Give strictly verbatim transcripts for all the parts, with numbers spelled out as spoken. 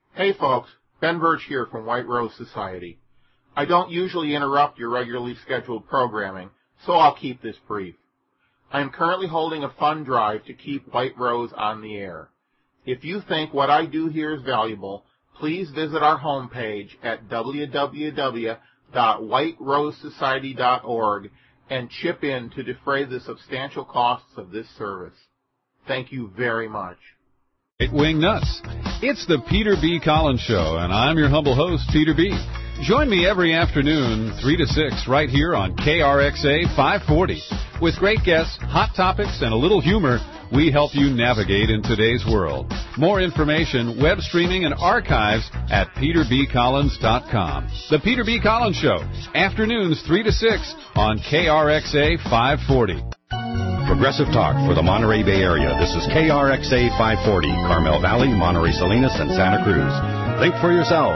Hey folks, Ben Birch here from White Rose Society. I don't usually interrupt your regularly scheduled programming, so I'll keep this brief. I am currently holding a fund drive to keep White Rose on the air. If you think what I do here is valuable, please visit our homepage at w w w dot white rose society dot org and chip in to defray the substantial costs of this service. Thank you very much. Right Wing Nuts. It's the Peter B. Collins Show, and I'm your humble host, Peter B. Join me every afternoon, three to six, right here on K R X A five forty. With great guests, hot topics, and a little humor, we help you navigate in today's world. More information, web streaming, and archives at peter b collins dot com. The Peter B. Collins Show, afternoons three to six on K R X A five forty. Progressive Talk for the Monterey Bay Area. This is K R X A five forty, Carmel Valley, Monterey Salinas, and Santa Cruz. Think for yourself.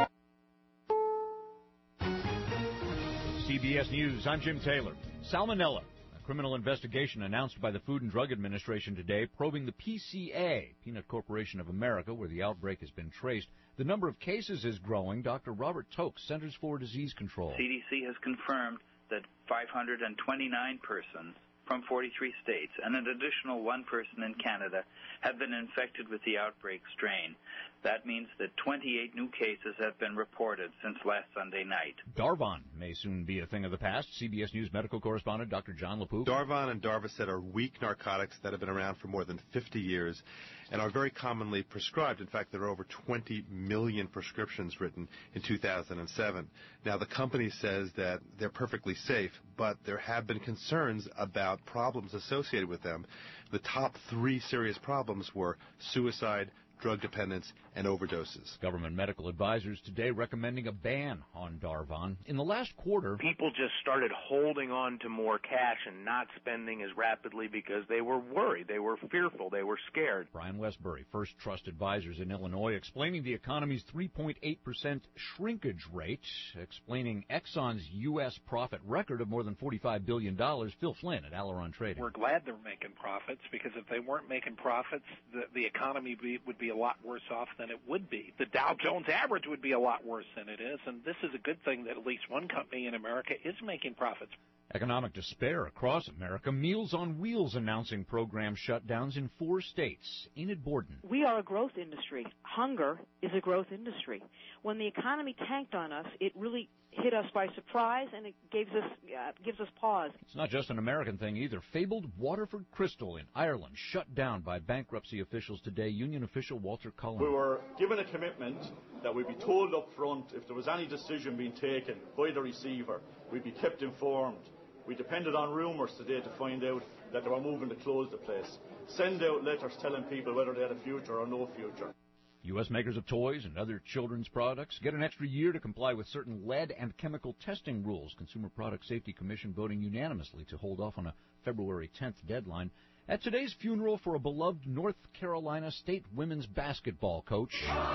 C B S News, I'm Jim Taylor. Salmonella, a criminal investigation announced by the Food and Drug Administration today, probing the P C A, Peanut Corporation of America, where the outbreak has been traced. The number of cases is growing. Doctor Robert Tokes, Centers for Disease Control. C D C has confirmed that five hundred twenty-nine persons from forty-three states and an additional one person in Canada have been infected with the outbreak strain. That means that twenty-eight new cases have been reported since last Sunday night. Darvon may soon be a thing of the past. C B S News medical correspondent Doctor John LaPook. Darvon and Darvocet are weak narcotics that have been around for more than fifty years and are very commonly prescribed. In fact, there are over twenty million prescriptions written in two thousand seven. Now, the company says that they're perfectly safe, but there have been concerns about problems associated with them. The top three serious problems were suicide, drug dependence, and overdoses. Government medical advisors today recommending a ban on Darvon. In the last quarter, people just started holding on to more cash and not spending as rapidly because they were worried, they were fearful, they were scared. Brian Westbury, First Trust Advisors in Illinois, explaining the economy's three point eight percent shrinkage rate, explaining Exxon's U S profit record of more than forty-five billion dollars. Phil Flynn at Alaron Trading. We're glad they're making profits, because if they weren't making profits, the, the economy be, would be a lot worse off than it would be. The Dow Jones average would be a lot worse than it is, and this is a good thing that at least one company in America is making profits. Economic despair across America. Meals on Wheels announcing program shutdowns in four states. Enid Borden. We are a growth industry. Hunger is a growth industry. When the economy tanked on us, it really hit us by surprise, and it gives us uh, gives us pause. It's not just an American thing either. Fabled Waterford Crystal in Ireland shut down by bankruptcy officials today. Union official Walter Cullen. We were given a commitment that we'd be told up front if there was any decision being taken by the receiver, we'd be kept informed. We depended on rumours today to find out that they were moving to close the place. Send out letters telling people whether they had a future or no future. U S makers of toys and other children's products get an extra year to comply with certain lead and chemical testing rules. Consumer Product Safety Commission voting unanimously to hold off on a February tenth deadline. At today's funeral for a beloved North Carolina State women's basketball coach,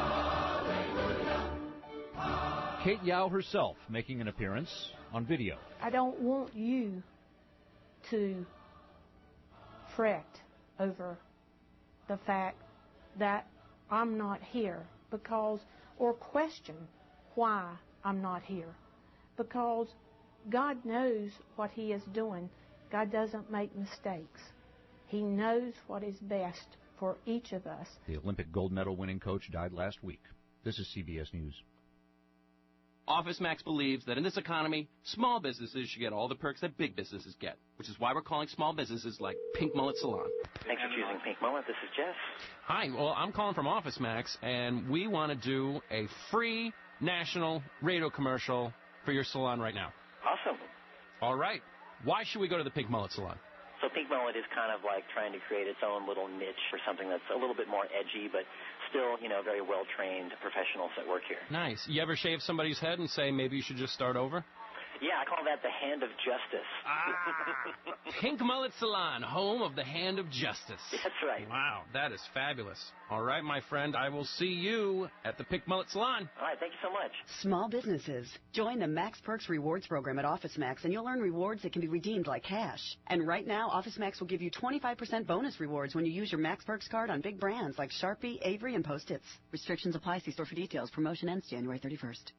Kate Yao herself making an appearance on video. I don't want you to fret over the fact that I'm not here, because, or question why I'm not here, because God knows what He is doing. God doesn't make mistakes. He knows what is best for each of us. The Olympic gold medal winning coach died last week. This is C B S News. OfficeMax believes that in this economy, small businesses should get all the perks that big businesses get, which is why we're calling small businesses like Pink Mullet Salon. Thanks for choosing Pink Mullet. This is Jeff. Hi, well, I'm calling from OfficeMax, and we want to do a free national radio commercial for your salon right now. Awesome. All right. Why should we go to the Pink Mullet Salon? So Pink Mullet is kind of like trying to create its own little niche for something that's a little bit more edgy, but still, you know, very well-trained professionals that work here. Nice. You ever shave somebody's head and say maybe you should just start over? Yeah, I call that the Hand of Justice. Ah, Pink Mullet Salon, home of the Hand of Justice. That's right. Wow, that is fabulous. All right, my friend, I will see you at the Pink Mullet Salon. All right, thank you so much. Small businesses. Join the Max Perks Rewards program at OfficeMax, and you'll earn rewards that can be redeemed like cash. And right now, OfficeMax will give you twenty-five percent bonus rewards when you use your Max Perks card on big brands like Sharpie, Avery, and Post-its. Restrictions apply. See store for details. Promotion ends January thirty-first.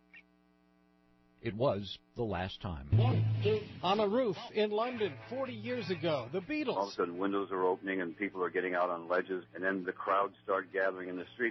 It was the last time. On a roof in London forty years ago, the Beatles. All of a sudden, windows are opening and people are getting out on ledges, and then the crowds start gathering in the street.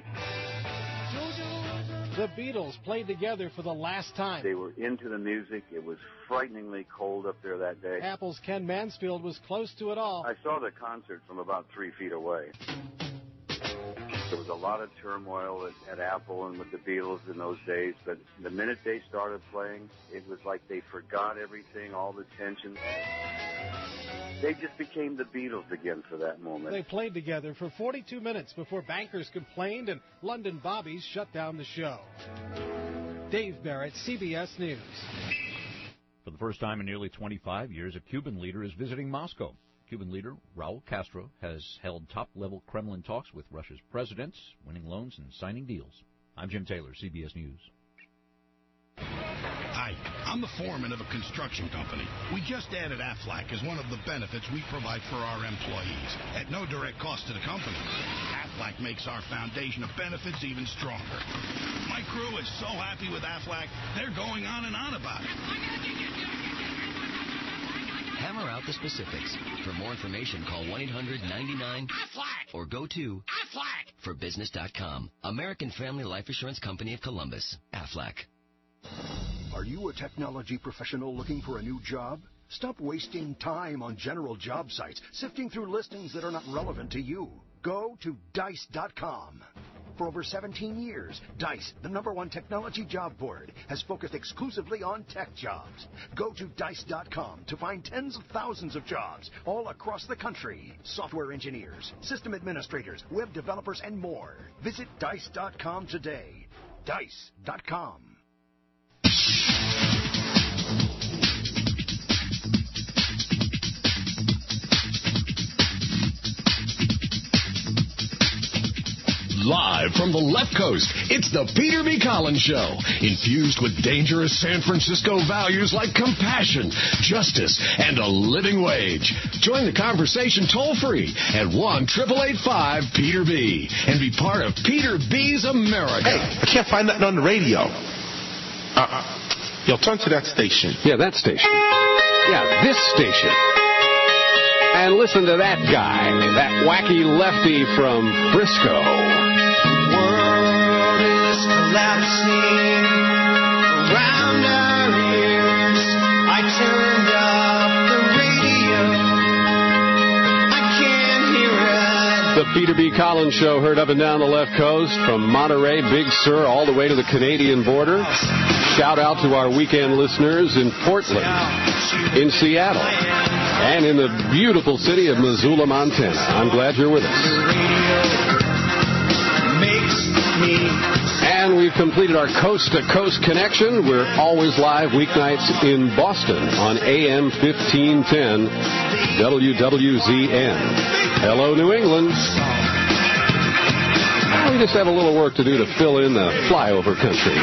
The Beatles played together for the last time. They were into the music. It was frighteningly cold up there that day. Apple's Ken Mansfield was close to it all. I saw the concert from about three feet away. There was a lot of turmoil at, at Apple and with the Beatles in those days, but the minute they started playing, it was like they forgot everything, all the tension. They just became the Beatles again for that moment. They played together for forty-two minutes before bankers complained and London Bobbies shut down the show. Dave Barrett, C B S News. For the first time in nearly twenty-five years, a Cuban leader is visiting Moscow. Cuban leader Raul Castro has held top-level Kremlin talks with Russia's presidents, winning loans and signing deals. I'm Jim Taylor, C B S News. Hi, I'm the foreman of a construction company. We just added Aflac as one of the benefits we provide for our employees at no direct cost to the company. Aflac makes our foundation of benefits even stronger. My crew is so happy with Aflac, they're going on and on about it. Hammer out the specifics. For more information, call one eight hundred ninety-nine Aflac or go to Aflac for business dot com. American Family Life Assurance Company of Columbus. Aflac. Are you a technology professional looking for a new job? Stop wasting time on general job sites, sifting through listings that are not relevant to you. Go to dice dot com. For over seventeen years, DICE, the number one technology job board, has focused exclusively on tech jobs. Go to dice dot com to find tens of thousands of jobs all across the country. Software engineers, system administrators, web developers, and more. Visit dice dot com today. dice dot com. Live from the left coast, it's the Peter B. Collins Show, infused with dangerous San Francisco values like compassion, justice, and a living wage. Join the conversation toll-free at one eight eight five Peter B. and be part of Peter B's America. Hey, I can't find nothing on the radio. Uh-uh. Yo, turn to that station. Yeah, that station. Yeah, this station. And listen to that guy, that wacky lefty from Frisco. World is collapsing around our ears. I turned up the radio. I can't hear it. The Peter B. Collins Show, heard up and down the left coast from Monterey, Big Sur, all the way to the Canadian border. Shout out to our weekend listeners in Portland, in Seattle, and in the beautiful city of Missoula, Montana. I'm glad you're with us. And we've completed our coast-to-coast connection. We're always live weeknights in Boston on A M fifteen ten W W Z N. Hello, New England. We just have a little work to do to fill in the flyover country.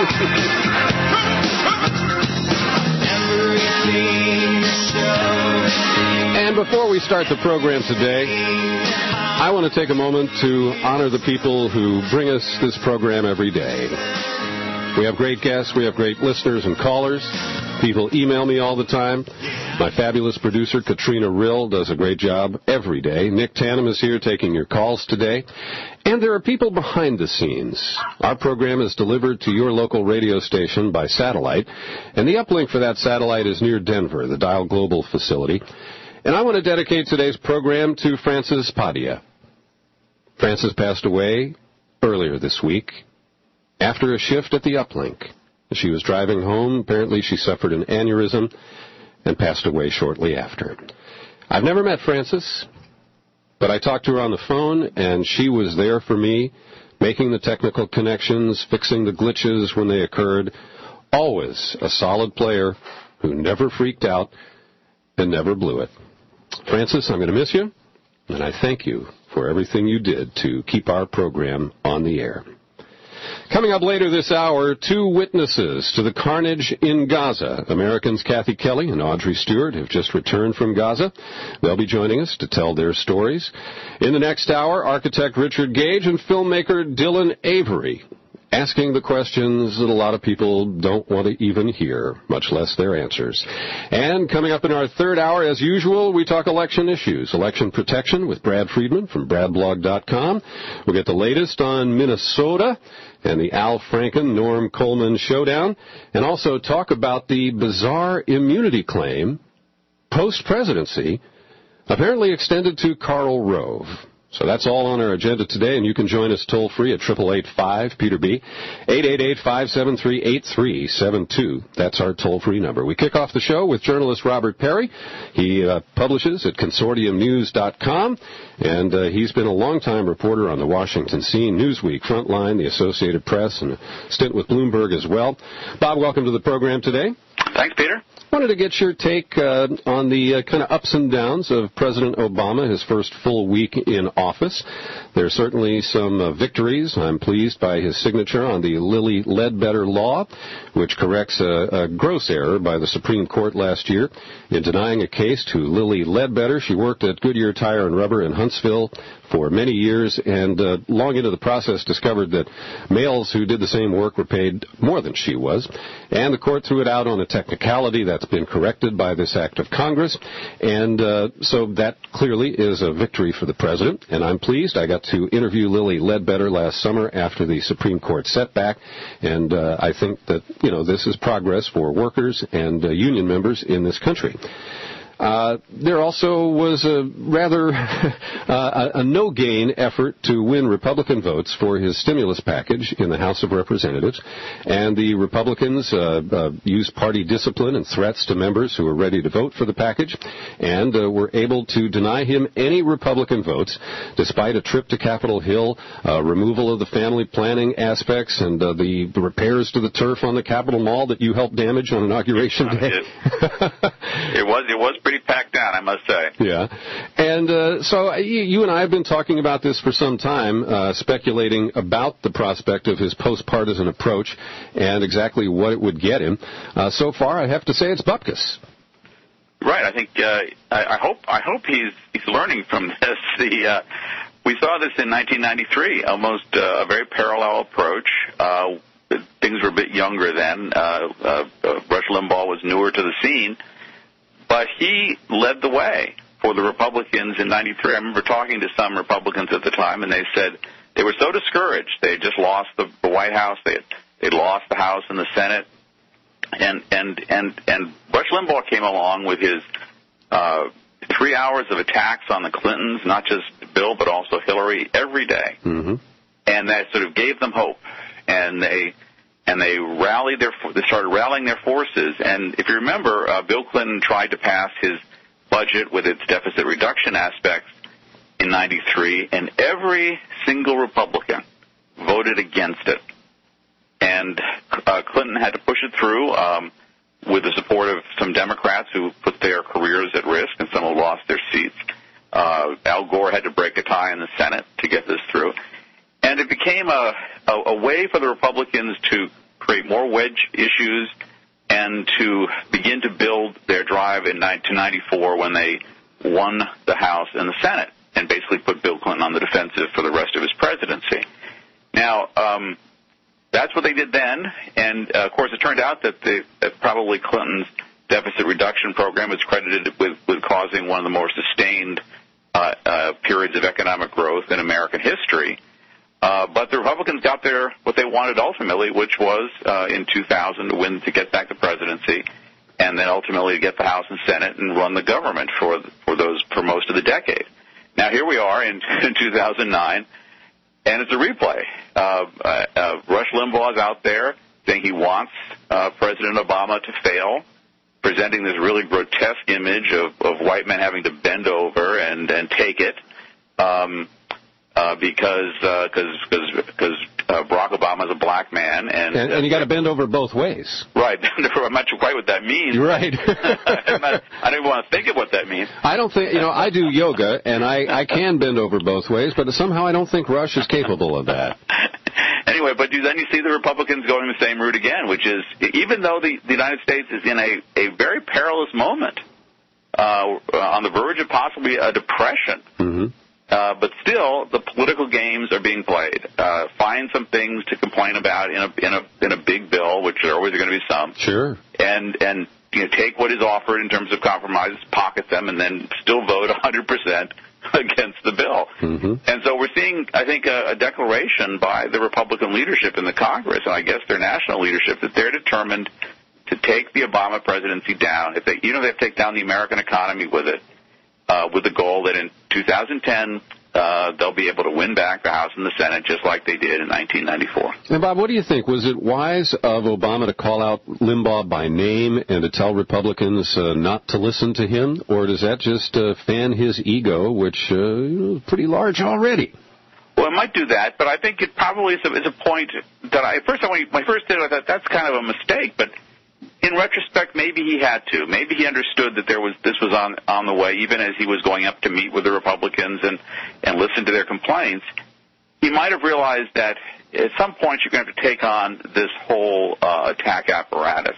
And before we start the program today, I want to take a moment to honor the people who bring us this program every day. We have great guests. We have great listeners and callers. People email me all the time. My fabulous producer, Katrina Rill, does a great job every day. Nick Tannum is here taking your calls today. And there are people behind the scenes. Our program is delivered to your local radio station by satellite, and the uplink for that satellite is near Denver, the Dial Global facility. And I want to dedicate today's program to Frances Padilla. Frances passed away earlier this week after a shift at the uplink. As she was driving home, apparently she suffered an aneurysm and passed away shortly after. I've never met Frances, but I talked to her on the phone, and she was there for me, making the technical connections, fixing the glitches when they occurred, always a solid player who never freaked out and never blew it. Francis, I'm going to miss you, and I thank you for everything you did to keep our program on the air. Coming up later this hour, two witnesses to the carnage in Gaza. Americans Kathy Kelly and Audrey Stewart have just returned from Gaza. They'll be joining us to tell their stories. In the next hour, architect Richard Gage and filmmaker Dylan Avery, asking the questions that a lot of people don't want to even hear, much less their answers. And coming up in our third hour, as usual, we talk election issues, election protection with Brad Friedman from brad blog dot com. We'll get the latest on Minnesota and the Al Franken, Norm Coleman showdown, and also talk about the bizarre immunity claim post-presidency apparently extended to Karl Rove. So that's all on our agenda today, and you can join us toll-free at eight eight eight five Peter B, eight eight eight, five seven three, eight three seven two. That's our toll-free number. We kick off the show with journalist Robert Perry. He uh, publishes at consortium news dot com, and uh, he's been a longtime reporter on the Washington scene, Newsweek, Frontline, the Associated Press, and a stint with Bloomberg as well. Bob, welcome to the program today. Thanks, Peter. Wanted to get your take uh, on the uh, kind of ups and downs of President Obama, his first full week in office. There's certainly some uh, victories. I'm pleased by his signature on the Lilly Ledbetter law, which corrects a, a gross error by the Supreme Court last year in denying a case to Lilly Ledbetter. She worked at Goodyear Tire and Rubber in Huntsville for many years, and uh, long into the process discovered that males who did the same work were paid more than she was. And the court threw it out on a technicality that's been corrected by this act of Congress. And uh, so that clearly is a victory for the president, and I'm pleased. I got to interview Lilly Ledbetter last summer after the Supreme Court setback, and uh, I think that, you know, this is progress for workers and uh, union members in this country. Uh, there also was a rather uh, a no-gain effort to win Republican votes for his stimulus package in the House of Representatives, and the Republicans uh, uh, used party discipline and threats to members who were ready to vote for the package, and uh, were able to deny him any Republican votes, despite a trip to Capitol Hill, uh, removal of the family planning aspects, and uh, the repairs to the turf on the Capitol Mall that you helped damage on Inauguration Day. It, it was it was pretty packed down, I must say. Yeah. And uh, so you, you and I have been talking about this for some time, uh, speculating about the prospect of his post-partisan approach and exactly what it would get him. Uh, so far, I have to say it's bupkis. Right. I think uh, I, I hope I hope he's he's learning from this. The uh, we saw this in nineteen ninety-three, almost uh, a very parallel approach. Uh, things were a bit younger then. Uh, uh, Rush Limbaugh was newer to the scene. But he led the way for the Republicans in ninety-three. I remember talking to some Republicans at the time, and they said they were so discouraged. They had just lost the, the White House. They had, they lost the House and the Senate. And and and and Rush Limbaugh came along with his uh, three hours of attacks on the Clintons, not just Bill, but also Hillary, every day. Mm-hmm. And that sort of gave them hope. And they... And they rallied their, they started rallying their forces. And if you remember, uh, Bill Clinton tried to pass his budget with its deficit reduction aspects in ninety-three, and every single Republican voted against it. And uh, Clinton had to push it through um, with the support of some Democrats who put their careers at risk, and some who lost their seats. Uh, Al Gore had to break a tie in the Senate to get this through. And it became a, a, a way for the Republicans to create more wedge issues and to begin to build their drive in nineteen ninety-four when they won the House and the Senate and basically put Bill Clinton on the defensive for the rest of his presidency. Now, um, that's what they did then, and, uh, of course, it turned out that, the, that probably Clinton's deficit reduction program is credited with, with causing one of the more sustained uh, uh, periods of economic growth in American history. Uh, but the Republicans got their what they wanted ultimately, which was uh, in two thousand to win to get back the presidency, and then ultimately to get the House and Senate and run the government for for those for most of the decade. Now here we are in, in two thousand nine, and it's a replay. Uh, uh, uh, Rush Limbaugh is out there saying he wants uh, President Obama to fail, presenting this really grotesque image of, of white men having to bend over and, and take it. Um, Uh, because because uh, because uh, Barack Obama Obama is a black man, and and, and you got to bend over both ways. Right. I'm not sure quite what that means. You're right. I'm not, I don't even want to think of what that means. I don't think, you know, I do yoga, and I, I can bend over both ways, but somehow I don't think Rush is capable of that. Anyway, but you, then you see the Republicans going the same route again, which is, even though the, the United States is in a, a very perilous moment, uh, on the verge of possibly a depression, mm-hmm. uh, but still the political games are being played. Uh, find some things to complain about in a in a in a big bill, which there always are going to be some. Sure. And and you know, take what is offered in terms of compromises, pocket them, and then still vote one hundred percent against the bill. Mm-hmm. And so we're seeing, I think, a, a declaration by the Republican leadership in the Congress, and I guess their national leadership, that they're determined to take the Obama presidency down. If they, you know, they have to take down the American economy with it, uh, with the goal that in two thousand ten uh, they'll be able to win back the House and the Senate just like they did in nineteen ninety-four. And Bob, what do you think? Was it wise of Obama to call out Limbaugh by name and to tell Republicans uh, not to listen to him, or does that just uh, fan his ego, which uh, you know, is pretty large already? Well, it might do that, but I think it probably is a, is a point that I first when I first did it, I thought that's kind of a mistake, but in retrospect, maybe he had to. Maybe he understood that there was this was on on the way, even as he was going up to meet with the Republicans and and listen to their complaints. He might have realized that at some point you're going to have to take on this whole uh, attack apparatus,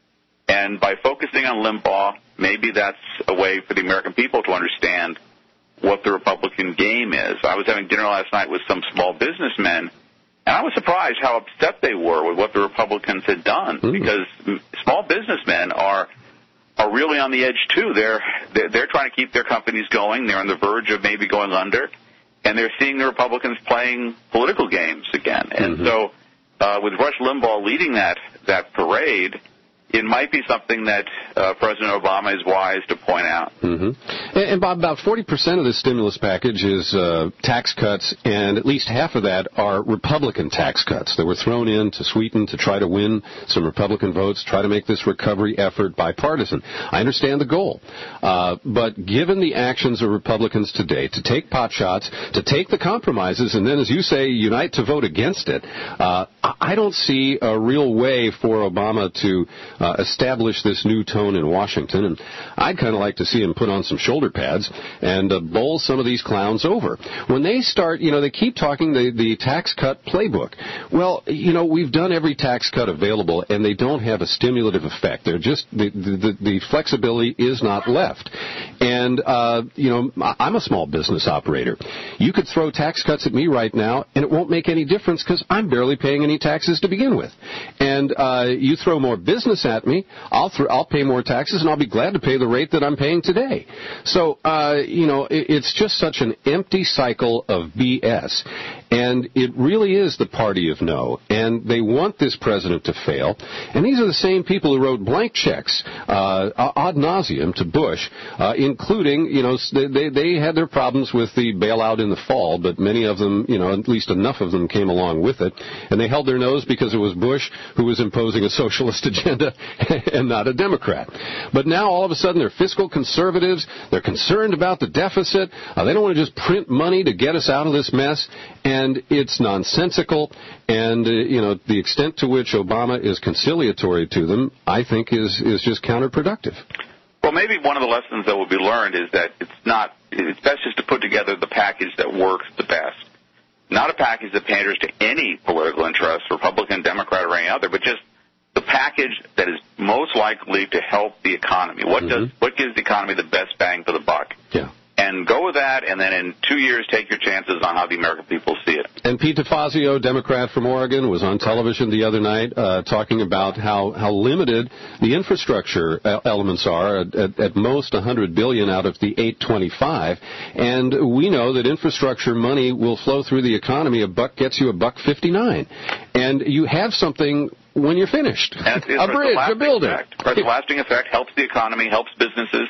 and by focusing on Limbaugh, maybe that's a way for the American people to understand what the Republican game is. I was having dinner last night with some small businessmen, and I was surprised how upset they were with what the Republicans had done, mm. because small businessmen are are really on the edge too. They're, they're they're trying to keep their companies going. They're on the verge of maybe going under, and they're seeing the Republicans playing political games again. And mm-hmm. so, uh, with Rush Limbaugh leading that that parade, it might be something that uh, President Obama is wise to point out. Mm-hmm. And, and, Bob, about forty percent of this stimulus package is uh, tax cuts, and at least half of that are Republican tax cuts that were thrown in to sweeten, to try to win some Republican votes, try to make this recovery effort bipartisan. I understand the goal. Uh, but given the actions of Republicans today, to take pot shots, to take the compromises, and then, as you say, unite to vote against it, uh, I don't see a real way for Obama to Uh, establish this new tone in Washington, and I'd kind of like to see him put on some shoulder pads and uh, bowl some of these clowns over. When they start, you know, they keep talking the, the tax cut playbook. Well, you know, we've done every tax cut available, and they don't have a stimulative effect. They're just, the, the, the flexibility is not left. And, uh, you know, I'm a small business operator. You could throw tax cuts at me right now, and it won't make any difference because I'm barely paying any taxes to begin with. And uh, you throw more business at me, I'll th- I'll pay more taxes, and I'll be glad to pay the rate that I'm paying today. So, uh, you know, it, it's just such an empty cycle of B S. And it really is the party of no. And they want this president to fail. And these are the same people who wrote blank checks uh, ad nauseum to Bush, uh, including, you know, they, they had their problems with the bailout in the fall, but many of them, you know, at least enough of them came along with it. And they held their nose because it was Bush who was imposing a socialist agenda and not a Democrat. But now all of a sudden they're fiscal conservatives. They're concerned about the deficit. Uh, they don't want to just print money to get us out of this mess. And it's nonsensical. And, uh, you know, the extent to which Obama is conciliatory to them, I think, is, is just counterproductive. Well, maybe one of the lessons that will be learned is that it's not, it's best just to put together the package that works the best. Not a package that panders to any political interest, Republican, Democrat, or any other, but just the package that is most likely to help the economy. What mm-hmm. does what gives the economy the best bang for the buck? Yeah. And go with that, and then in two years take your chances on how the American people see it. And Pete DeFazio, Democrat from Oregon, was on television the other night uh, talking about how, how limited the infrastructure elements are, at, at, at most one hundred billion dollars out of the eight twenty-five. And we know that infrastructure money will flow through the economy. A buck gets you a buck fifty-nine. And you have something when you're finished. And a bridge, a building. Effect. It's a lasting effect, helps the economy, helps businesses.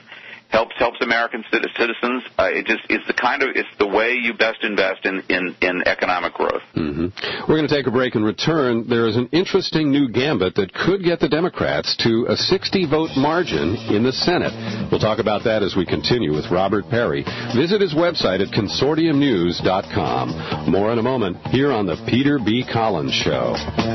helps helps American citizens. Uh, it just it's the kind of it's the way you best invest in in, in economic growth. Mm-hmm. We're going to take a break and return. There is an interesting new gambit that could get the Democrats to a sixty-vote margin in the Senate. We'll talk about that as we continue with Robert Perry. Visit his website at consortium news dot com. More in a moment here on the Peter B. Collins Show.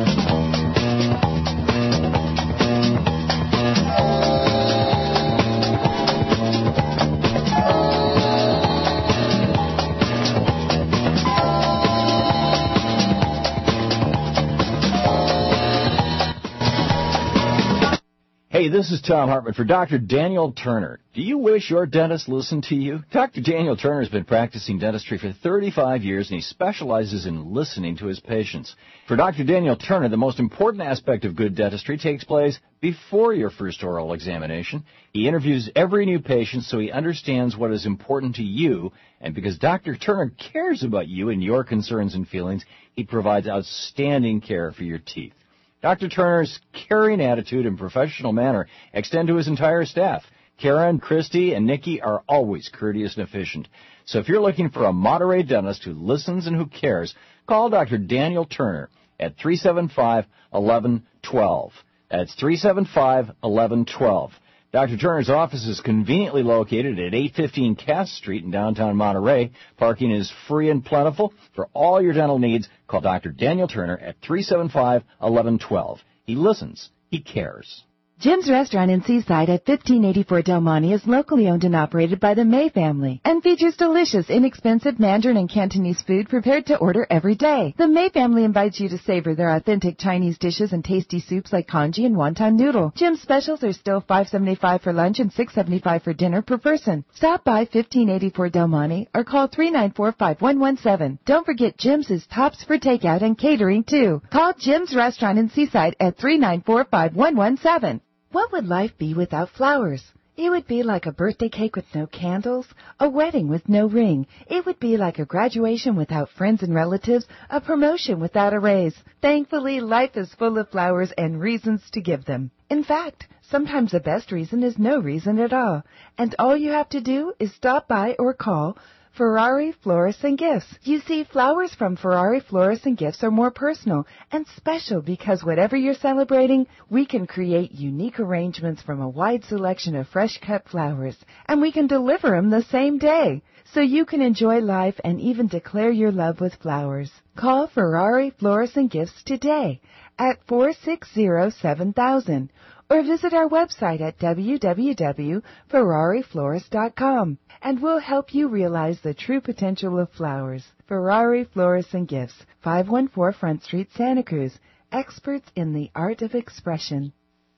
Hey, this is Tom Hartman for Doctor Daniel Turner. Do you wish your dentist listened to you? Doctor Daniel Turner has been practicing dentistry for thirty-five years, and he specializes in listening to his patients. For Doctor Daniel Turner, the most important aspect of good dentistry takes place before your first oral examination. He interviews every new patient so he understands what is important to you, and because Doctor Turner cares about you and your concerns and feelings, he provides outstanding care for your teeth. Doctor Turner's caring attitude and professional manner extend to his entire staff. Karen, Christy, and Nikki are always courteous and efficient. So if you're looking for a Monterey dentist who listens and who cares, call Doctor Daniel Turner at three seven five, one one one two. That's three seven five, one one one two. Doctor Turner's office is conveniently located at eight fifteen Cass Street in downtown Monterey. Parking is free and plentiful. For all your dental needs, call Doctor Daniel Turner at three seven five, one one one two. He listens. He cares. Jim's Restaurant in Seaside at fifteen eighty-four Del Monte is locally owned and operated by the May family and features delicious, inexpensive Mandarin and Cantonese food prepared to order every day. The May family invites you to savor their authentic Chinese dishes and tasty soups like congee and wonton noodle. Jim's specials are still five seventy-five for lunch and six seventy-five for dinner per person. Stop by fifteen eighty-four Del Monte or call three nine four, five one one seven. Don't forget Jim's is tops for takeout and catering too. Call Jim's Restaurant in Seaside at three nine four, five one one seven. What would life be without flowers? It would be like a birthday cake with no candles, a wedding with no ring. It would be like a graduation without friends and relatives, a promotion without a raise. Thankfully, life is full of flowers and reasons to give them. In fact, sometimes the best reason is no reason at all. And all you have to do is stop by or call Ferrari Florists and Gifts. You see, flowers from Ferrari Florists and Gifts are more personal and special because whatever you're celebrating, we can create unique arrangements from a wide selection of fresh-cut flowers, and we can deliver them the same day, so you can enjoy life and even declare your love with flowers. Call Ferrari Florists and Gifts today at four six zero, seven thousand or visit our website at w w w dot ferrari florist dot com, and we'll help you realize the true potential of flowers. Ferrari Florists and Gifts, five one four Front Street, Santa Cruz. Experts in the art of expression.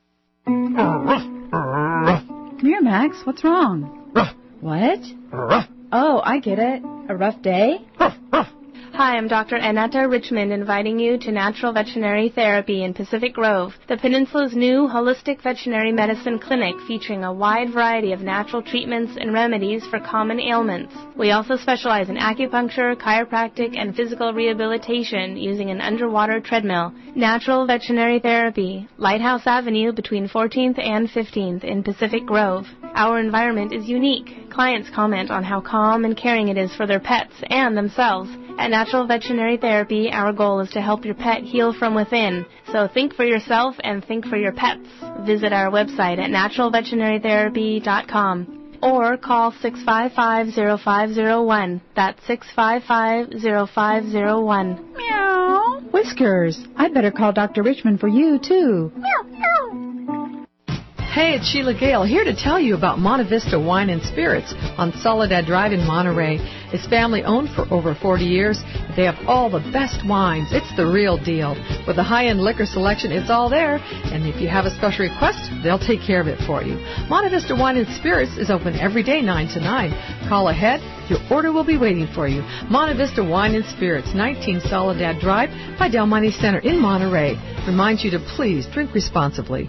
Come here, Max. What's wrong? What? Oh, I get it. A rough day? Hi, I'm Doctor Annetta Richmond, inviting you to Natural Veterinary Therapy in Pacific Grove, the Peninsula's new holistic veterinary medicine clinic featuring a wide variety of natural treatments and remedies for common ailments. We also specialize in acupuncture, chiropractic, and physical rehabilitation using an underwater treadmill. Natural Veterinary Therapy, Lighthouse Avenue between fourteenth and fifteenth in Pacific Grove. Our environment is unique. Clients comment on how calm and caring it is for their pets and themselves. At Natural Veterinary Therapy, our goal is to help your pet heal from within. So think for yourself and think for your pets. Visit our website at natural veterinary therapy dot com or call six five five, zero five zero one. That's six five five, zero five zero one. Meow. Whiskers, I'd better call Doctor Richmond for you, too. Meow, meow. Hey, it's Sheila Gale here to tell you about Monte Vista Wine and Spirits on Soledad Drive in Monterey. It's family-owned for over forty years. They have all the best wines. It's the real deal. With a high-end liquor selection, it's all there. And if you have a special request, they'll take care of it for you. Monte Vista Wine and Spirits is open every day, nine to nine. Call ahead. Your order will be waiting for you. Monte Vista Wine and Spirits, nineteen Soledad Drive by Del Monte Center in Monterey. Reminds you to please drink responsibly.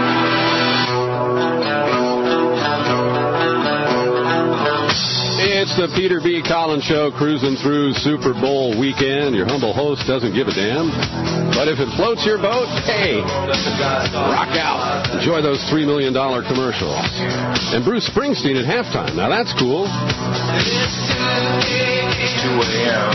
It's the Peter B. Collins Show, cruising through Super Bowl weekend. Your humble host doesn't give a damn. But if it floats your boat, hey, rock out. Enjoy those three million dollars commercials. And Bruce Springsteen at halftime. Now, that's cool. two a.m.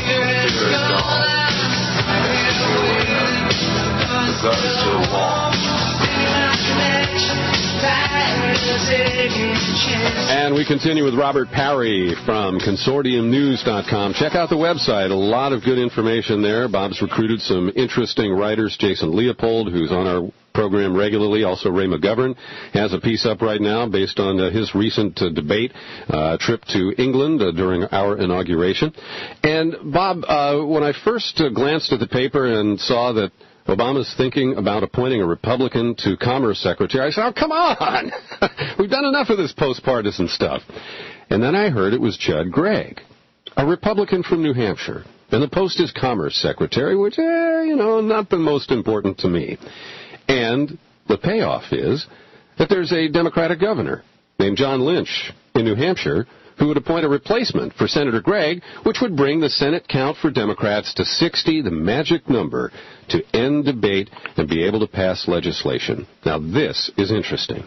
And we continue with Robert Parry from consortium news dot com. Check out the website. A lot of good information there. Bob's recruited some interesting writers. Jason Leopold, who's on our program regularly. Also, Ray McGovern has a piece up right now based on uh, his recent uh, debate uh, trip to England uh, during our inauguration. And, Bob, uh, when I first uh, glanced at the paper and saw that Obama's thinking about appointing a Republican to Commerce Secretary, I said, oh, come on! We've done enough of this post-partisan stuff. And then I heard it was Judd Gregg, a Republican from New Hampshire. And the post is Commerce Secretary, which, eh, you know, not the most important to me. And the payoff is that there's a Democratic governor named John Lynch in New Hampshire who would appoint a replacement for Senator Gregg, which would bring the Senate count for Democrats to sixty, the magic number, to end debate and be able to pass legislation. Now, this is interesting.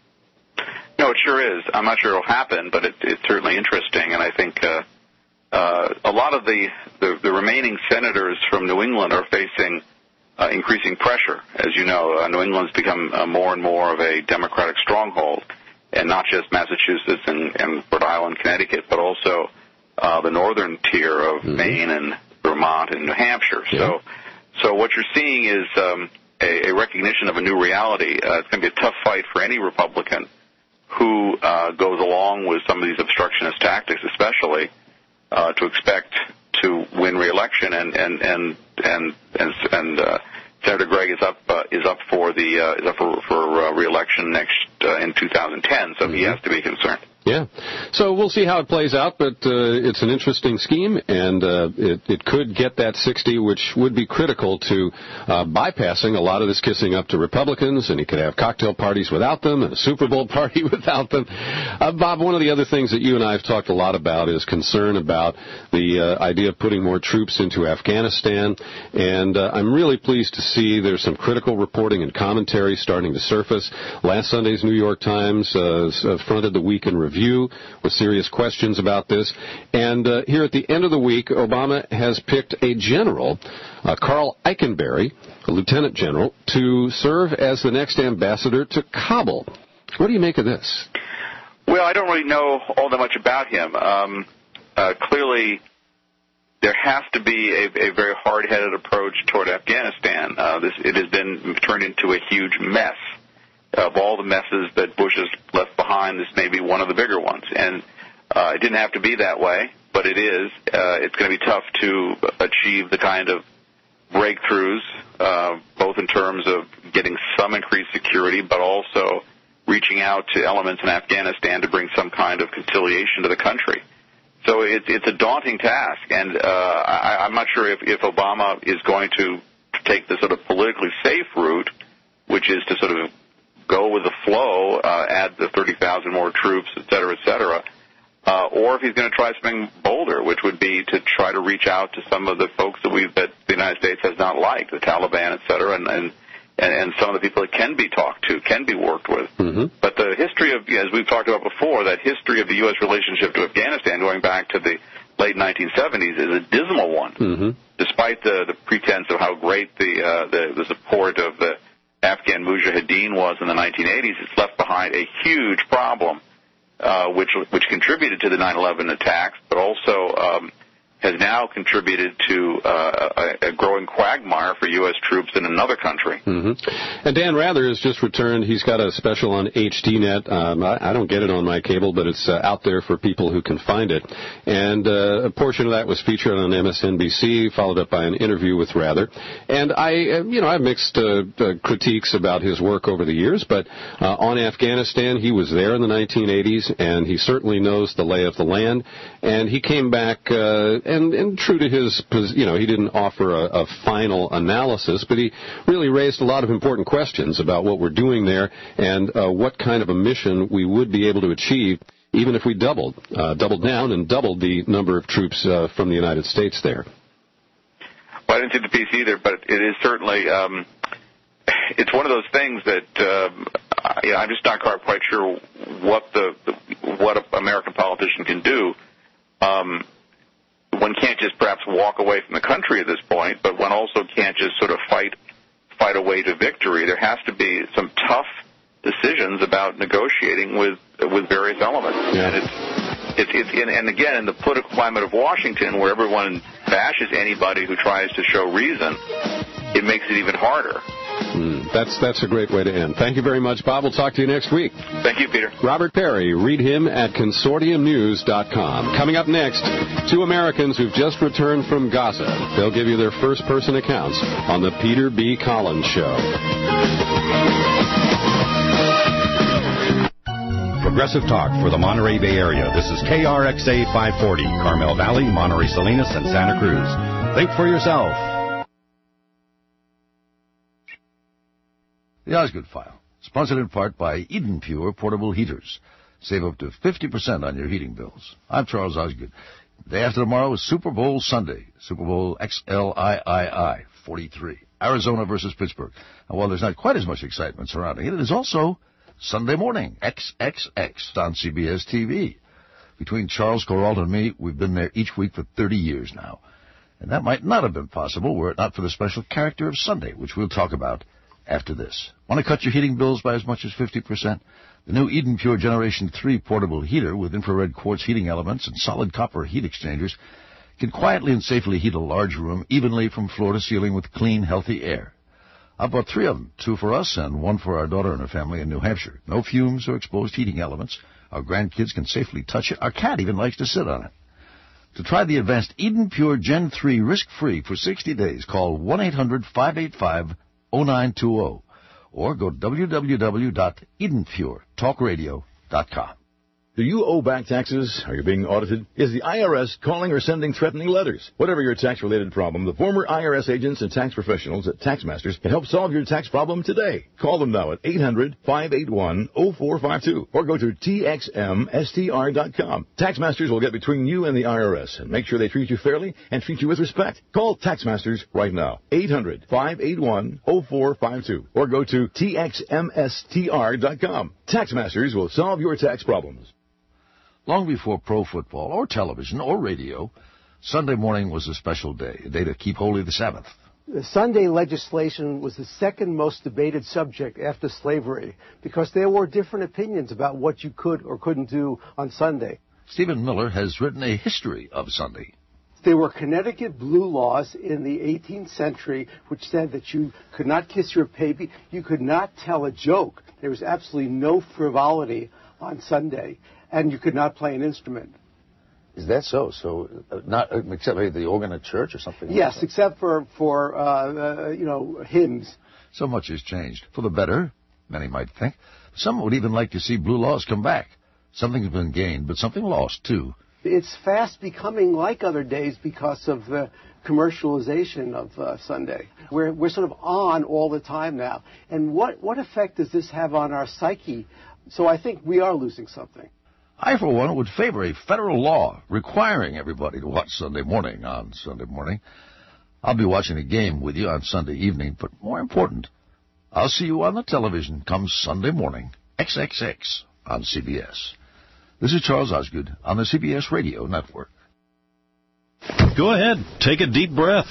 No, it sure is. I'm not sure it'll happen, but it, it's certainly interesting, and I think uh, uh, a lot of the, the, the remaining senators from New England are facing Uh, increasing pressure. As you know, uh, New England's become uh, more and more of a Democratic stronghold, and not just Massachusetts and, and Rhode Island, Connecticut, but also uh, the northern tier of mm-hmm. Maine and Vermont and New Hampshire. Yeah. So, so what you're seeing is um, a, a recognition of a new reality. Uh, it's going to be a tough fight for any Republican who uh, goes along with some of these obstructionist tactics, especially uh, to expect to win re-election, and and and and and, and uh, Senator Gregg is up uh, is up for the uh, is up for, for uh, re-election next uh, in two thousand ten, so mm-hmm. he has to be concerned. Yeah. So we'll see how it plays out, but uh, it's an interesting scheme, and uh, it, it could get that sixty, which would be critical to uh, bypassing a lot of this kissing up to Republicans, and he could have cocktail parties without them and a Super Bowl party without them. Uh, Bob, one of the other things that you and I have talked a lot about is concern about the uh, idea of putting more troops into Afghanistan, and uh, I'm really pleased to see there's some critical reporting and commentary starting to surface. Last Sunday's New York Times uh, fronted the Weekend Review Review with serious questions about this. And uh, here at the end of the week, Obama has picked a general, uh, Carl Eikenberry, a lieutenant general, to serve as the next ambassador to Kabul. What do you make of this? Well, I don't really know all that much about him. Um, uh, clearly, there has to be a, a very hard-headed approach toward Afghanistan. Uh, this, it has been turned into a huge mess. Of all the messes that Bush has left behind, this may be one of the bigger ones. And uh, it didn't have to be that way, but it is. Uh, it's going to be tough to achieve the kind of breakthroughs, uh, both in terms of getting some increased security, but also reaching out to elements in Afghanistan to bring some kind of conciliation to the country. So it's, it's a daunting task, and uh, I, I'm not sure if, if Obama is going to take the sort of politically safe route, which is to sort of go with the flow, uh, add the thirty thousand more troops, et cetera, et cetera, uh, or if he's going to try something bolder, which would be to try to reach out to some of the folks that we that the United States has not liked, the Taliban, et cetera, and, and, and some of the people that can be talked to, can be worked with. Mm-hmm. But the history of, as we've talked about before, that history of the U S relationship to Afghanistan going back to the late nineteen seventies is a dismal one, mm-hmm. despite the, the pretense of how great the, uh, the, the support of the Afghan Mujahideen was in the nineteen eighties. It's left behind a huge problem, uh, which which contributed to the nine eleven attacks, but also um, has now contributed to uh, a, a growing quagmire for U S troops in another country. Mm-hmm. And Dan Rather has just returned. He's got a special on H D net. Um, I, I don't get it on my cable, but it's uh, out there for people who can find it. And uh, a portion of that was featured on M S N B C, followed up by an interview with Rather. And I, uh, you know, I have mixed uh, uh, critiques about his work over the years, but uh, on Afghanistan, he was there in the nineteen eighties, and he certainly knows the lay of the land. And he came back. Uh, And, and true to his, you know, he didn't offer a, a final analysis, but he really raised a lot of important questions about what we're doing there and uh, what kind of a mission we would be able to achieve even if we doubled, uh, doubled down and doubled the number of troops uh, from the United States there. Well, I didn't see the piece either, but it is certainly, um, it's one of those things that um, you know, I'm just not quite sure what the, the what an American politician can do. Um, one can't just perhaps walk away from the country at this point, but one also can't just sort of fight fight a way to victory. There has to be some tough decisions about negotiating with with various elements, yeah. and it's it's it's in, and again in the political climate of Washington, where everyone bashes anybody who tries to show reason, it makes it even harder. Mm, that's that's a great way to end. Thank you very much, Bob. We'll talk to you next week. Thank you, Peter. Robert Perry. Read him at consortium news dot com. Coming up next, two Americans who've just returned from Gaza. They'll give you their first-person accounts on the Peter B. Collins Show. Progressive Talk for the Monterey Bay Area. This is K R X A five forty, Carmel Valley, Monterey Salinas, and Santa Cruz. Think for yourself. The Osgood File, sponsored in part by Eden Pure Portable Heaters. Save up to fifty percent on your heating bills. I'm Charles Osgood. The day after tomorrow is Super Bowl Sunday, Super Bowl X L I I I forty-three, Arizona versus Pittsburgh. And while there's not quite as much excitement surrounding it, it is also Sunday morning, X X X on C B S T V. Between Charles Corralt and me, we've been there each week for thirty years now. And that might not have been possible were it not for the special character of Sunday, which we'll talk about after this. Want to cut your heating bills by as much as fifty percent? The new Eden Pure Generation three portable heater with infrared quartz heating elements and solid copper heat exchangers can quietly and safely heat a large room evenly from floor to ceiling with clean, healthy air. I bought three of them, two for us and one for our daughter and her family in New Hampshire. No fumes or exposed heating elements. Our grandkids can safely touch it. Our cat even likes to sit on it. To try the advanced Eden Pure Gen three risk-free for sixty days, call one eight hundred five eight five oh nine two oh or go to w w w dot eden pure talk radio dot com. Do you owe back taxes? Are you being audited? Is the I R S calling or sending threatening letters? Whatever your tax-related problem, the former I R S agents and tax professionals at TaxMasters can help solve your tax problem today. Call them now at eight hundred five eight one oh four five two or go to t x m s t r dot com. TaxMasters will get between you and the I R S and make sure they treat you fairly and treat you with respect. Call TaxMasters right now. eight hundred five eight one oh four five two or go to t x m s t r dot com. TaxMasters will solve your tax problems. Long before pro football or television or radio, Sunday morning was a special day, a day to keep holy the Sabbath. The Sunday legislation was the second most debated subject after slavery because there were different opinions about what you could or couldn't do on Sunday. Stephen Miller has written a history of Sunday. There were Connecticut blue laws in the eighteenth century which said that you could not kiss your baby, you could not tell a joke. There was absolutely no frivolity on Sunday, and you could not play an instrument. Is that so? So, uh, not uh, except maybe the organ at church or something? Yes, like except for for uh, uh, you know hymns. So much has changed for the better. Many might think. Some would even like to see blue laws come back. Something's been gained, but something lost too. It's fast becoming like other days because of the commercialization of uh, Sunday. We're we're sort of on all the time now. And what what effect does this have on our psyche? So I think we are losing something. I, for one, would favor a federal law requiring everybody to watch Sunday morning on Sunday morning. I'll be watching a game with you on Sunday evening, but more important, I'll see you on the television come Sunday morning, X X X on C B S. This is Charles Osgood on the C B S Radio Network. Go ahead. Take a deep breath.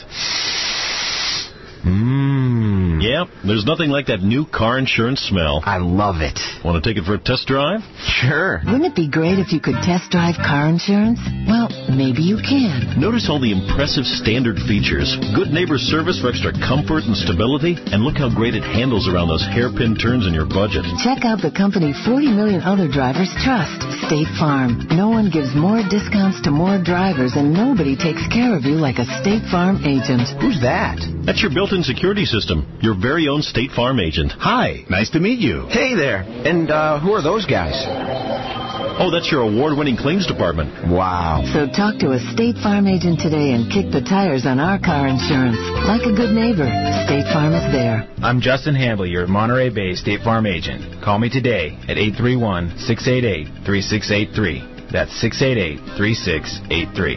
Mmm. Yep, there's nothing like that new car insurance smell. I love it. Want to take it for a test drive? Sure. Wouldn't it be great if you could test drive car insurance? Well, maybe you can. Notice all the impressive standard features. Good neighbor service for extra comfort and stability. And look how great it handles around those hairpin turns in your budget. Check out the company forty million other drivers trust, State Farm. No one gives more discounts to more drivers, and nobody takes care of you like a State Farm agent. Who's that? That's your built-in security system. Your very own State Farm agent. Hi. Nice to meet you. Hey there. And uh, who are those guys? Oh, that's your award-winning claims department. Wow. So talk to a State Farm agent today and kick the tires on our car insurance. Like a good neighbor, State Farm is there. I'm Justin Hamble, your Monterey Bay State Farm agent. Call me today at eight three one, six eight eight, three six eight three. That's six eight eight, three six eight three.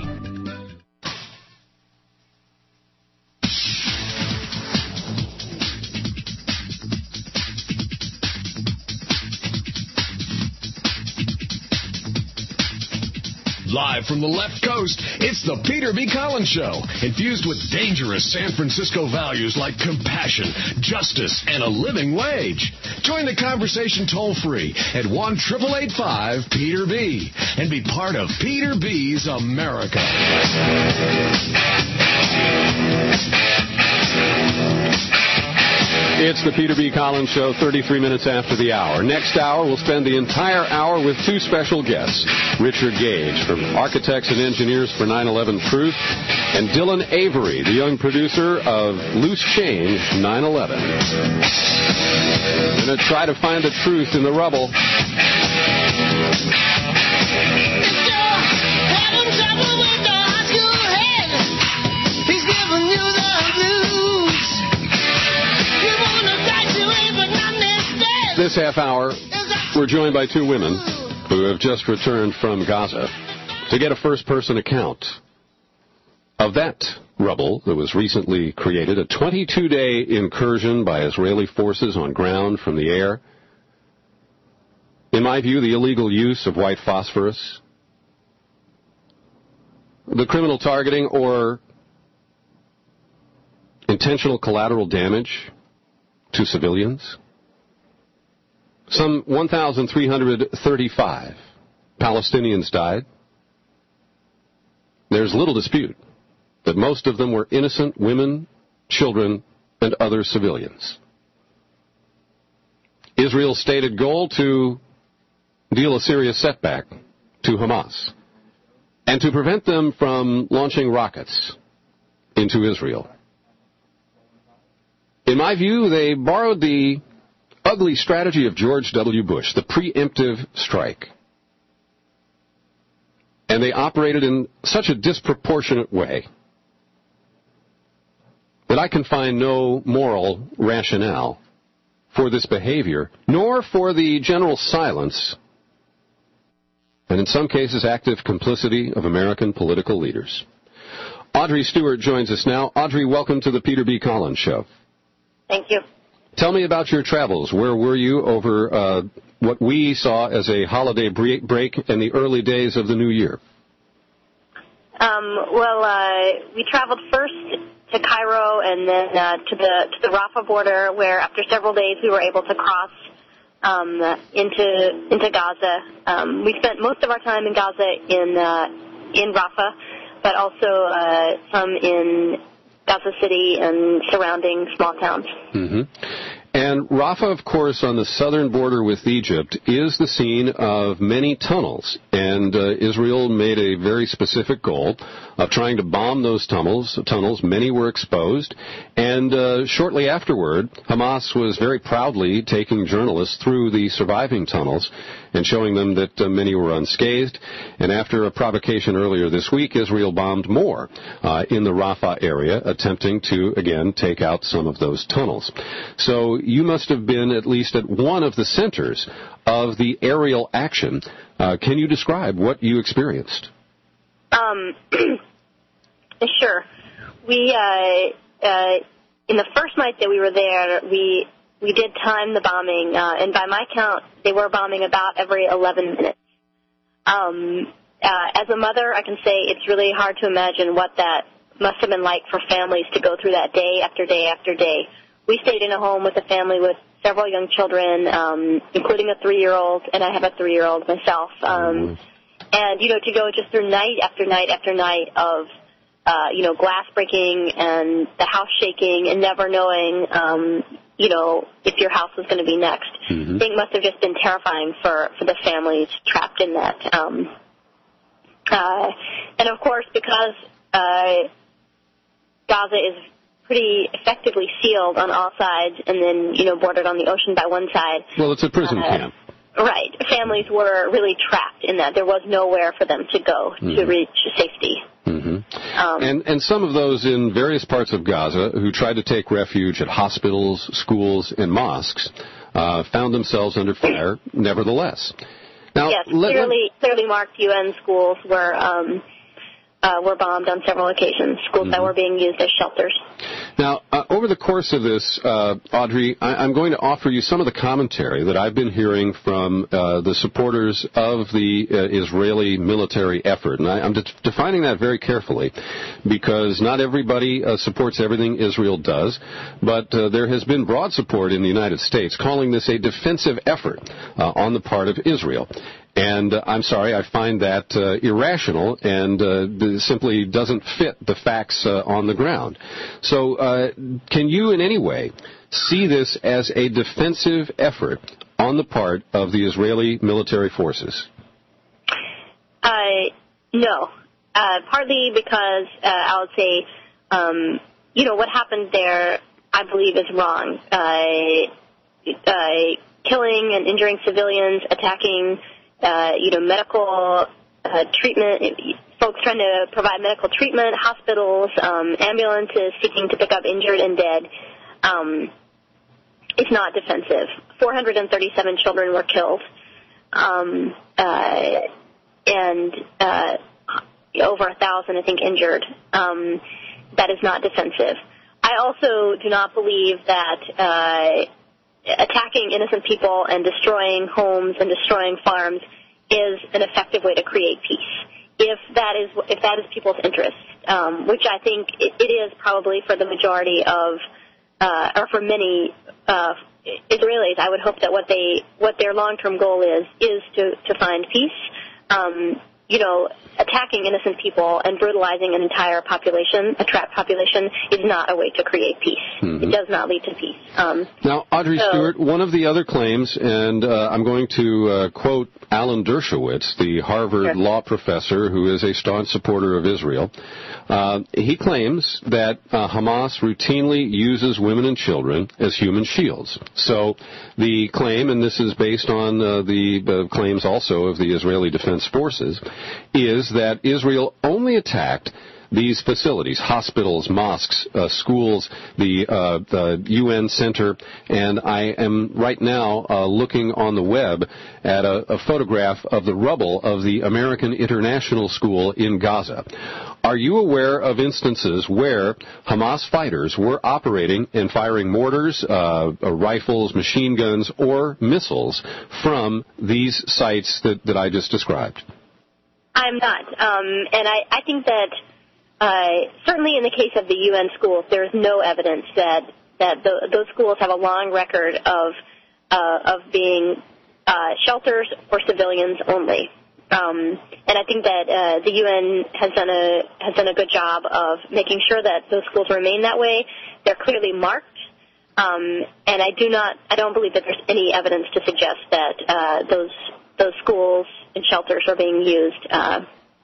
Live from the left coast, it's the Peter B. Collins Show, infused with dangerous San Francisco values like compassion, justice, and a living wage. Join the conversation toll-free at one eight eight eight five Peter B. and be part of Peter B's America. It's the Peter B. Collins Show, thirty-three minutes after the hour. Next hour, we'll spend the entire hour with two special guests. Richard Gage from Architects and Engineers for nine eleven Truth, and Dylan Avery, the young producer of Loose Change nine eleven. We're going to try to find the truth in the rubble. This half hour, we're joined by two women who have just returned from Gaza to get a first-person account of that rubble that was recently created, a twenty-two day incursion by Israeli forces on ground from the air. In my view, the illegal use of white phosphorus, the criminal targeting or intentional collateral damage to civilians. Some one thousand three hundred thirty-five Palestinians died. There's little dispute that most of them were innocent women, children, and other civilians. Israel's stated goal to deal a serious setback to Hamas and to prevent them from launching rockets into Israel. In my view, they borrowed the ugly strategy of George W. Bush, the preemptive strike. And they operated in such a disproportionate way that I can find no moral rationale for this behavior, nor for the general silence and in some cases active complicity of American political leaders. Audrey Stewart joins us now. Audrey, welcome to the Peter B. Collins Show. Thank you. Tell me about your travels. Where were you over uh, what we saw as a holiday break in the early days of the new year? Um, well, uh, we traveled first to Cairo and then uh, to the to the Rafah border, where after several days we were able to cross um, into into Gaza. Um, we spent most of our time in Gaza in uh, in Rafah, but also uh, some in Gaza City and surrounding small towns. Mm-hmm. And Rafah, of course, on the southern border with Egypt, is the scene of many tunnels. And uh, Israel made a very specific goal of trying to bomb those tunnels. Tunnels, many were exposed. And uh, shortly afterward, Hamas was very proudly taking journalists through the surviving tunnels and showing them that uh, many were unscathed. And after a provocation earlier this week, Israel bombed more uh, in the Rafah area, attempting to, again, take out some of those tunnels. So you must have been at least at one of the centers of the aerial action. Uh, can you describe what you experienced? Um, sure. We, uh, uh, in the first night that we were there, we we did time the bombing, uh, and by my count, they were bombing about every eleven minutes. Um, uh, as a mother, I can say it's really hard to imagine what that must have been like for families to go through that day after day after day. We stayed in a home with a family with several young children, um, including a three-year-old, and I have a three-year-old myself. Um, and, you know, to go just through night after night after night of, uh, you know, glass breaking and the house shaking and never knowing, um, you know, if your house was going to be next. Mm-hmm. I think it must have just been terrifying for, for the families trapped in that. Um, uh, and, of course, because uh, Gaza is pretty effectively sealed on all sides and then, you know, bordered on the ocean by one side. Well, it's a prison uh, camp. right. Families were really trapped in that. There was nowhere for them to go Mm-hmm. to reach safety. Mm-hmm. Um, and and some of those in various parts of Gaza who tried to take refuge at hospitals, schools, and mosques uh, found themselves under fire nevertheless. Now, yes, let, clearly, clearly marked U N schools were um, uh, were bombed on several occasions, schools Mm-hmm. that were being used as shelters. Now, uh, over the course of this, uh, Audrey, I- I'm going to offer you some of the commentary that I've been hearing from uh, the supporters of the uh, Israeli military effort. And I, I'm de- defining that very carefully because not everybody uh, supports everything Israel does, but uh, there has been broad support in the United States calling this a defensive effort uh, on the part of Israel. And uh, I'm sorry, I find that uh, irrational and uh, simply doesn't fit the facts uh, on the ground. So uh, can you in any way see this as a defensive effort on the part of the Israeli military forces? Uh, no, uh, partly because uh, I would say, um, you know, what happened there, I believe, is wrong. Uh, uh, killing and injuring civilians, attacking Uh, you know, medical uh, treatment, folks trying to provide medical treatment, hospitals, um, ambulances seeking to pick up injured and dead. Um, it's not defensive. four hundred thirty-seven children were killed, um, uh, and uh, over a thousand, I think, injured. Um, that is not defensive. I also do not believe that uh, attacking innocent people and destroying homes and destroying farms is an effective way to create peace. If that is if that is people's interest, um, which I think it, it is probably for the majority of, uh, or for many uh, Israelis, I would hope that what they what their long-term goal is is to to find peace. Um, you know, attacking innocent people and brutalizing an entire population, a trapped population, is not a way to create peace. Mm-hmm. It does not lead to peace. Um, now, Audrey so, Stewart, one of the other claims, and uh, I'm going to uh, quote Alan Dershowitz, the Harvard sure. law professor who is a staunch supporter of Israel. Uh, he claims that uh, Hamas routinely uses women and children as human shields. So the claim, and this is based on uh, the uh, claims also of the Israeli Defense Forces, is that Israel only attacked these facilities, hospitals, mosques, uh, schools, the, uh, the U N Center, and I am right now uh, looking on the web at a, a photograph of the rubble of the American International School in Gaza. Are you aware of instances where Hamas fighters were operating and firing mortars, uh, rifles, machine guns, or missiles from these sites that, that I just described? I'm not. Um, and I, I think that uh, certainly in the case of the U N schools, there is no evidence that, that the, those schools have a long record of, uh, of being uh, shelters for civilians only. Um, and I think that uh, the U N has done a has done a good job of making sure that those schools remain that way. They're clearly marked, um, and I do not, I don't believe that there's any evidence to suggest that uh, those those schools and shelters are being used uh,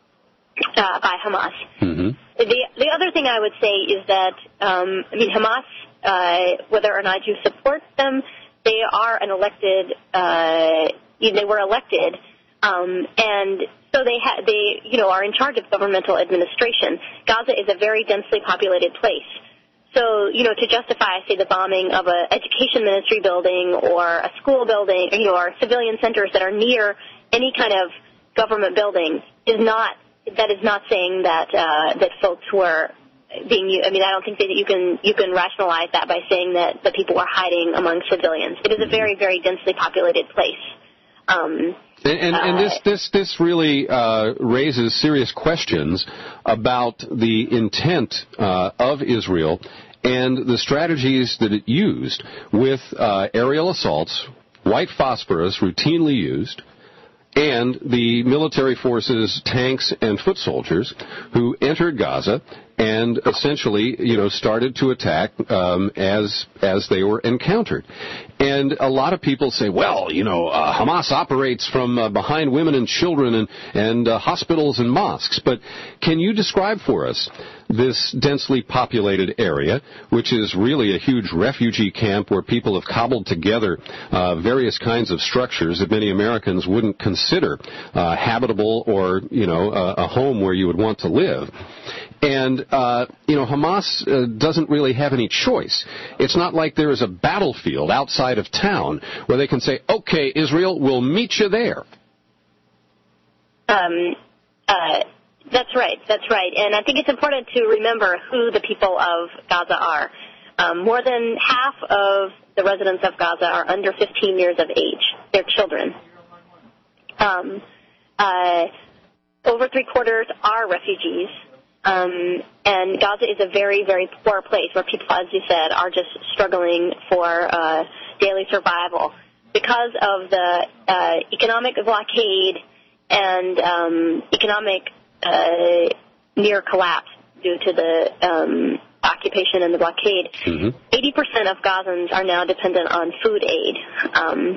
uh, by Hamas. Mm-hmm. The the other thing I would say is that um, I mean Hamas, uh, whether or not you support them, they are an elected. Uh, they were elected. Um, and so they ha- they you know are in charge of governmental administration. Gaza is a very densely populated place. So, you know, to justify, say, the bombing of an education ministry building or a school building, you know, or civilian centers that are near any kind of government building is not, that is not saying that uh, that folks were being, I mean, I don't think that you can you can rationalize that by saying that the people were hiding among civilians. It is a very, very densely populated place. Um, And, and, and this, this, this really uh, raises serious questions about the intent uh, of Israel and the strategies that it used with uh, aerial assaults, white phosphorus routinely used, and the military forces, tanks, and foot soldiers who entered Gaza and essentially, you know, started to attack um, as as they were encountered. And a lot of people say, well, you know, uh, Hamas operates from uh, behind women and children and, and uh, hospitals and mosques. But can you describe for us this densely populated area, which is really a huge refugee camp where people have cobbled together uh, various kinds of structures that many Americans wouldn't consider uh, habitable or, you know, a, a home where you would want to live. And, uh, you know, Hamas uh, doesn't really have any choice. It's not like there is a battlefield outside of town where they can say, okay, Israel, we'll meet you there. Um, uh, that's right, that's right. And I think it's important to remember who the people of Gaza are. Um, more than half of the residents of Gaza are under fifteen years of age. They're children. Um, uh, over three quarters are refugees. Um, and Gaza is a very, very poor place where people, as you said, are just struggling for uh, daily survival because of the uh, economic blockade and um, economic uh, near collapse due to the um, occupation and the blockade. Mm-hmm. eighty percent of Gazans are now dependent on food aid. Um,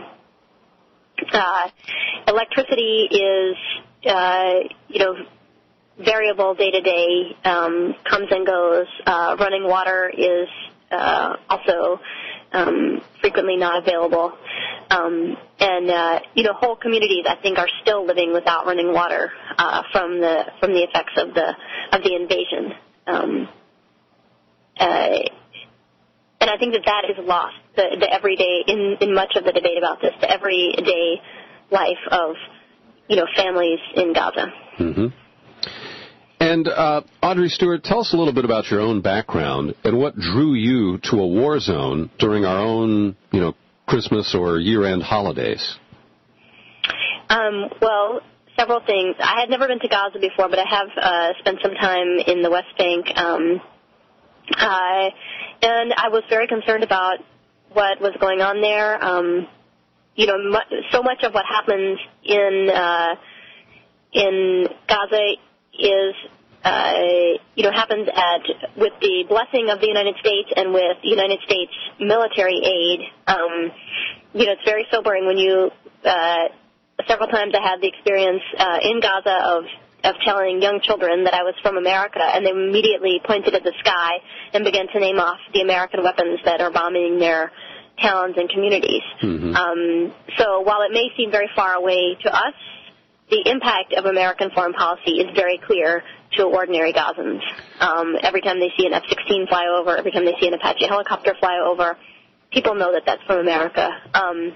uh, electricity is, uh, you know, variable day to day, um, comes and goes. Uh, running water is uh, also um, frequently not available, um, and uh, you know, whole communities I think are still living without running water uh, from the from the effects of the of the invasion, um, uh, and I think that that is lost. The, the everyday in in much of the debate about this, the everyday life of you know families in Gaza. Mm-hmm. And uh, Audrey Stewart, tell us a little bit about your own background and what drew you to a war zone during our own, you know, Christmas or year-end holidays. Um, well, several things. I had never been to Gaza before, but I have uh, spent some time in the West Bank, um, uh, and I was very concerned about what was going on there. Um, you know, mu- so much of what happens in uh, in Gaza is, uh, you know, happens at with the blessing of the United States and with United States military aid. Um, you know, it's very sobering when you, uh, several times I had the experience uh, in Gaza of of telling young children that I was from America, and they immediately pointed at the sky and began to name off the American weapons that are bombing their towns and communities. Mm-hmm. Um, so while it may seem very far away to us, the impact of American foreign policy is very clear to ordinary Gazans. Um, every time they see an F sixteen fly over, every time they see an Apache helicopter fly over, people know that that's from America. Um,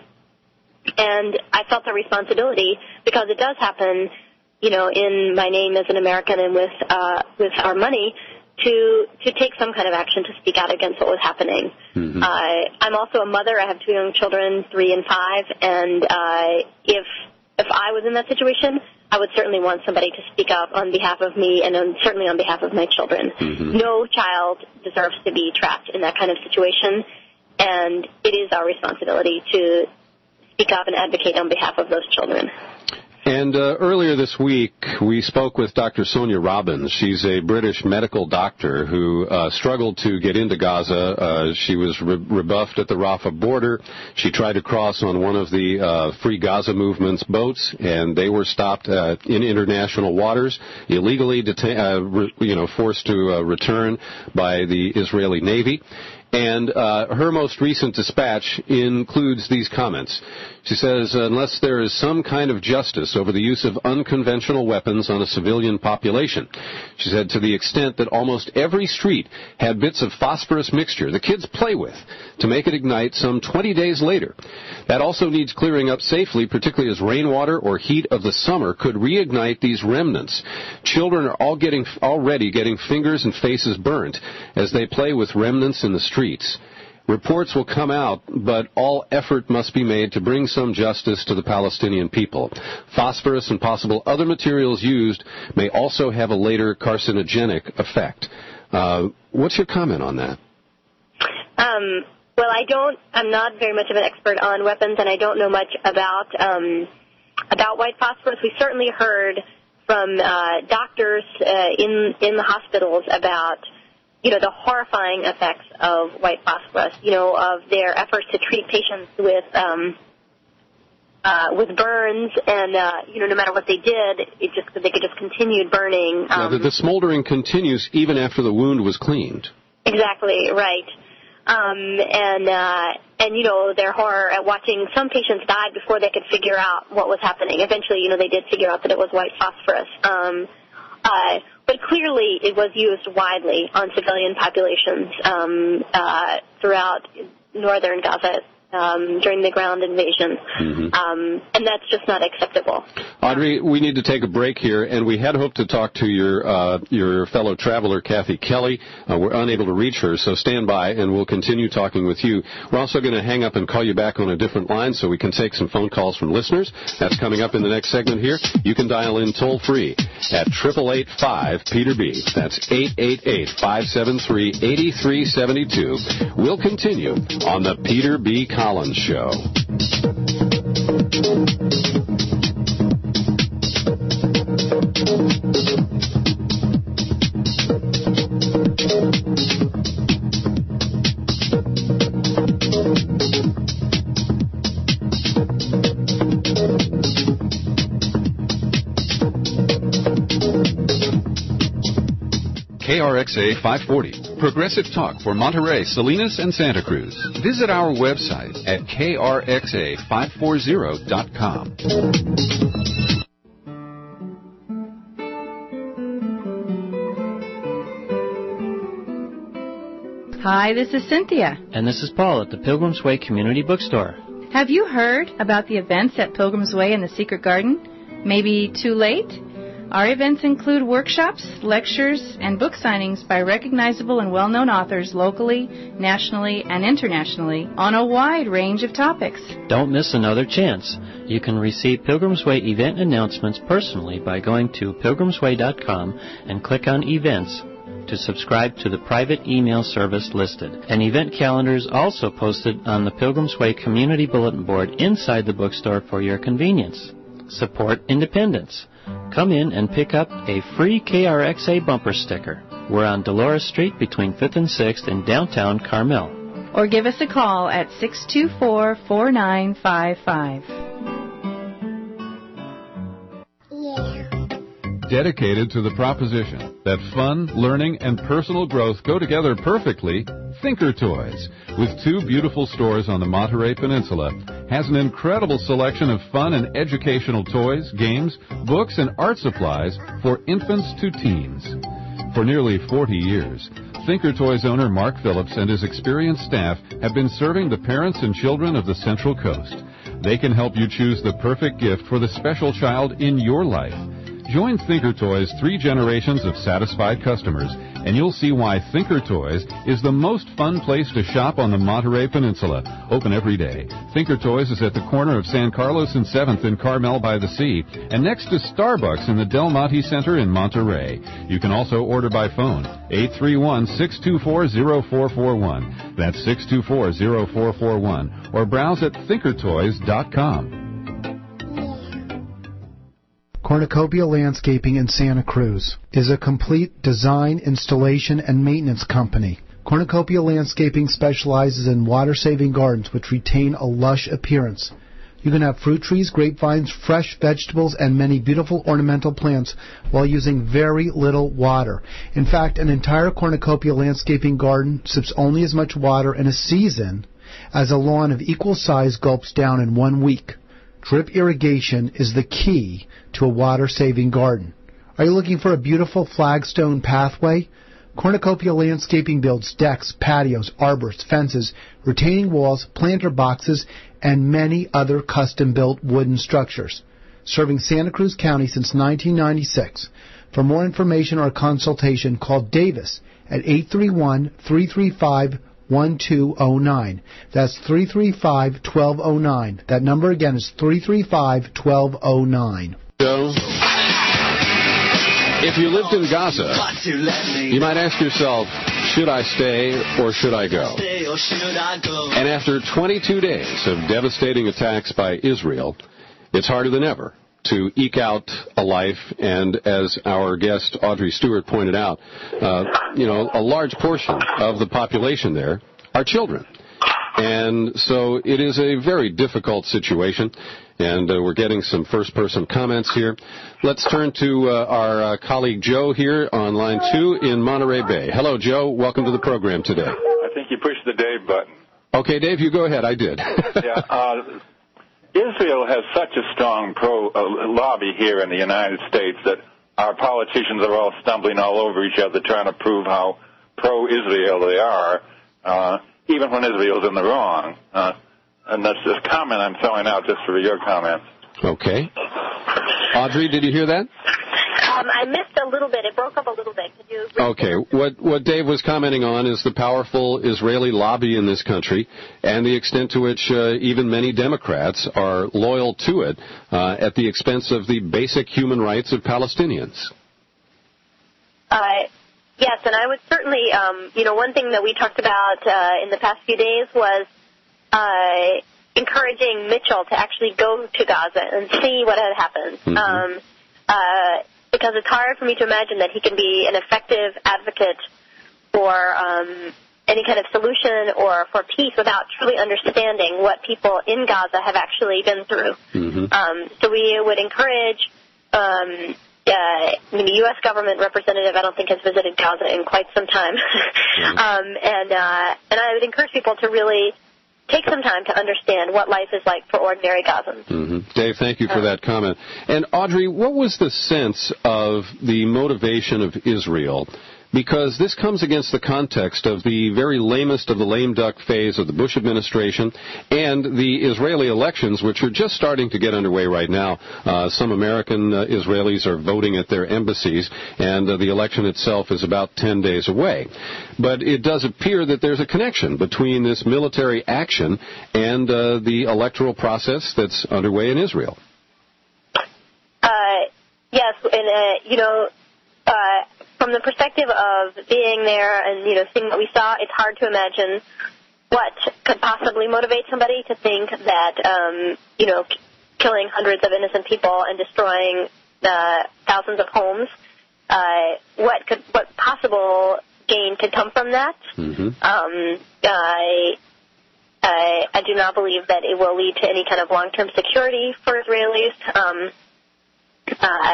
and I felt a responsibility because it does happen, you know, in my name as an American and with uh, with our money to to take some kind of action to speak out against what was happening. Mm-hmm. Uh, I'm also a mother. I have two young children, three and five, and uh, if If I was in that situation, I would certainly want somebody to speak up on behalf of me and on, certainly on behalf of my children. Mm-hmm. No child deserves to be trapped in that kind of situation, and it is our responsibility to speak up and advocate on behalf of those children. And uh, earlier this week, we spoke with Doctor Sonia Robbins. She's a British medical doctor who uh, struggled to get into Gaza. Uh, she was re- rebuffed at the Rafah border. She tried to cross on one of the uh, Free Gaza Movement's boats, and they were stopped uh, in international waters, illegally deta- uh, re- you know, forced to uh, return by the Israeli Navy. And uh, her most recent dispatch includes these comments. She says, unless there is some kind of justice over the use of unconventional weapons on a civilian population, she said, to the extent that almost every street had bits of phosphorus mixture the kids play with to make it ignite some twenty days later. That also needs clearing up safely, particularly as rainwater or heat of the summer could reignite these remnants. Children are all getting, already getting fingers and faces burnt as they play with remnants in the streets. Reports will come out, but all effort must be made to bring some justice to the Palestinian people. Phosphorus and possible other materials used may also have a later carcinogenic effect. Uh, what's your comment on that? Um, well, I don't, I'm not very much of an expert on weapons, and I don't know much about, um, about white phosphorus. We certainly heard from uh, doctors uh, in in the hospitals about, you know, the horrifying effects of white phosphorus, you know, of their efforts to treat patients with um, uh, with burns, and uh, you know, no matter what they did, it just they could just continue burning. Um, yeah, the, the smoldering continues even after the wound was cleaned. Exactly right, um, and uh, and you know, their horror at watching some patients die before they could figure out what was happening. Eventually, you know, they did figure out that it was white phosphorus. Um, uh, But clearly, it was used widely on civilian populations um, uh, throughout northern Gaza um, during the ground invasion, mm-hmm. um, and that's just not acceptable. Audrey, we need to take a break here, and we had hoped to talk to your uh, your fellow traveler, Kathy Kelly. Uh, we're unable to reach her, so stand by, and we'll continue talking with you. We're also going to hang up and call you back on a different line so we can take some phone calls from listeners. That's coming up in the next segment here. You can dial in toll-free at eight eight eight, five, Peter B. That's eight eight eight, five seven three, eight three seven two. We'll continue on the Peter B. Collins Show. K R X A five forty, progressive talk for Monterey, Salinas, and Santa Cruz. Visit our website at K R X A five forty dot com. Hi, this is Cynthia. And this is Paul at the Pilgrim's Way Community Bookstore. Have you heard about the events at Pilgrim's Way and the Secret Garden? Maybe too late? Our events include workshops, lectures, and book signings by recognizable and well-known authors locally, nationally, and internationally on a wide range of topics. Don't miss another chance. You can receive Pilgrim's Way event announcements personally by going to pilgrims way dot com and click on Events to subscribe to the private email service listed. An event calendar is also posted on the Pilgrim's Way Community Bulletin Board inside the bookstore for your convenience. Support independence. Come in and pick up a free K R X A bumper sticker. We're on Dolores Street between fifth and sixth in downtown Carmel. Or give us a call at six two four, four nine five five. Dedicated to the proposition that fun, learning, and personal growth go together perfectly, Thinker Toys, with two beautiful stores on the Monterey Peninsula, has an incredible selection of fun and educational toys, games, books, and art supplies for infants to teens. For nearly forty years, Thinker Toys owner Mark Phillips and his experienced staff have been serving the parents and children of the Central Coast. They can help you choose the perfect gift for the special child in your life. Join Thinker Toys' three generations of satisfied customers, and you'll see why Thinker Toys is the most fun place to shop on the Monterey Peninsula. Open every day. Thinker Toys is at the corner of San Carlos and seventh in Carmel by the Sea, and next to Starbucks in the Del Monte Center in Monterey. You can also order by phone, eight three one, six two four, zero four four one. That's six two four, zero four four one. Or browse at thinker toys dot com. Cornucopia Landscaping in Santa Cruz is a complete design, installation, and maintenance company. Cornucopia Landscaping specializes in water-saving gardens which retain a lush appearance. You can have fruit trees, grapevines, fresh vegetables, and many beautiful ornamental plants while using very little water. In fact, an entire Cornucopia Landscaping garden sips only as much water in a season as a lawn of equal size gulps down in one week. Drip irrigation is the key to a water-saving garden. Are you looking for a beautiful flagstone pathway? Cornucopia Landscaping builds decks, patios, arbors, fences, retaining walls, planter boxes, and many other custom-built wooden structures. Serving Santa Cruz County since nineteen ninety-six. For more information or a consultation, call Davis at eight three one, three three five, one two zero nine. That's three three five, one two zero nine. That number again is three three five, one two zero nine. So, if you lived in Gaza, you might ask yourself, should I stay or should I go? And after twenty-two days of devastating attacks by Israel, it's harder than ever to eke out a life, and as our guest Audrey Stewart pointed out, uh, you know, a large portion of the population there are children. And so it is a very difficult situation, and uh, we're getting some first-person comments here. Let's turn to uh, our uh, colleague Joe here on line two in Monterey Bay. Hello, Joe. Welcome to the program today. I think you pushed the Dave button. Okay, Dave, you go ahead. I did. yeah. Uh, Israel has such a strong pro uh, lobby here in the United States that our politicians are all stumbling all over each other trying to prove how pro-Israel they are, uh, even when Israel's in the wrong. Uh, and that's this comment I'm throwing out just for your comments. Okay. Audrey, did you hear that? Um, I missed a little bit. It broke up a little bit. Could you? Okay. What what Dave was commenting on is the powerful Israeli lobby in this country and the extent to which uh, even many Democrats are loyal to it uh, at the expense of the basic human rights of Palestinians. Uh, yes, and I would certainly, um, you know, one thing that we talked about uh, in the past few days was uh, encouraging Mitchell to actually go to Gaza and see what had happened. Mm-hmm. Um, uh, because it's hard for me to imagine that he can be an effective advocate for um, any kind of solution or for peace without truly understanding what people in Gaza have actually been through. Mm-hmm. Um, so we would encourage, um, uh, I mean, the U S government representative I don't think has visited Gaza in quite some time, mm-hmm. um, and uh, and I would encourage people to really take some time to understand what life is like for ordinary Gazans. Mm-hmm. Dave, thank you for that comment. And Audrey, what was the sense of the motivation of Israel? Because this comes against the context of the very lamest of the lame duck phase of the Bush administration and the Israeli elections, which are just starting to get underway right now. Uh, some American uh, Israelis are voting at their embassies, and uh, the election itself is about ten days away. But it does appear that there's a connection between this military action and uh, the electoral process that's underway in Israel. Uh, yes, and, uh, you know, uh, from the perspective of being there and, you know, seeing what we saw, it's hard to imagine what could possibly motivate somebody to think that, um, you know, k- killing hundreds of innocent people and destroying uh, thousands of homes, uh, what could, what possible gain could come from that? Mm-hmm. Um, I, I, I do not believe that it will lead to any kind of long-term security for Israelis. Um, uh,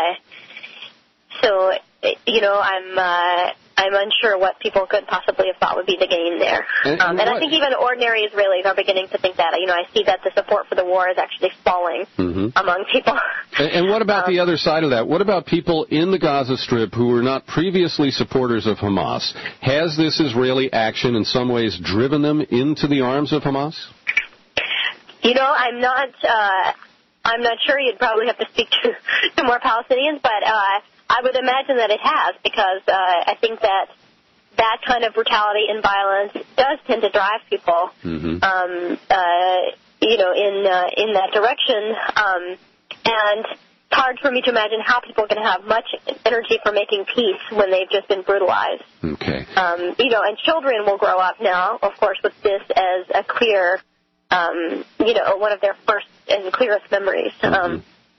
so. You know, I'm uh, I'm unsure what people could possibly have thought would be the gain there. And, um, and I think even ordinary Israelis are beginning to think that. You know, I see that the support for the war is actually falling mm-hmm. among people. And, and what about um, the other side of that? What about people in the Gaza Strip who were not previously supporters of Hamas? Has this Israeli action in some ways driven them into the arms of Hamas? You know, I'm not uh, I'm not sure. You'd probably have to speak to, to more Palestinians, but uh, I would imagine that it has, because uh, I think that that kind of brutality and violence does tend to drive people, mm-hmm. um, uh, you know, in uh, in that direction. Um, and it's hard for me to imagine how people can have much energy for making peace when they've just been brutalized. Okay. Um, you know, and children will grow up now, of course, with this as a clear, um, you know, one of their first and clearest memories. Mm-hmm. Um,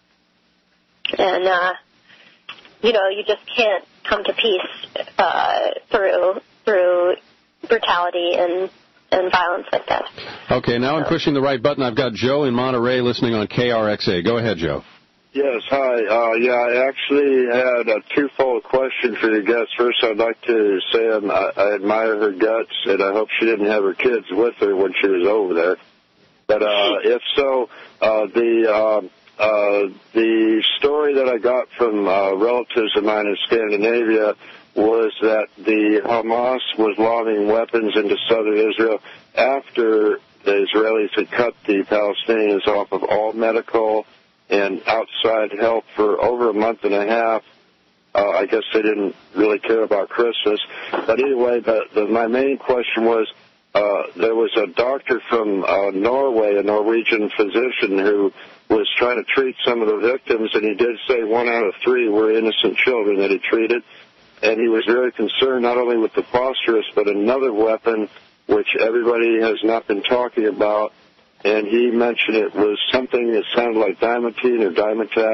and, uh, you know, you just can't come to peace uh, through through brutality and, and violence like that. Okay, now so. I'm pushing the right button. I've got Joe in Monterey listening on K R X A. Go ahead, Joe. Yes, hi. Uh, yeah, I actually had a twofold question for your guest. First, I'd like to say I'm, I, I admire her guts, and I hope she didn't have her kids with her when she was over there. But uh, if so, uh, the... Uh, Uh, the story that I got from uh, relatives of mine in Scandinavia was that the Hamas was lobbing weapons into southern Israel after the Israelis had cut the Palestinians off of all medical and outside help for over a month and a half. Uh, I guess they didn't really care about Christmas. But anyway, the, the, my main question was, uh, there was a doctor from uh, Norway, a Norwegian physician, who was trying to treat some of the victims, and he did say one out of three were innocent children that he treated. And he was very concerned not only with the phosphorus, but another weapon which everybody has not been talking about. And he mentioned it was something that sounded like Dimethylene or Dimetap,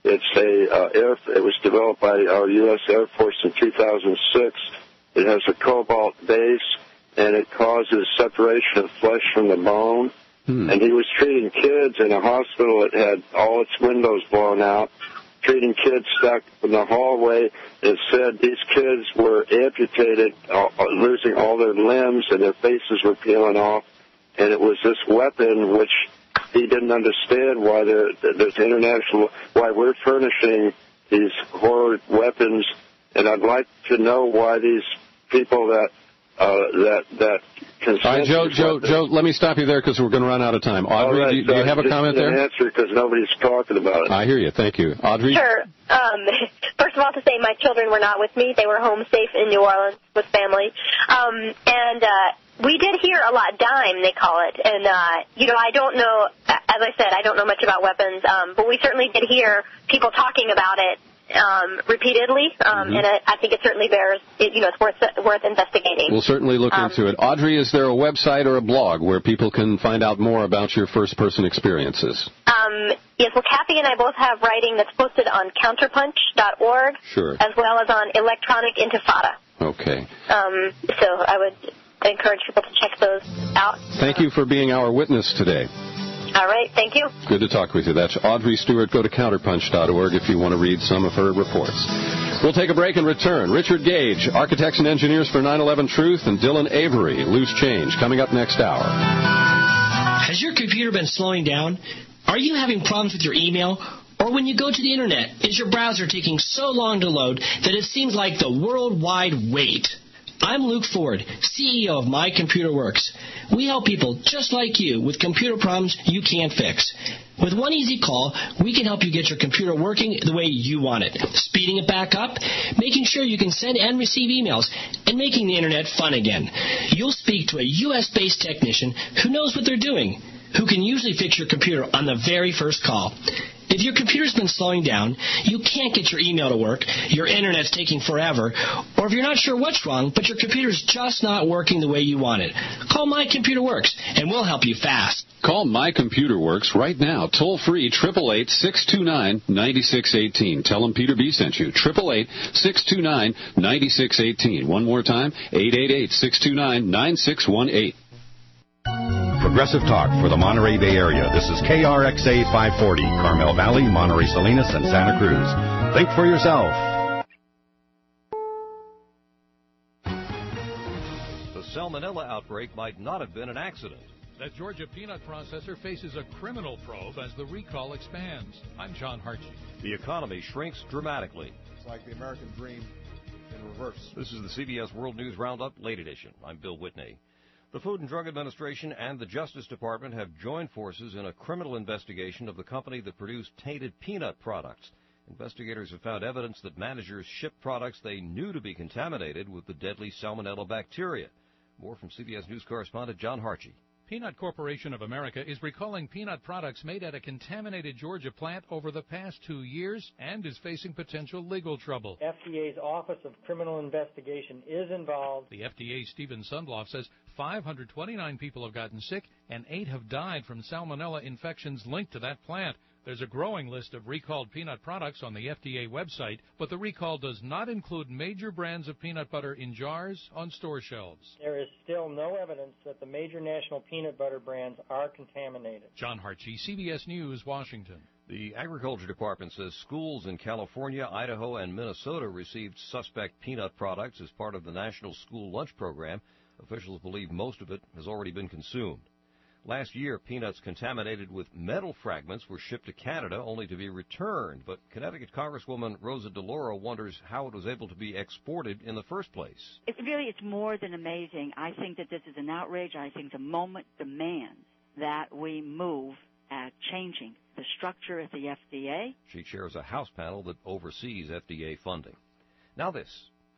It's a uh, air, it was developed by our U S Air Force in two thousand six. It has a cobalt base, and it causes separation of flesh from the bone. Hmm. And he was treating kids in a hospital that had all its windows blown out, treating kids stuck in the hallway. It said these kids were amputated, uh, losing all their limbs, and their faces were peeling off. And it was this weapon which he didn't understand why there, there's international, why we're furnishing these horror weapons. And I'd like to know why these people that uh, that that All right, Joe, Joe, Joe, let me stop you there because we're going to run out of time. Audrey, right, do, you, do you have a comment there? An answer because nobody's talking about it. I hear you. Thank you, Audrey. Sure. Um, first of all, to say my children were not with me; they were home safe in New Orleans with family. Um, and uh, we did hear a lot. Dime, they call it. And uh, you know, I don't know. As I said, I don't know much about weapons, um, but we certainly did hear people talking about it. Um, repeatedly, um, mm-hmm. and I, I think it certainly bears, it, you know, it's worth worth investigating. We'll certainly look um, into it. Audrey, is there a website or a blog where people can find out more about your first-person experiences? Um, yes, well, Kathy and I both have writing that's posted on counterpunch dot org, sure, as well as on Electronic Intifada. Okay. Um, so I would encourage people to check those out. Thank you for being our witness today. All right, thank you. Good to talk with you. That's Audrey Stewart. Go to counterpunch dot org if you want to read some of her reports. We'll take a break and return. Richard Gage, Architects and Engineers for nine eleven Truth, and Dylan Avery, Loose Change, coming up next hour. Has your computer been slowing down? Are you having problems with your email? Or when you go to the Internet, is your browser taking so long to load that it seems like the worldwide wait? I'm Luke Ford, C E O of My Computer Works. We help people just like you with computer problems you can't fix. With one easy call, we can help you get your computer working the way you want it, speeding it back up, making sure you can send and receive emails, and making the Internet fun again. You'll speak to a U S based technician who knows what they're doing, who can usually fix your computer on the very first call. If your computer's been slowing down, you can't get your email to work, your Internet's taking forever, or if you're not sure what's wrong, but your computer's just not working the way you want it, call My Computer Works, and we'll help you fast. Call My Computer Works right now, toll-free, eight eight eight, six two nine, nine six one eight. Tell them Peter B. sent you, eight eight eight, six two nine, nine six one eight. One more time, eight eight eight, six two nine, nine six one eight. Progressive Talk for the Monterey Bay Area. This is K R X A five forty, Carmel Valley, Monterey Salinas, and Santa Cruz. Think for yourself. The salmonella outbreak might not have been an accident. The Georgia peanut processor faces a criminal probe as the recall expands. I'm John Hartshey. The economy shrinks dramatically. It's like the American dream in reverse. This is the C B S World News Roundup Late Edition. I'm Bill Whitney. The Food and Drug Administration and the Justice Department have joined forces in a criminal investigation of the company that produced tainted peanut products. Investigators have found evidence that managers shipped products they knew to be contaminated with the deadly Salmonella bacteria. More from C B S News correspondent John Hartshey. Peanut Corporation of America is recalling peanut products made at a contaminated Georgia plant over the past two years and is facing potential legal trouble. F D A's Office of Criminal Investigation is involved. The F D A's Stephen Sundloff says five hundred twenty-nine people have gotten sick and eight have died from salmonella infections linked to that plant. There's a growing list of recalled peanut products on the F D A website, but the recall does not include major brands of peanut butter in jars on store shelves. There is still no evidence that the major national peanut butter brands are contaminated. John Hartshey, C B S News, Washington. The Agriculture Department says schools in California, Idaho, and Minnesota received suspect peanut products as part of the National School Lunch Program. Officials believe most of it has already been consumed. Last year, peanuts contaminated with metal fragments were shipped to Canada only to be returned. But Connecticut Congresswoman Rosa DeLauro wonders how it was able to be exported in the first place. It's really, it's more than amazing. I think that this is an outrage. I think the moment demands that we move at changing the structure at the F D A. She chairs a House panel that oversees F D A funding. Now this.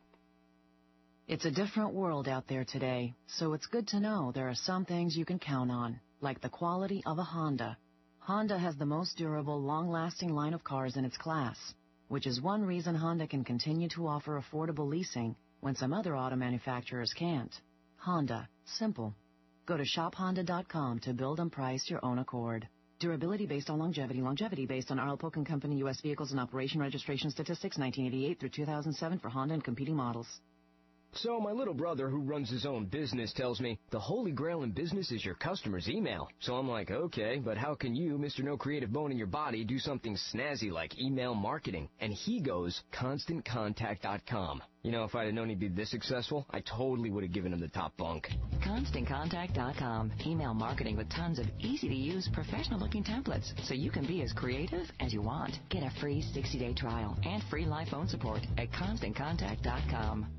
It's a different world out there today, so it's good to know there are some things you can count on, like the quality of a Honda. Honda has the most durable, long-lasting line of cars in its class, which is one reason Honda can continue to offer affordable leasing when some other auto manufacturers can't. Honda. Simple. Go to shop honda dot com to build and price your own Accord. Durability based on longevity. Longevity based on R L Polk and Company, U S Vehicles and Operation Registration Statistics, nineteen eighty-eight through two thousand seven for Honda and competing models. So my little brother who runs his own business tells me the holy grail in business is your customer's email. So I'm like, okay, but how can you, Mister No Creative Bone in your body, do something snazzy like email marketing? And he goes, constant contact dot com. You know, if I'd have known he'd be this successful, I totally would have given him the top bunk. constant contact dot com. Email marketing with tons of easy-to-use, professional-looking templates, so you can be as creative as you want. Get a free sixty-day trial and free live phone support at constant contact dot com.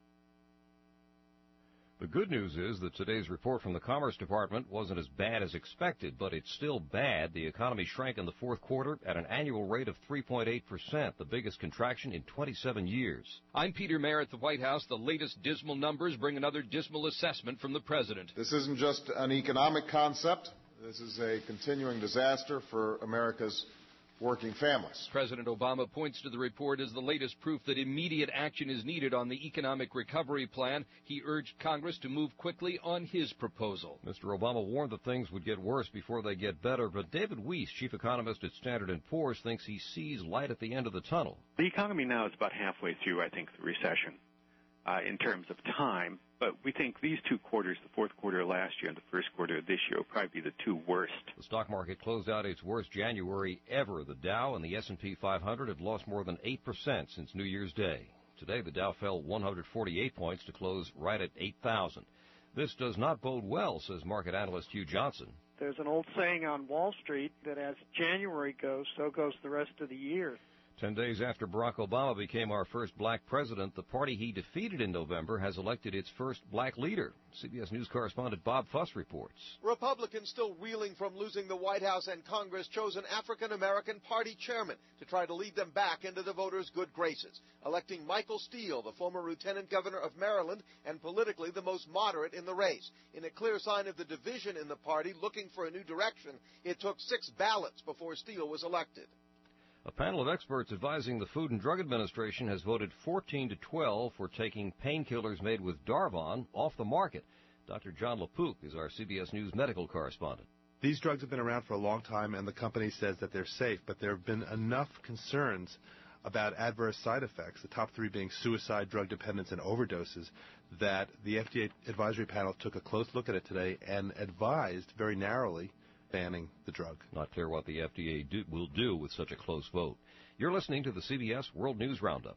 The good news is that today's report from the Commerce Department wasn't as bad as expected, but it's still bad. The economy shrank in the fourth quarter at an annual rate of three point eight percent, the biggest contraction in twenty-seven years. I'm Peter Mayer at the White House. The latest dismal numbers bring another dismal assessment from the president. This isn't just an economic concept. This is a continuing disaster for America's working families. President Obama points to the report as the latest proof that immediate action is needed on the economic recovery plan. He urged Congress to move quickly on his proposal. Mister Obama warned that things would get worse before they get better, but David Weiss, chief economist at Standard and Poor's, thinks he sees light at the end of the tunnel. The economy now is about halfway through, I think, the recession uh, in terms of time. But we think these two quarters, the fourth quarter of last year and the first quarter of this year, will probably be the two worst. The stock market closed out its worst January ever. The Dow and the S and P five hundred have lost more than eight percent since New Year's Day. Today, the Dow fell one hundred forty-eight points to close right at eight thousand. This does not bode well, says market analyst Hugh Johnson. There's an old saying on Wall Street that as January goes, so goes the rest of the year. Ten days after Barack Obama became our first black president, the party he defeated in November has elected its first black leader. C B S News correspondent Bob Fuss reports. Republicans still reeling from losing the White House and Congress chose an African-American party chairman to try to lead them back into the voters' good graces, electing Michael Steele, the former lieutenant governor of Maryland and politically the most moderate in the race. In a clear sign of the division in the party looking for a new direction, it took six ballots before Steele was elected. A panel of experts advising the Food and Drug Administration has voted fourteen to twelve for taking painkillers made with Darvon off the market. Doctor John LaPook is our C B S News medical correspondent. These drugs have been around for a long time, and the company says that they're safe, but there have been enough concerns about adverse side effects, the top three being suicide, drug dependence, and overdoses, that the F D A advisory panel took a close look at it today and advised very narrowly banning the drug. Not clear what the F D A do, will do with such a close vote. You're listening to the C B S World News Roundup.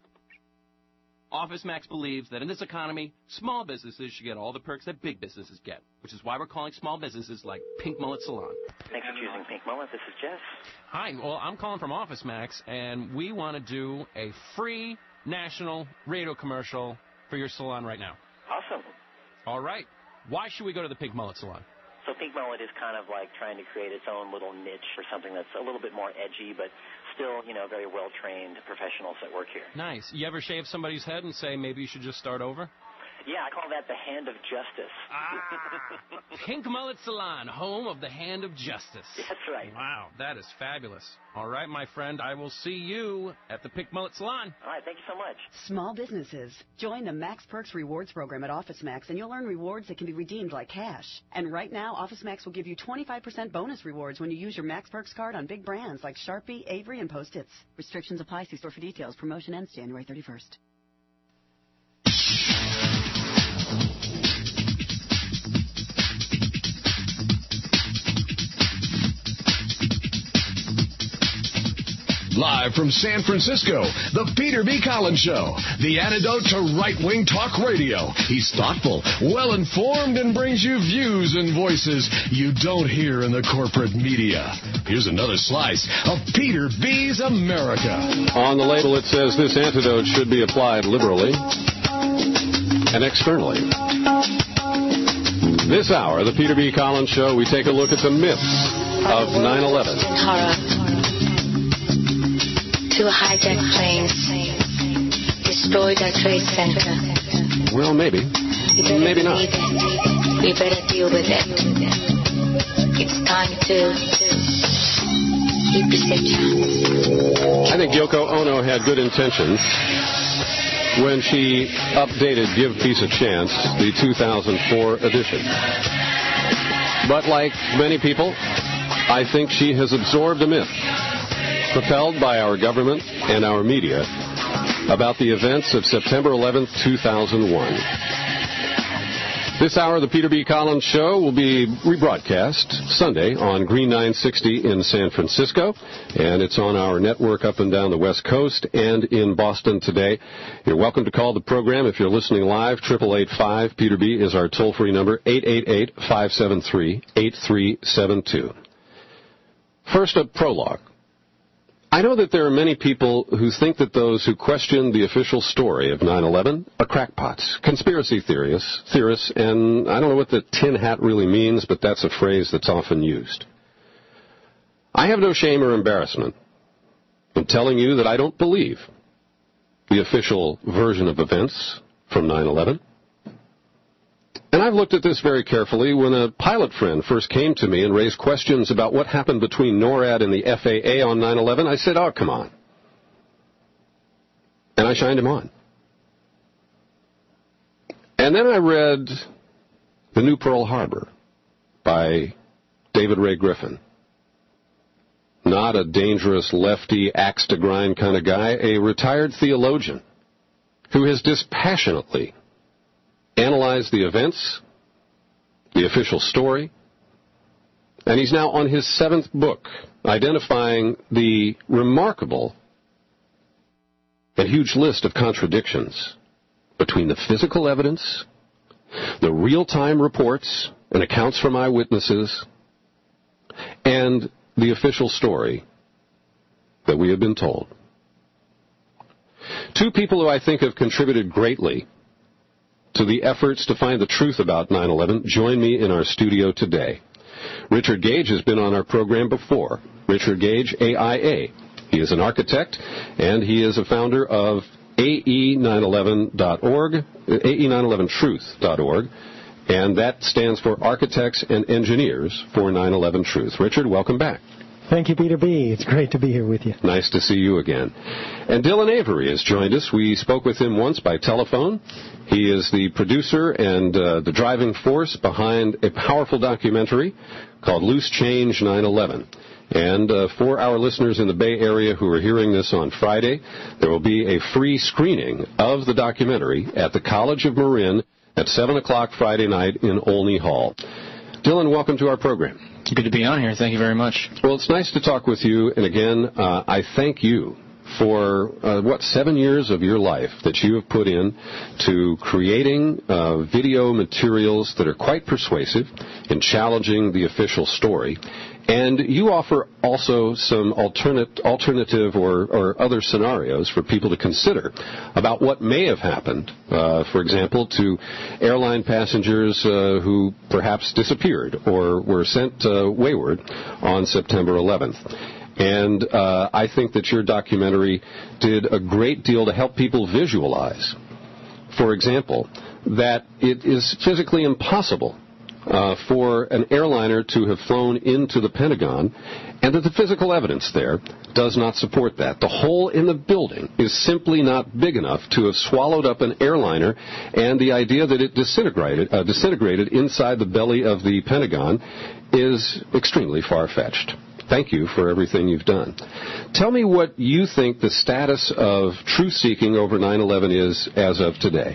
OfficeMax believes that in this economy, small businesses should get all the perks that big businesses get, which is why we're calling small businesses like Pink Mullet Salon. Thanks for choosing Pink Mullet. This is Jess. Hi, well, I'm calling from OfficeMax, and we want to do a free national radio commercial for your salon right now. Awesome. All right. Why should we go to the Pink Mullet Salon? So Pink Mullet is kind of like trying to create its own little niche for something that's a little bit more edgy, but still, you know, very well-trained professionals that work here. Nice. You ever shave somebody's head and say maybe you should just start over? Yeah, I call that the Hand of Justice. Ah, Pink Mullet Salon, home of the Hand of Justice. That's right. Wow, that is fabulous. All right, my friend, I will see you at the Pink Mullet Salon. All right, thank you so much. Small businesses. Join the Max Perks Rewards program at OfficeMax, and you'll earn rewards that can be redeemed like cash. And right now, OfficeMax will give you twenty-five percent bonus rewards when you use your Max Perks card on big brands like Sharpie, Avery, and Post-its. Restrictions apply. See store for details. Promotion ends January thirty-first. Live from San Francisco, the Peter B. Collins Show, the antidote to right-wing talk radio. He's thoughtful, well-informed, and brings you views and voices you don't hear in the corporate media. Here's another slice of Peter B's America. On the label it says this antidote should be applied liberally and externally. This hour, the Peter B. Collins Show, we take a look at the myths of nine eleven. Two hijacked planes destroyed our trade center. Well, maybe. Maybe not. We better deal with it. It's time to keep the chance. I think Yoko Ono had good intentions when she updated Give Peace a Chance, the two thousand four edition. But like many people, I think she has absorbed a myth propelled by our government and our media about the events of September eleventh, two thousand one. This hour of the Peter B. Collins Show will be rebroadcast Sunday on Green nine sixty in San Francisco, and it's on our network up and down the West Coast and in Boston today. You're welcome to call the program if you're listening live. eight eight eight five Peter B is our toll-free number, eight eight eight, five seven three, eight three seven two. First, a prologue. I know that there are many people who think that those who question the official story of nine eleven are crackpots, conspiracy theorists, theorists, and I don't know what the tin hat really means, but that's a phrase that's often used. I have no shame or embarrassment in telling you that I don't believe the official version of events from nine eleven. And I've looked at this very carefully. When a pilot friend first came to me and raised questions about what happened between NORAD and the F A A on nine eleven, I said, oh, come on. And I shined him on. And then I read The New Pearl Harbor by David Ray Griffin. Not a dangerous lefty, axe to grind kind of guy, a retired theologian who has dispassionately analyzed the events, the official story, and he's now on his seventh book, identifying the remarkable and huge list of contradictions between the physical evidence, the real-time reports and accounts from eyewitnesses, and the official story that we have been told. Two people who I think have contributed greatly to the efforts to find the truth about nine eleven join me in our studio today. Richard Gage has been on our program before. Richard Gage, A I A. He is an architect, and he is a founder of A E nine eleven dot org, A E nine eleven truth dot org, and that stands for Architects and Engineers for nine eleven Truth. Richard, welcome back. Thank you, Peter B. It's great to be here with you. Nice to see you again. And Dylan Avery has joined us. We spoke with him once by telephone. He is the producer and uh, the driving force behind a powerful documentary called Loose Change nine eleven. And uh, for our listeners in the Bay Area who are hearing this on Friday, there will be a free screening of the documentary at the College of Marin at seven o'clock Friday night in Olney Hall. Dylan, welcome to our program. Good to be on here. Thank you very much. Well, it's nice to talk with you. And again, uh, I thank you for, uh, what, seven years of your life that you have put in to creating uh, video materials that are quite persuasive in challenging the official story. And you offer also some alternate, alternative or, or other scenarios for people to consider about what may have happened, uh, for example, to airline passengers uh, who perhaps disappeared or were sent uh, wayward on September eleventh. And uh, I think that your documentary did a great deal to help people visualize, for example, that it is physically impossible Uh, for an airliner to have flown into the Pentagon, and that the physical evidence there does not support that. The hole in the building is simply not big enough to have swallowed up an airliner, and the idea that it disintegrated, uh, disintegrated inside the belly of the Pentagon is extremely far-fetched. Thank you for everything you've done. Tell me what you think the status of truth-seeking over nine eleven is as of today.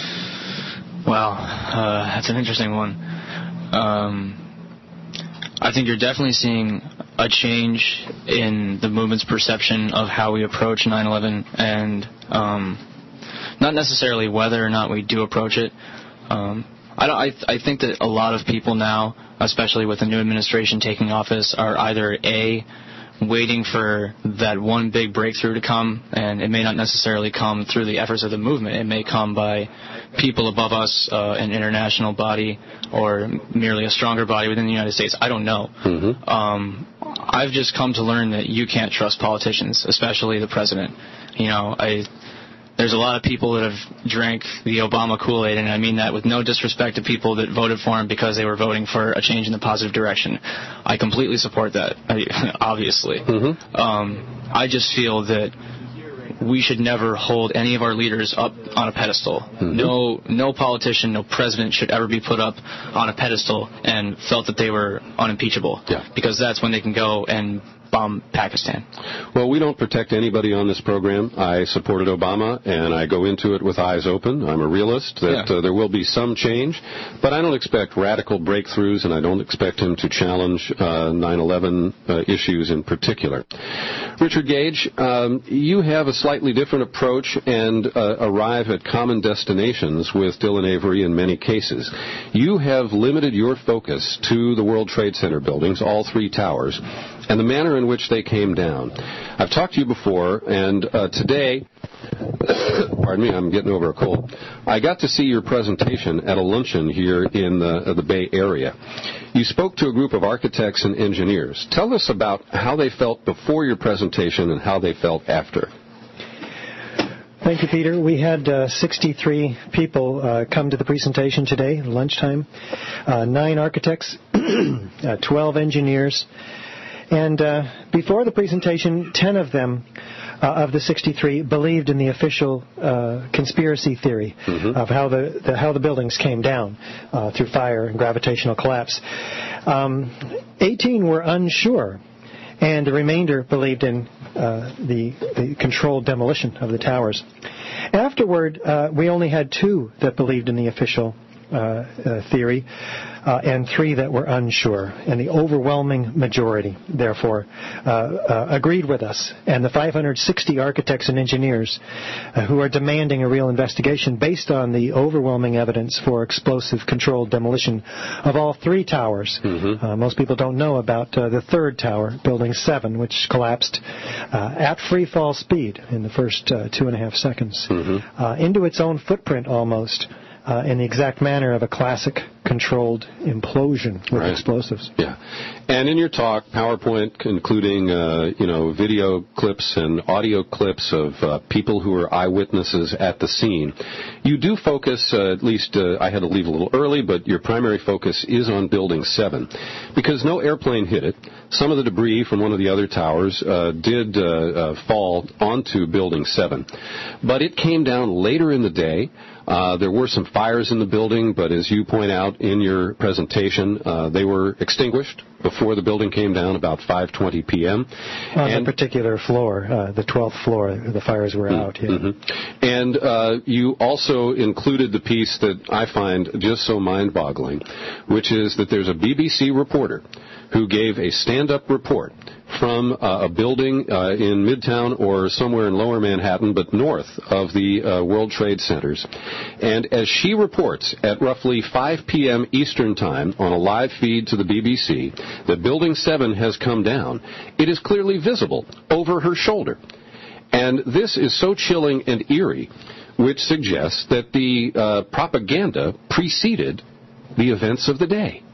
Wow, uh, that's an interesting one. Um, I think you're definitely seeing a change in the movement's perception of how we approach nine eleven, and um, not necessarily whether or not we do approach it. Um, I, don't, I, th- I think that a lot of people now, especially with the new administration taking office, are either A, waiting for that one big breakthrough to come, and it may not necessarily come through the efforts of the movement. It may come by people above us, uh, an international body, or merely a stronger body within the United States. I don't know. Mm-hmm. Um, I've just come to learn that you can't trust politicians, especially the president. You know, I... There's a lot of people that have drank the Obama Kool-Aid, and I mean that with no disrespect to people that voted for him because they were voting for a change in the positive direction. I completely support that, obviously. Mm-hmm. Um, I just feel that we should never hold any of our leaders up on a pedestal. Mm-hmm. No, no politician, no president should ever be put up on a pedestal and felt that they were unimpeachable. Yeah. Because that's when they can go and bomb Pakistan. Well, we don't protect anybody on this program. I supported Obama, and I go into it with eyes open. I'm a realist that yeah. uh, there will be some change, but I don't expect radical breakthroughs, and I don't expect him to challenge uh, nine eleven uh, issues in particular. Richard Gage, um, you have a slightly different approach and uh, arrive at common destinations with Dylan Avery in many cases. You have limited your focus to the World Trade Center buildings, all three towers, and the manner in which they came down. I've talked to you before, and uh, today, pardon me, I'm getting over a cold, I got to see your presentation at a luncheon here in the, uh, the Bay Area. You spoke to a group of architects and engineers. Tell us about how they felt before your presentation and how they felt after. Thank you, Peter. We had uh, sixty-three people uh, come to the presentation today, lunchtime, uh, nine architects, uh, twelve engineers. And uh, before the presentation, ten of them, uh, of the sixty-three, believed in the official uh, conspiracy theory mm-hmm. of how the, the how the buildings came down uh, through fire and gravitational collapse. Um, eighteen were unsure, and the remainder believed in uh, the, the controlled demolition of the towers. Afterward, uh, we only had two that believed in the official uh, uh, theory. Uh, and three that were unsure. And the overwhelming majority, therefore, uh, uh, agreed with us. And the five hundred sixty architects and engineers uh, who are demanding a real investigation based on the overwhelming evidence for explosive controlled demolition of all three towers. Mm-hmm. Uh, most people don't know about uh, the third tower, Building seven, which collapsed uh, at free fall speed in the first uh, two and a half seconds mm-hmm. uh, into its own footprint almost. Uh, in the exact manner of a classic controlled implosion with right. explosives. Yeah. And in your talk, PowerPoint, including, uh, you know, video clips and audio clips of uh, people who are eyewitnesses at the scene, you do focus, uh, at least uh, I had to leave a little early, but your primary focus is on Building seven. Because no airplane hit it. Some of the debris from one of the other towers uh, did uh, uh, fall onto Building seven. But it came down later in the day. Uh, there were some fires in the building, but as you point out in your presentation, uh, they were extinguished before the building came down about five twenty p.m. On and, the particular floor, uh, the twelfth floor, the fires were out. Yeah. Mm-hmm. And uh, you also included the piece that I find just so mind-boggling, which is that there's a B B C reporter who gave a stand-up report from uh, a building uh, in Midtown or somewhere in Lower Manhattan, but north of the uh, World Trade Centers. And as she reports at roughly five p.m. Eastern Time on a live feed to the B B C that Building seven has come down, it is clearly visible over her shoulder. And this is so chilling and eerie, which suggests that the uh, propaganda preceded the events of the day.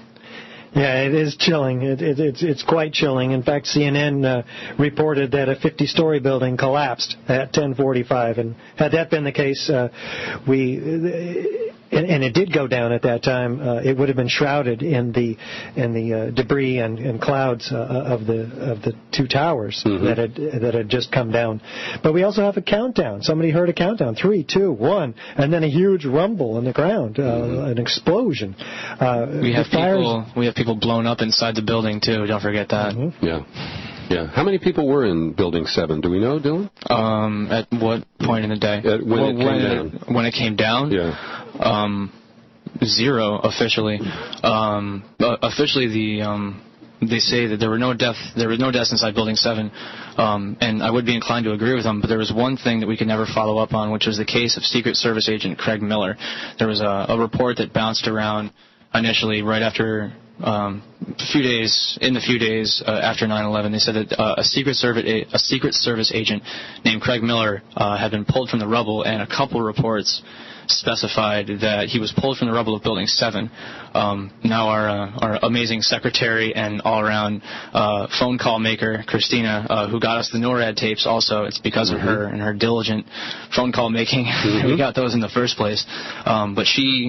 Yeah, it is chilling. It, it, it's it's quite chilling. In fact, C N N uh, reported that a fifty-story building collapsed at ten forty-five, and had that been the case, uh, we and, and it did go down at that time. Uh, it would have been shrouded in the in the uh, debris and, and clouds uh, of the of the two towers mm-hmm. that had that had just come down. But we also have a countdown. Somebody heard a countdown: three, two, one, and then a huge rumble in the ground, uh, mm-hmm. an explosion. Uh, we have fires, people. We have people blown up inside the building too. Don't forget that. Mm-hmm. Yeah. Yeah. How many people were in Building seven? Do we know, Dylan? Um, at what point in the day? At when well, it came when down. It, when it came down? Yeah. Um, zero officially. Um, uh, officially the um, they say that there were no death. There was no deaths inside Building seven, um, and I would be inclined to agree with them. But there was one thing that we could never follow up on, which was the case of Secret Service agent Craig Miller. There was a, a report that bounced around initially right after. Um, a few days, in the few days uh, after nine eleven, they said that uh, a Secret Service a, a Secret Service agent named Craig Miller uh, had been pulled from the rubble, and a couple reports specified that he was pulled from the rubble of Building seven. Um, now our uh, our amazing secretary and all-around uh, phone call maker, Christina, uh, who got us the NORAD tapes also, it's because mm-hmm. of her and her diligent phone call making mm-hmm. we got those in the first place. Um, but she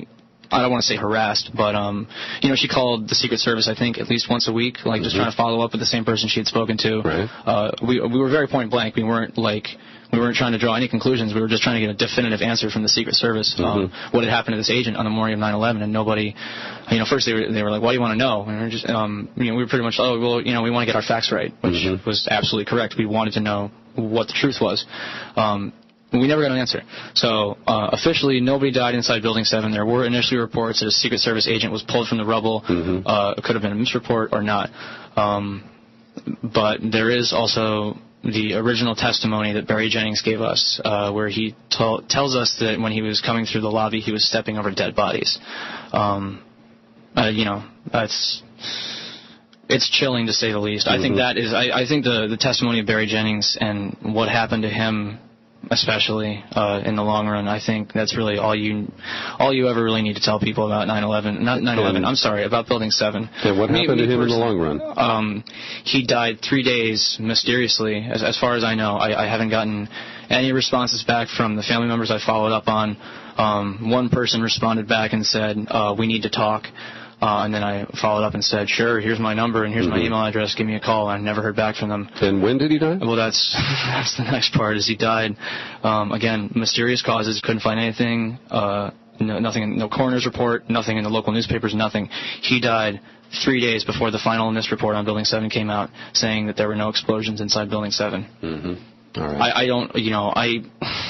I don't want to say harassed, but, um, you know, she called the Secret Service, I think, at least once a week, like, mm-hmm. just trying to follow up with the same person she had spoken to. Right. Uh, we, we were very point blank. We weren't, like, we weren't trying to draw any conclusions. We were just trying to get a definitive answer from the Secret Service, um, mm-hmm. what had happened to this agent on the morning of nine eleven, and nobody, you know, first they were, they were like, why do you want to know? And we were just, um, you know, we were pretty much, oh, well, you know, we want to get our facts right, which mm-hmm. was absolutely correct. We wanted to know what the truth was. Um, we never got an answer. So, uh, officially, nobody died inside Building seven. There were initially reports that a Secret Service agent was pulled from the rubble. Mm-hmm. Uh, it could have been a misreport or not. Um, but there is also the original testimony that Barry Jennings gave us, uh, where he t- tells us that when he was coming through the lobby, he was stepping over dead bodies. Um, uh, you know, that's it's chilling to say the least. Mm-hmm. I think that is. I, I think the the testimony of Barry Jennings and what happened to him, especially uh, in the long run, I think that's really all you all you ever really need to tell people about nine eleven. Not nine eleven, I'm sorry, about Building seven. And what me, happened me to him in the long run? Um, he died three days mysteriously, as, as far as I know. I, I haven't gotten any responses back from the family members I followed up on. Um, one person responded back and said, uh, we need to talk. Uh, and then I followed up and said, sure, here's my number and here's mm-hmm. my email address. Give me a call. And I never heard back from them. And when did he die? Well, that's that's the next part, is he died, um, again, mysterious causes. Couldn't find anything, uh, no, nothing, no coroner's report, nothing in the local newspapers, nothing. He died three days before the final NIST report on Building seven came out, saying that there were no explosions inside Building seven. Mm-hmm. All right. I, I don't, you know, I...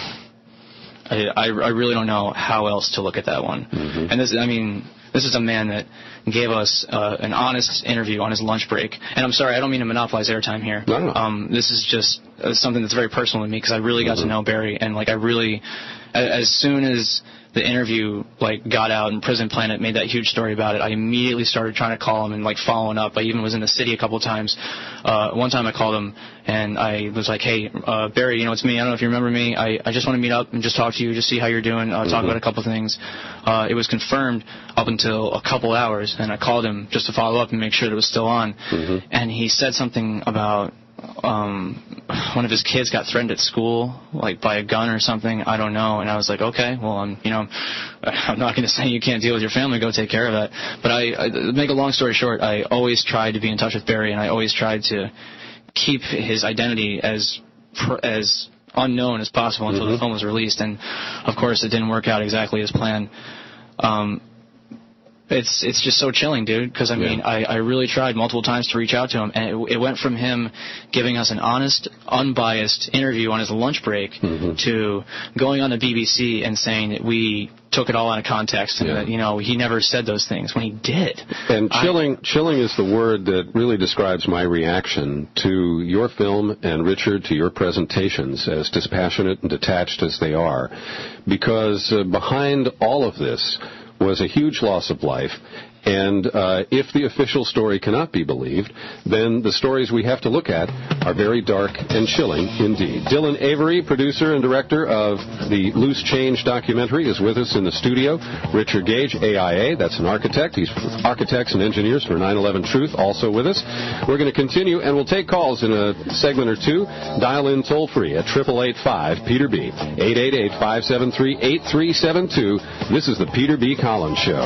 I, I really don't know how else to look at that one. Mm-hmm. And this, I mean, this is a man that gave us uh, an honest interview on his lunch break. And I'm sorry, I don't mean to monopolize airtime here. No, no. Um, this is just uh, something that's very personal to me, because I really got mm-hmm. to know Barry, and like I really, as soon as the interview like got out and Prison Planet made that huge story about it, I immediately started trying to call him and like following up. I even was in the city a couple of times. Uh, one time I called him and I was like, hey, uh, Barry, you know, it's me. I don't know if you remember me. I, I just want to meet up and just talk to you, just see how you're doing, uh, talk mm-hmm. about a couple of things. Uh, it was confirmed up until a couple hours, and I called him just to follow up and make sure that it was still on. Mm-hmm. And he said something about um one of his kids got threatened at school, like by a gun or something. I don't know. And I was like, okay, well, I'm you know I'm not going to say you can't deal with your family, go take care of that. But I, I make a long story short, I always tried to be in touch with Barry, and I always tried to keep his identity as as unknown as possible until mm-hmm. the film was released. And of course it didn't work out exactly as planned. um It's it's just so chilling, dude, because, I mean, yeah. I, I really tried multiple times to reach out to him, and it, it went from him giving us an honest, unbiased interview on his lunch break mm-hmm. to going on the B B C and saying that we took it all out of context, and yeah. that, you know, he never said those things when he did. And chilling, I, chilling is the word that really describes my reaction to your film and, Richard, to your presentations, as dispassionate and detached as they are, because uh, behind all of this was a huge loss of life, and uh, if the official story cannot be believed, then the stories we have to look at are very dark and chilling indeed. Dylan Avery, producer and director of the Loose Change documentary, is with us in the studio. Richard Gage, A I A, that's an architect. He's Architects and Engineers for nine eleven Truth, also with us. We're going to continue, and we'll take calls in a segment or two. Dial in toll-free at eight eight eight five, Peter B, eight eight eight, five seven three, eight three seven two. This is the Peter B. Collins Show.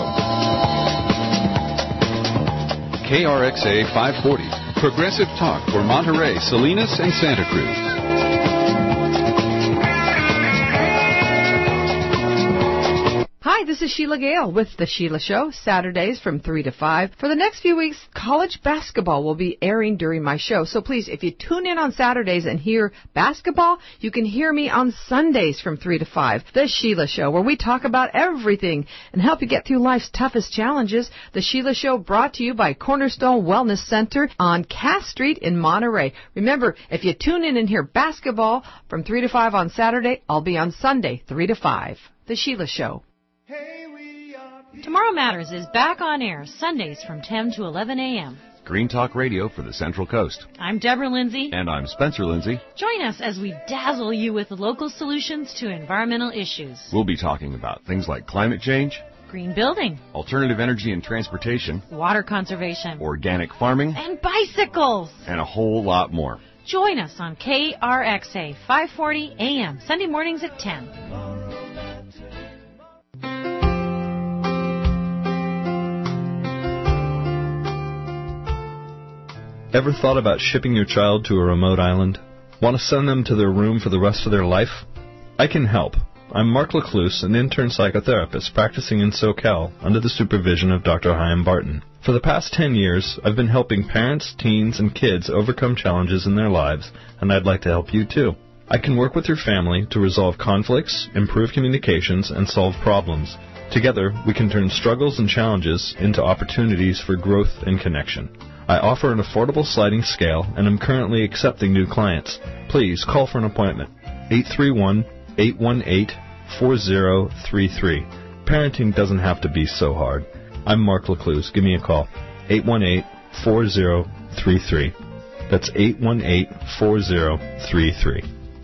K R X A five forty, Progressive Talk for Monterey, Salinas, and Santa Cruz. Hi, this is Sheila Gale with The Sheila Show, Saturdays from three to five. For the next few weeks, college basketball will be airing during my show. So please, if you tune in on Saturdays and hear basketball, you can hear me on Sundays from three to five. The Sheila Show, where we talk about everything and help you get through life's toughest challenges. The Sheila Show, brought to you by Cornerstone Wellness Center on Cass Street in Monterey. Remember, if you tune in and hear basketball from three to five on Saturday, I'll be on Sunday, three to five. The Sheila Show. Tomorrow Matters is back on air Sundays from ten to eleven a.m. Green Talk Radio for the Central Coast. I'm Deborah Lindsay. And I'm Spencer Lindsay. Join us as we dazzle you with local solutions to environmental issues. We'll be talking about things like climate change, green building, alternative energy and transportation, water conservation, organic farming, and bicycles, and a whole lot more. Join us on K R X A five forty A M, Sunday mornings at ten. Ever thought about shipping your child to a remote island? Want to send them to their room for the rest of their life? I can help. I'm Mark Lecluse, an intern psychotherapist practicing in SoCal under the supervision of Doctor Chaim Barton. For the past ten years, I've been helping parents, teens, and kids overcome challenges in their lives, and I'd like to help you too. I can work with your family to resolve conflicts, improve communications, and solve problems. Together, we can turn struggles and challenges into opportunities for growth and connection. I offer an affordable sliding scale, and am currently accepting new clients. Please call for an appointment. eight three one, eight one eight, four zero three three. Parenting doesn't have to be so hard. I'm Mark Lecluse. Give me a call. eight one eight, four zero three three. That's eight one eight, four zero three three.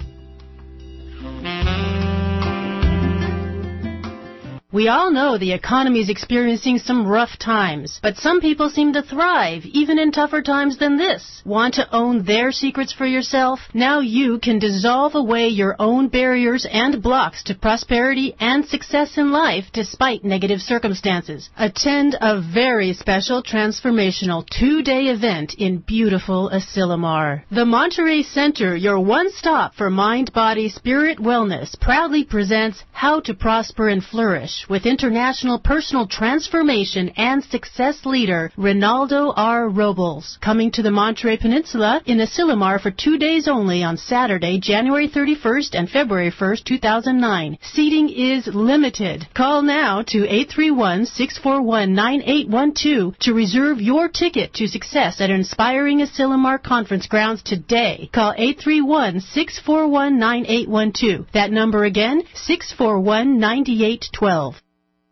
We all know the economy is experiencing some rough times, but some people seem to thrive, even in tougher times than this. Want to own their secrets for yourself? Now you can dissolve away your own barriers and blocks to prosperity and success in life despite negative circumstances. Attend a very special transformational two-day event in beautiful Asilomar. The Monterey Center, your one-stop for mind, body, spirit wellness, proudly presents How to Prosper and Flourish with international personal transformation and success leader Ronaldo R. Robles, coming to the Monterey Peninsula in Asilomar for two days only on Saturday, January thirty-first and February first, two thousand nine. Seating is limited. Call now to eight three one, six four one, nine eight one two to reserve your ticket to success at Inspiring Asilomar Conference Grounds today. Call eight three one, six four one, nine eight one two. That number again, six four one, nine eight one two.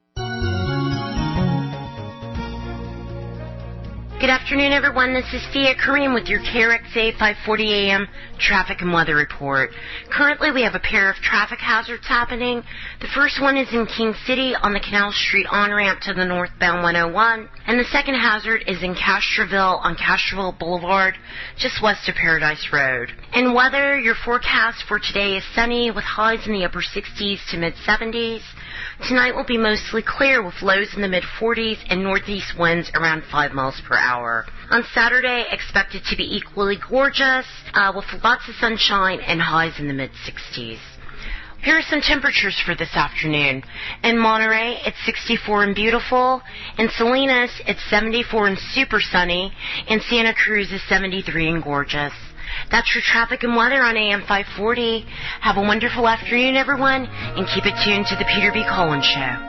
Good afternoon, everyone. This is Thea Kareem with your K R X A five forty A M traffic and weather report. Currently, we have a pair of traffic hazards happening. The first one is in King City on the Canal Street on-ramp to the northbound one oh one. And the second hazard is in Castroville on Castroville Boulevard, just west of Paradise Road. And weather, your forecast for today is sunny with highs in the upper sixties to mid-seventies. Tonight will be mostly clear with lows in the mid-forties and northeast winds around five miles per hour. On Saturday, expected to be equally gorgeous uh, with lots of sunshine and highs in the mid-sixties. Here are some temperatures for this afternoon. In Monterey, it's sixty-four and beautiful. In Salinas, it's seventy-four and super sunny. In Santa Cruz is seventy-three and gorgeous. That's your traffic and weather on A M five forty. Have a wonderful afternoon, everyone, and keep it tuned to the Peter B. Collins Show.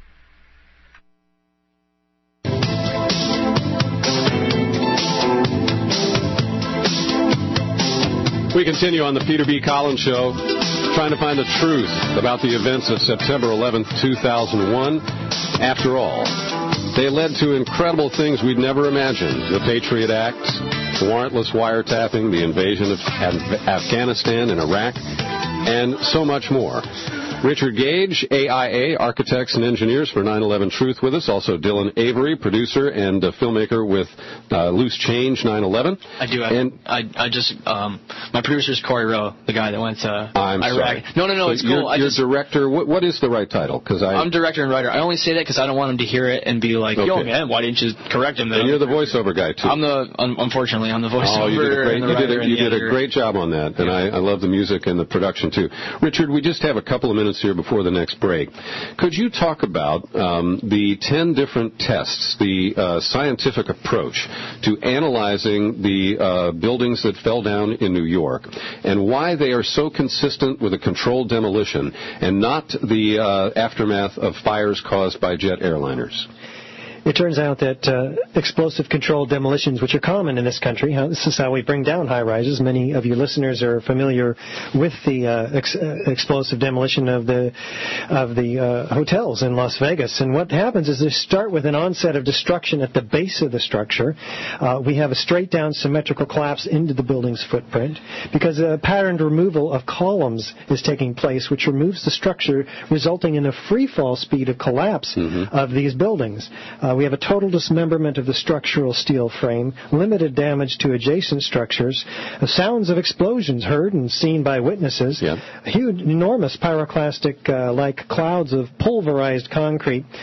We continue on the Peter B. Collins Show, trying to find the truth about the events of September eleventh, two thousand one. After all, they led to incredible things we'd never imagined. The Patriot Act, warrantless wiretapping, the invasion of Afghanistan and Iraq, and so much more. Richard Gage, A I A, Architects and Engineers for nine eleven Truth with us. Also Dylan Avery, producer and uh, filmmaker with uh, Loose Change nine eleven. I do. I, and I, I just, um, my producer's Corey Rowe, the guy that went to I'm Iraq. Sorry. No, no, no, so it's cool. You're, I you're just, director. What, what is the right title? Because I, I'm director and writer. I only say that because I don't want him to hear it and be like, okay. yo, man, why didn't you correct him? And you're the voiceover guy, too. I'm the, un- unfortunately, I'm the voiceover. Oh, you did a great, and the you did a, you did editor. a great job on that, and yeah. I, I love the music and the production, too. Richard, we just have a couple of minutes here before the next break. Could you talk about um, the ten different tests, the uh, scientific approach to analyzing the uh, buildings that fell down in New York, and why they are so consistent with a controlled demolition and not the uh, aftermath of fires caused by jet airliners? It turns out that uh, explosive controlled demolitions, which are common in this country, how, this is how we bring down high-rises. Many of your listeners are familiar with the uh, ex- uh, explosive demolition of the of the uh, hotels in Las Vegas. And what happens is they start with an onset of destruction at the base of the structure. Uh, we have a straight-down symmetrical collapse into the building's footprint because a patterned removal of columns is taking place, which removes the structure, resulting in a free-fall speed of collapse mm-hmm. of these buildings. Uh, we have a total dismemberment of the structural steel frame, limited damage to adjacent structures, uh, sounds of explosions heard and seen by witnesses, yeah. huge, enormous pyroclastic-like uh, clouds of pulverized concrete,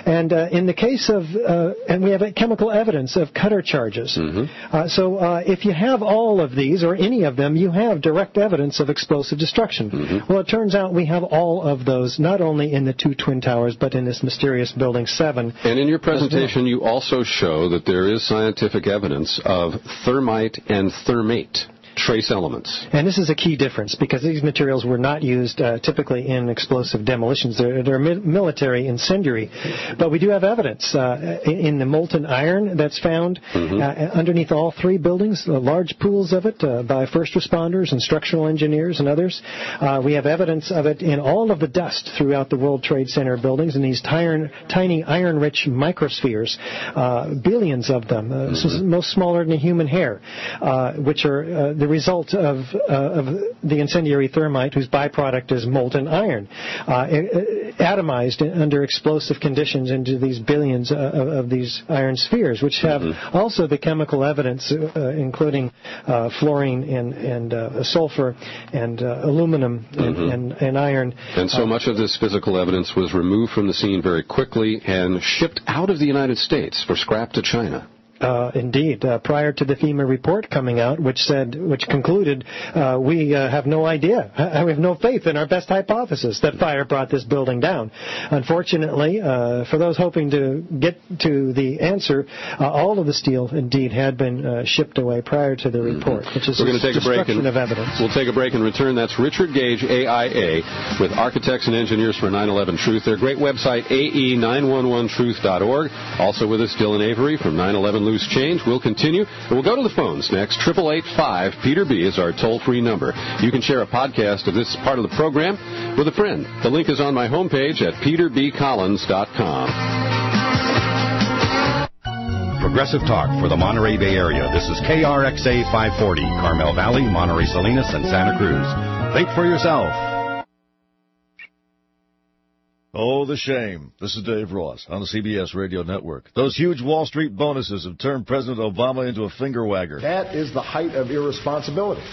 And uh, in the case of, uh, and we have chemical evidence of cutter charges. Mm-hmm. Uh, so uh, if you have all of these, or any of them, you have direct evidence of explosive destruction. Mm-hmm. Well, it turns out we have all of those, not only in the two Twin Towers, but in this mysterious Building seven. And in your presentation, you also show that there is scientific evidence of thermite and thermate trace elements. And this is a key difference because these materials were not used uh, typically in explosive demolitions. They're, they're mi- military incendiary. But we do have evidence uh, in the molten iron that's found mm-hmm. uh, underneath all three buildings, uh, large pools of it uh, by first responders and structural engineers and others. Uh, we have evidence of it in all of the dust throughout the World Trade Center buildings in these iron, tiny iron-rich microspheres, uh, billions of them, uh, mm-hmm. most smaller than a human hair, uh, which are uh, the result of, uh, of the incendiary thermite, whose byproduct is molten iron, uh, atomized under explosive conditions into these billions uh, of, of these iron spheres, which have mm-hmm. also the chemical evidence, uh, including uh, fluorine and, and uh, sulfur and uh, aluminum and, mm-hmm. and, and iron. And so uh, much of this physical evidence was removed from the scene very quickly and shipped out of the United States for scrap to China. Uh, indeed, uh, prior to the FEMA report coming out, which said, which concluded, uh, we uh, have no idea, we have no faith in our best hypothesis that fire brought this building down. Unfortunately, uh, for those hoping to get to the answer, uh, all of the steel indeed had been uh, shipped away prior to the report, which is We're going to take a break and of evidence. We'll take a break and return. That's Richard Gage, A I A, with Architects and Engineers for nine eleven Truth. Their great website, A E nine one one truth dot org. Also with us, Dylan Avery from nine eleven Loose Change. We'll continue, and we'll go to the phones next. eight eight eight five Peter B is our toll-free number. You can share a podcast of this part of the program with a friend. The link is on my homepage at peter b collins dot com. Progressive Talk for the Monterey Bay Area. This is K R X A five forty, Carmel Valley, Monterey Salinas, and Santa Cruz. Think for yourself. Oh, the shame. This is Dave Ross on the C B S Radio Network. Those huge Wall Street bonuses have turned President Obama into a finger-wagger. That is the height of irresponsibility.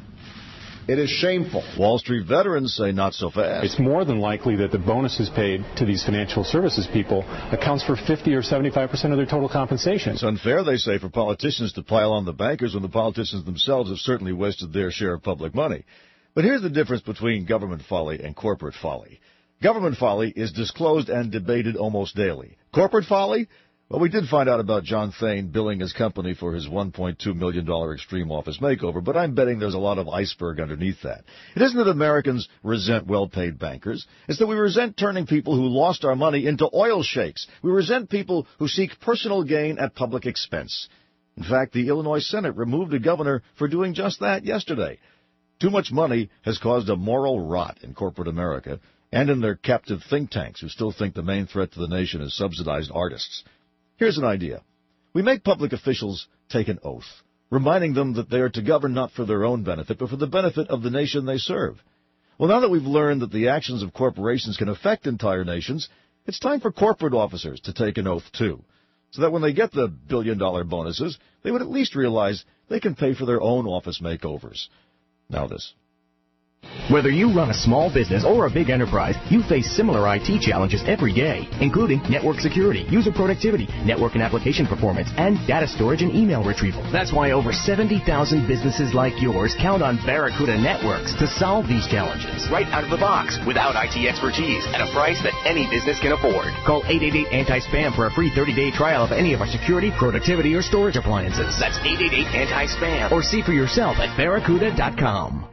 It is shameful. Wall Street veterans say not so fast. It's more than likely that the bonuses paid to these financial services people accounts for fifty or seventy-five percent of their total compensation. It's unfair, they say, for politicians to pile on the bankers when the politicians themselves have certainly wasted their share of public money. But here's the difference between government folly and corporate folly. Government folly is disclosed and debated almost daily. Corporate folly? Well, we did find out about John Thain billing his company for his one point two million dollars extreme office makeover, but I'm betting there's a lot of iceberg underneath that. It isn't that Americans resent well-paid bankers. It's that we resent turning people who lost our money into oil sheikhs. We resent people who seek personal gain at public expense. In fact, the Illinois Senate removed a governor for doing just that yesterday. Too much money has caused a moral rot in corporate America, and in their captive think tanks who still think the main threat to the nation is subsidized artists. Here's an idea. We make public officials take an oath, reminding them that they are to govern not for their own benefit, but for the benefit of the nation they serve. Well, now that we've learned that the actions of corporations can affect entire nations, it's time for corporate officers to take an oath, too, so that when they get the billion-dollar bonuses, they would at least realize they can pay for their own office makeovers. Now this. Whether you run a small business or a big enterprise, you face similar I T challenges every day, including network security, user productivity, network and application performance, and data storage and email retrieval. That's why over seventy thousand businesses like yours count on Barracuda Networks to solve these challenges. Right out of the box, without I T expertise, at a price that any business can afford. Call eight eight eight anti spam for a free thirty-day trial of any of our security, productivity, or storage appliances. That's eight eight eight anti spam. Or see for yourself at barracuda dot com.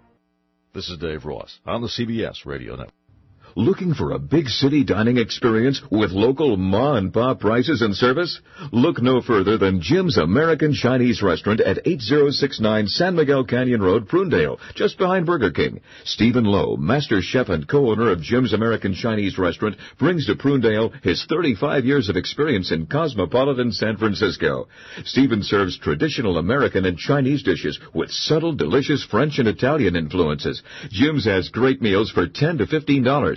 This is Dave Ross on the C B S Radio Network. Looking for a big city dining experience with local ma-and-pop prices and service? Look no further than Jim's American Chinese Restaurant at eight oh six nine San Miguel Canyon Road, Prunedale, just behind Burger King. Stephen Lowe, master chef and co-owner of Jim's American Chinese Restaurant, brings to Prunedale his thirty-five years of experience in cosmopolitan San Francisco. Stephen serves traditional American and Chinese dishes with subtle, delicious French and Italian influences. Jim's has great meals for ten to fifteen dollars.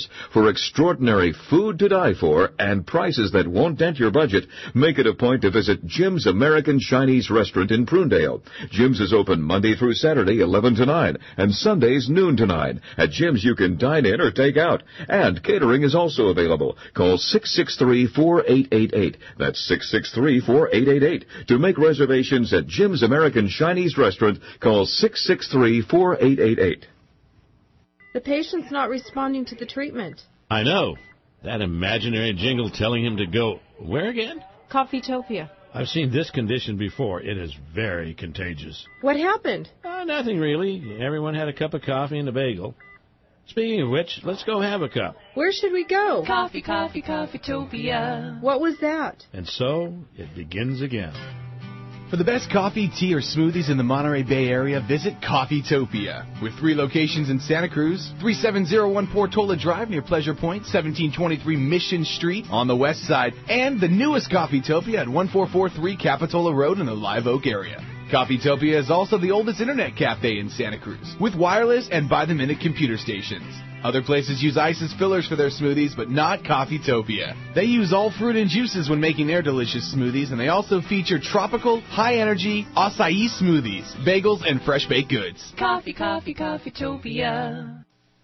Service. For extraordinary food to die for and prices that won't dent your budget, make it a point to visit Jim's American Chinese Restaurant in Prunedale. Jim's is open Monday through Saturday, eleven to nine, and Sundays, noon to nine. At Jim's, you can dine in or take out. And catering is also available. Call six six three, four eight eight eight. That's six six three, four eight eight eight. To make reservations at Jim's American Chinese Restaurant, call six six three, four eight eight eight. The patient's not responding to the treatment. I know. That imaginary jingle telling him to go where again? Coffeetopia. I've seen this condition before. It is very contagious. What happened? Uh, nothing really. Everyone had a cup of coffee and a bagel. Speaking of which, let's go have a cup. Where should we go? Coffee, coffee, Coffeetopia. What was that? And so, it begins again. For the best coffee, tea, or smoothies in the Monterey Bay Area, visit Coffeetopia. With three locations in Santa Cruz, three seven zero one Portola Drive near Pleasure Point, seventeen twenty-three Mission Street on the west side, and the newest Coffeetopia at one four four three Capitola Road in the Live Oak area. Coffeetopia is also the oldest internet cafe in Santa Cruz, with wireless and by-the-minute computer stations. Other places use ice as fillers for their smoothies, but not Coffeetopia. They use all fruit and juices when making their delicious smoothies, and they also feature tropical, high-energy acai smoothies, bagels, and fresh baked goods. Coffee, coffee, Coffeetopia.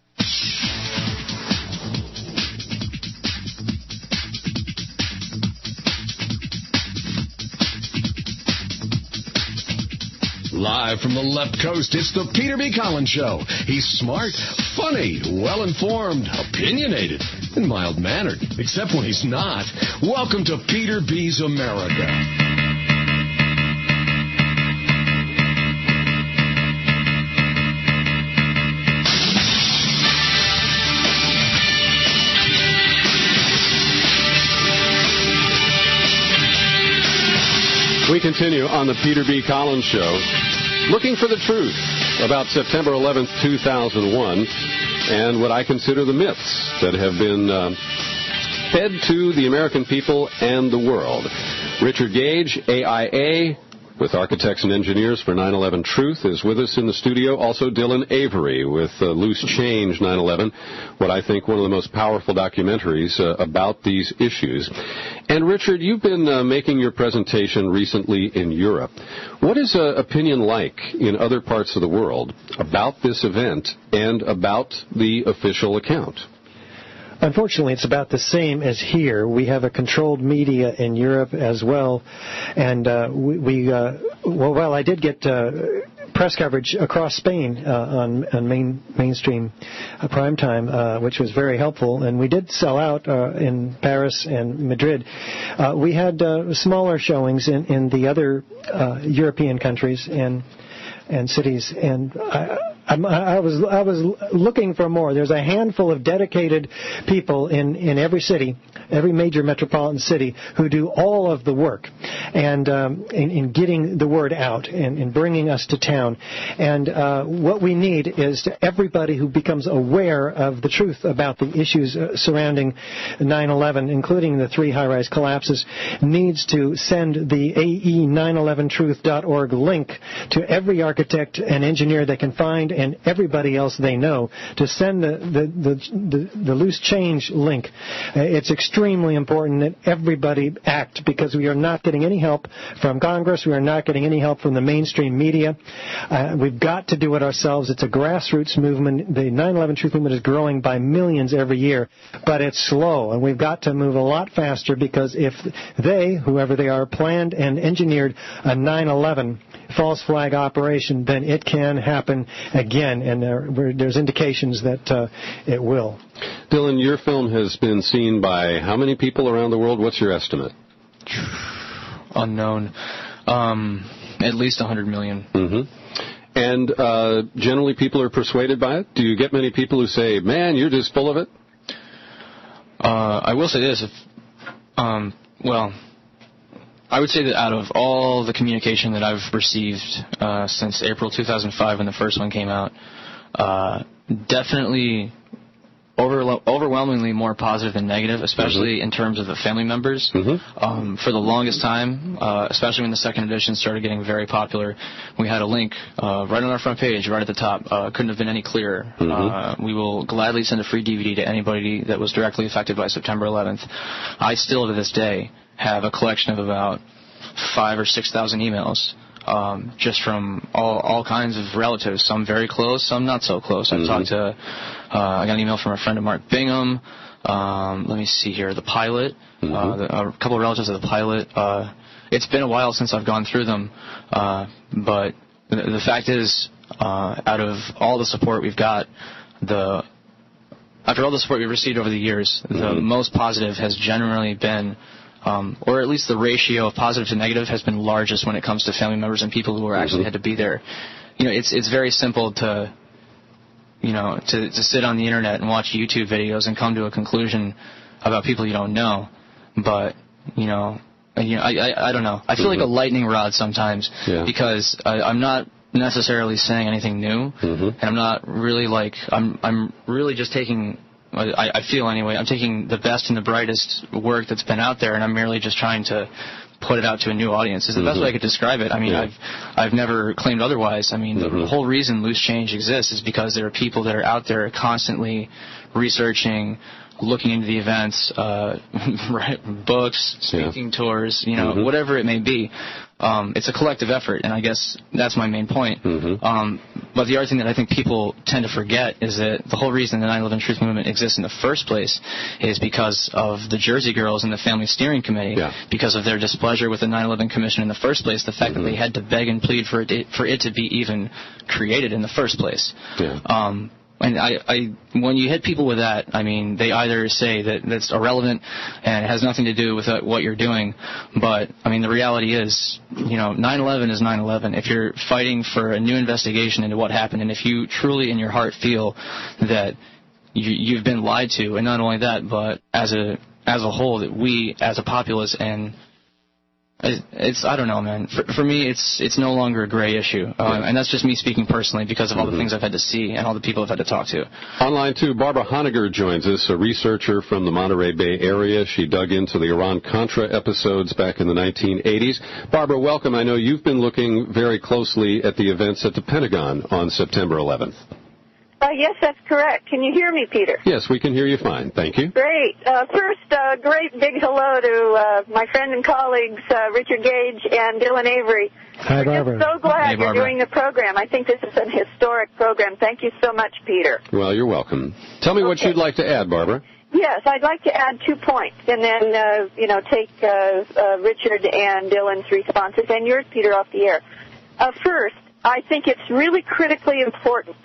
Live from the left coast, it's the Peter B. Collins Show. He's smart, funny, well-informed, opinionated, and mild-mannered, except when he's not. Welcome to Peter B's America. We continue on the Peter B. Collins Show, looking for the truth about September eleventh, two thousand one, and what I consider the myths that have been uh, fed to the American people and the world. Richard Gage, A I A, with Architects and Engineers for nine eleven Truth, is with us in the studio. Also, Dylan Avery with uh, Loose Change nine eleven, what I think one of the most powerful documentaries uh, about these issues. And, Richard, you've been uh, making your presentation recently in Europe. What is uh, opinion like in other parts of the world about this event and about the official account? Unfortunately, it's about the same as here. We have a controlled media in Europe as well, and uh, we, we uh, well, well, I did get uh, press coverage across Spain uh, on, on main, mainstream uh, prime time, uh, which was very helpful, and we did sell out uh, in Paris and Madrid. Uh, we had uh, smaller showings in, in the other uh, European countries and and cities, and I, I'm, I was I was looking for more. There's a handful of dedicated people in, in every city, every major metropolitan city, who do all of the work, and um, in, in getting the word out and in bringing us to town. And uh, what we need is to everybody who becomes aware of the truth about the issues uh, surrounding nine eleven, including the three high-rise collapses, needs to send the A E nine eleven truth dot org link to every architect and engineer they can find, and everybody else they know, to send the the, the, the, the loose change link. Uh, it's extremely important that everybody act, because we are not getting any help from Congress. We are not getting any help from the mainstream media. Uh, we've got to do it ourselves. It's a grassroots movement. The nine eleven Truth movement is growing by millions every year, but it's slow, and we've got to move a lot faster, because if they, whoever they are, planned and engineered a nine eleven false flag operation, then it can happen again, and there, there's indications that uh, it will. Dylan, your film has been seen by how many people around the world? What's your estimate? Unknown. Um, at least one hundred million. Mm-hmm. And uh, generally people are persuaded by it? Do you get many people who say, man, you're just full of it? Uh, I will say this. If, um, well... I would say that out of all the communication that I've received uh, since April two thousand five when the first one came out, uh, definitely over, overwhelmingly more positive than negative, especially mm-hmm. in terms of the family members. Mm-hmm. Um, for the longest time, uh, especially when the second edition started getting very popular, we had a link uh, right on our front page, right at the top. Uh, couldn't have been any clearer. Mm-hmm. Uh, we will gladly send a free D V D to anybody that was directly affected by September eleventh. I still, to this day, have a collection of about five or six thousand emails. Um, just from all, all kinds of relatives, some very close, some not so close. I've mm-hmm. talked to, uh, I got an email from a friend of Mark Bingham. Um, let me see here, the pilot, mm-hmm. uh, the, a couple of relatives of the pilot. Uh, it's been a while since I've gone through them, uh, but the, the fact is, uh, out of all the support we've got, the after all the support we've received over the years, mm-hmm. the most positive has generally been. Um, or at least the ratio of positive to negative has been largest when it comes to family members and people who are actually mm-hmm. had to be there. You know, it's it's very simple to, you know, to, to sit on the internet and watch YouTube videos and come to a conclusion about people you don't know. But, you know, you know I, I, I don't know. I feel mm-hmm. like a lightning rod sometimes yeah. because I, I'm not necessarily saying anything new, mm-hmm. and I'm not really like, I'm I'm really just taking... I, I feel anyway, I'm taking the best and the brightest work that's been out there, and I'm merely just trying to put it out to a new audience. Is the mm-hmm. best way I could describe it. I mean, yeah. I've I've never claimed otherwise. I mean, mm-hmm. the whole reason Loose Change exists is because there are people that are out there constantly researching, looking into the events, uh, books, speaking yeah. tours, you know, mm-hmm. whatever it may be. Um, it's a collective effort, and I guess that's my main point. Mm-hmm. Um, but the other thing that I think people tend to forget is that the whole reason the nine eleven Truth Movement exists in the first place is because of the Jersey Girls and the Family Steering Committee, yeah. because of their displeasure with the nine eleven Commission in the first place, the fact mm-hmm. that they had to beg and plead for it, for it to be even created in the first place. Yeah. Um, And I, I, when you hit people with that, I mean, they either say that that's irrelevant and it has nothing to do with uh, what you're doing. But, I mean, the reality is, you know, nine eleven is nine eleven. If you're fighting for a new investigation into what happened, and if you truly in your heart feel that you, you've been lied to, and not only that, but as a as a whole, that we, as a populace, and It's I don't know, man. For, for me, it's it's no longer a gray issue, uh, yeah. and that's just me speaking personally because of all mm-hmm. the things I've had to see and all the people I've had to talk to. Online too, Barbara Honegger joins us, a researcher from the Monterey Bay area. She dug into the Iran-Contra episodes back in the nineteen eighties. Barbara, welcome. I know you've been looking very closely at the events at the Pentagon on September eleventh. Uh, yes, that's correct. Can you hear me, Peter? Yes, we can hear you fine. Thank you. Great. Uh, first, uh, great big hello to uh, my friend and colleagues, uh, Richard Gage and Dylan Avery. Hi, Barbara. I'm so glad hey, you're doing the program. I think this is an historic program. Thank you so much, Peter. Well, you're welcome. Tell me okay. what you'd like to add, Barbara. Yes, I'd like to add two points, and then, uh, you know, take uh, uh, Richard and Dylan's responses, and yours, Peter, off the air. Uh, first, I think it's really critically important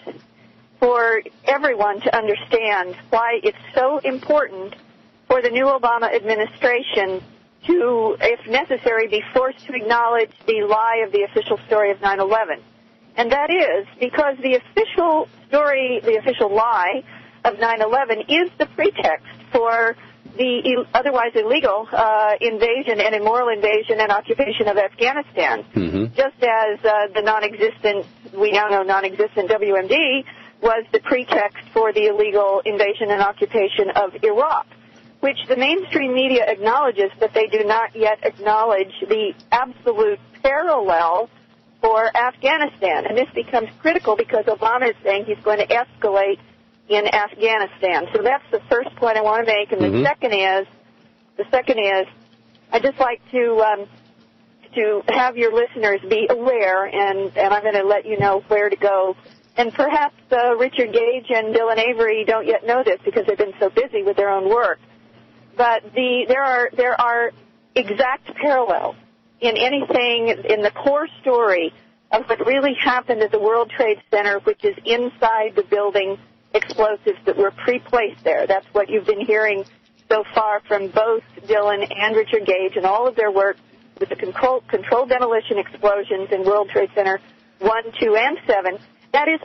for everyone to understand why it's so important for the new Obama administration to, if necessary, be forced to acknowledge the lie of the official story of nine eleven. And that is because the official story, the official lie of nine eleven is the pretext for the Ill- otherwise illegal uh, invasion and immoral invasion and occupation of Afghanistan. Mm-hmm. Just as uh, the non-existent, we now know non-existent W M D was the pretext for the illegal invasion and occupation of Iraq, which the mainstream media acknowledges, but they do not yet acknowledge the absolute parallel for Afghanistan. And this becomes critical because Obama is saying he's going to escalate in Afghanistan. So that's the first point I want to make. And mm-hmm. the second is, the second is, I'd just like to um, to have your listeners be aware, and, and I'm going to let you know where to go. And perhaps uh, Richard Gage and Dylan Avery don't yet know this because they've been so busy with their own work. But the there are there are exact parallels in anything in the core story of what really happened at the World Trade Center, which is inside the building explosives that were pre-placed there. That's what you've been hearing so far from both Dylan and Richard Gage and all of their work with the control, controlled demolition explosions in World Trade Center one, two, and seven. That is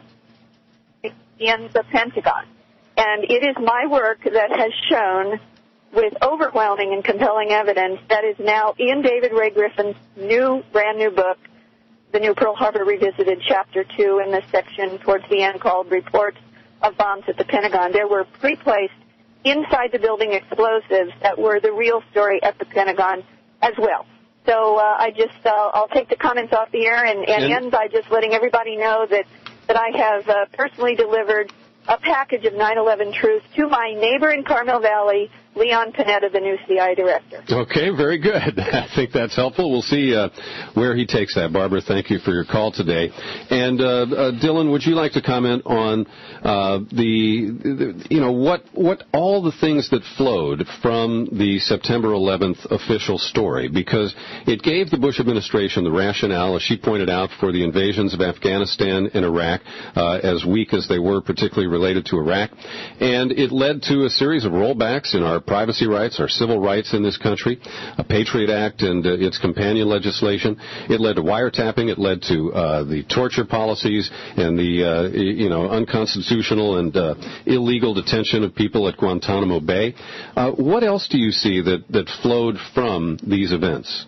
in the Pentagon. And it is my work that has shown with overwhelming and compelling evidence that is now in David Ray Griffin's new, brand new book, The New Pearl Harbor Revisited, Chapter two, in the section towards the end called Reports of bombs at the Pentagon. There were pre-placed inside the building explosives that were the real story at the Pentagon as well. So uh, I just, uh, I'll take the comments off the air and, and, and end by just letting everybody know that, that I have uh, personally delivered a package of nine eleven truth to my neighbor in Carmel Valley, Leon Panetta, the new C I director. Okay, very good. I think that's helpful. We'll see uh, where he takes that. Barbara, thank you for your call today. And uh, uh, Dylan, would you like to comment on uh, the, the, you know, what what all the things that flowed from the September eleventh official story? Because it gave the Bush administration the rationale, as she pointed out, for the invasions of Afghanistan and Iraq, uh, as weak as they were, particularly related to Iraq. And it led to a series of rollbacks in our privacy rights, our civil rights in this country, a Patriot Act and uh, its companion legislation. It led to wiretapping. It led to uh, the torture policies and the, uh, you know, unconstitutional and uh, illegal detention of people at Guantanamo Bay. Uh, what else do you see that, that flowed from these events?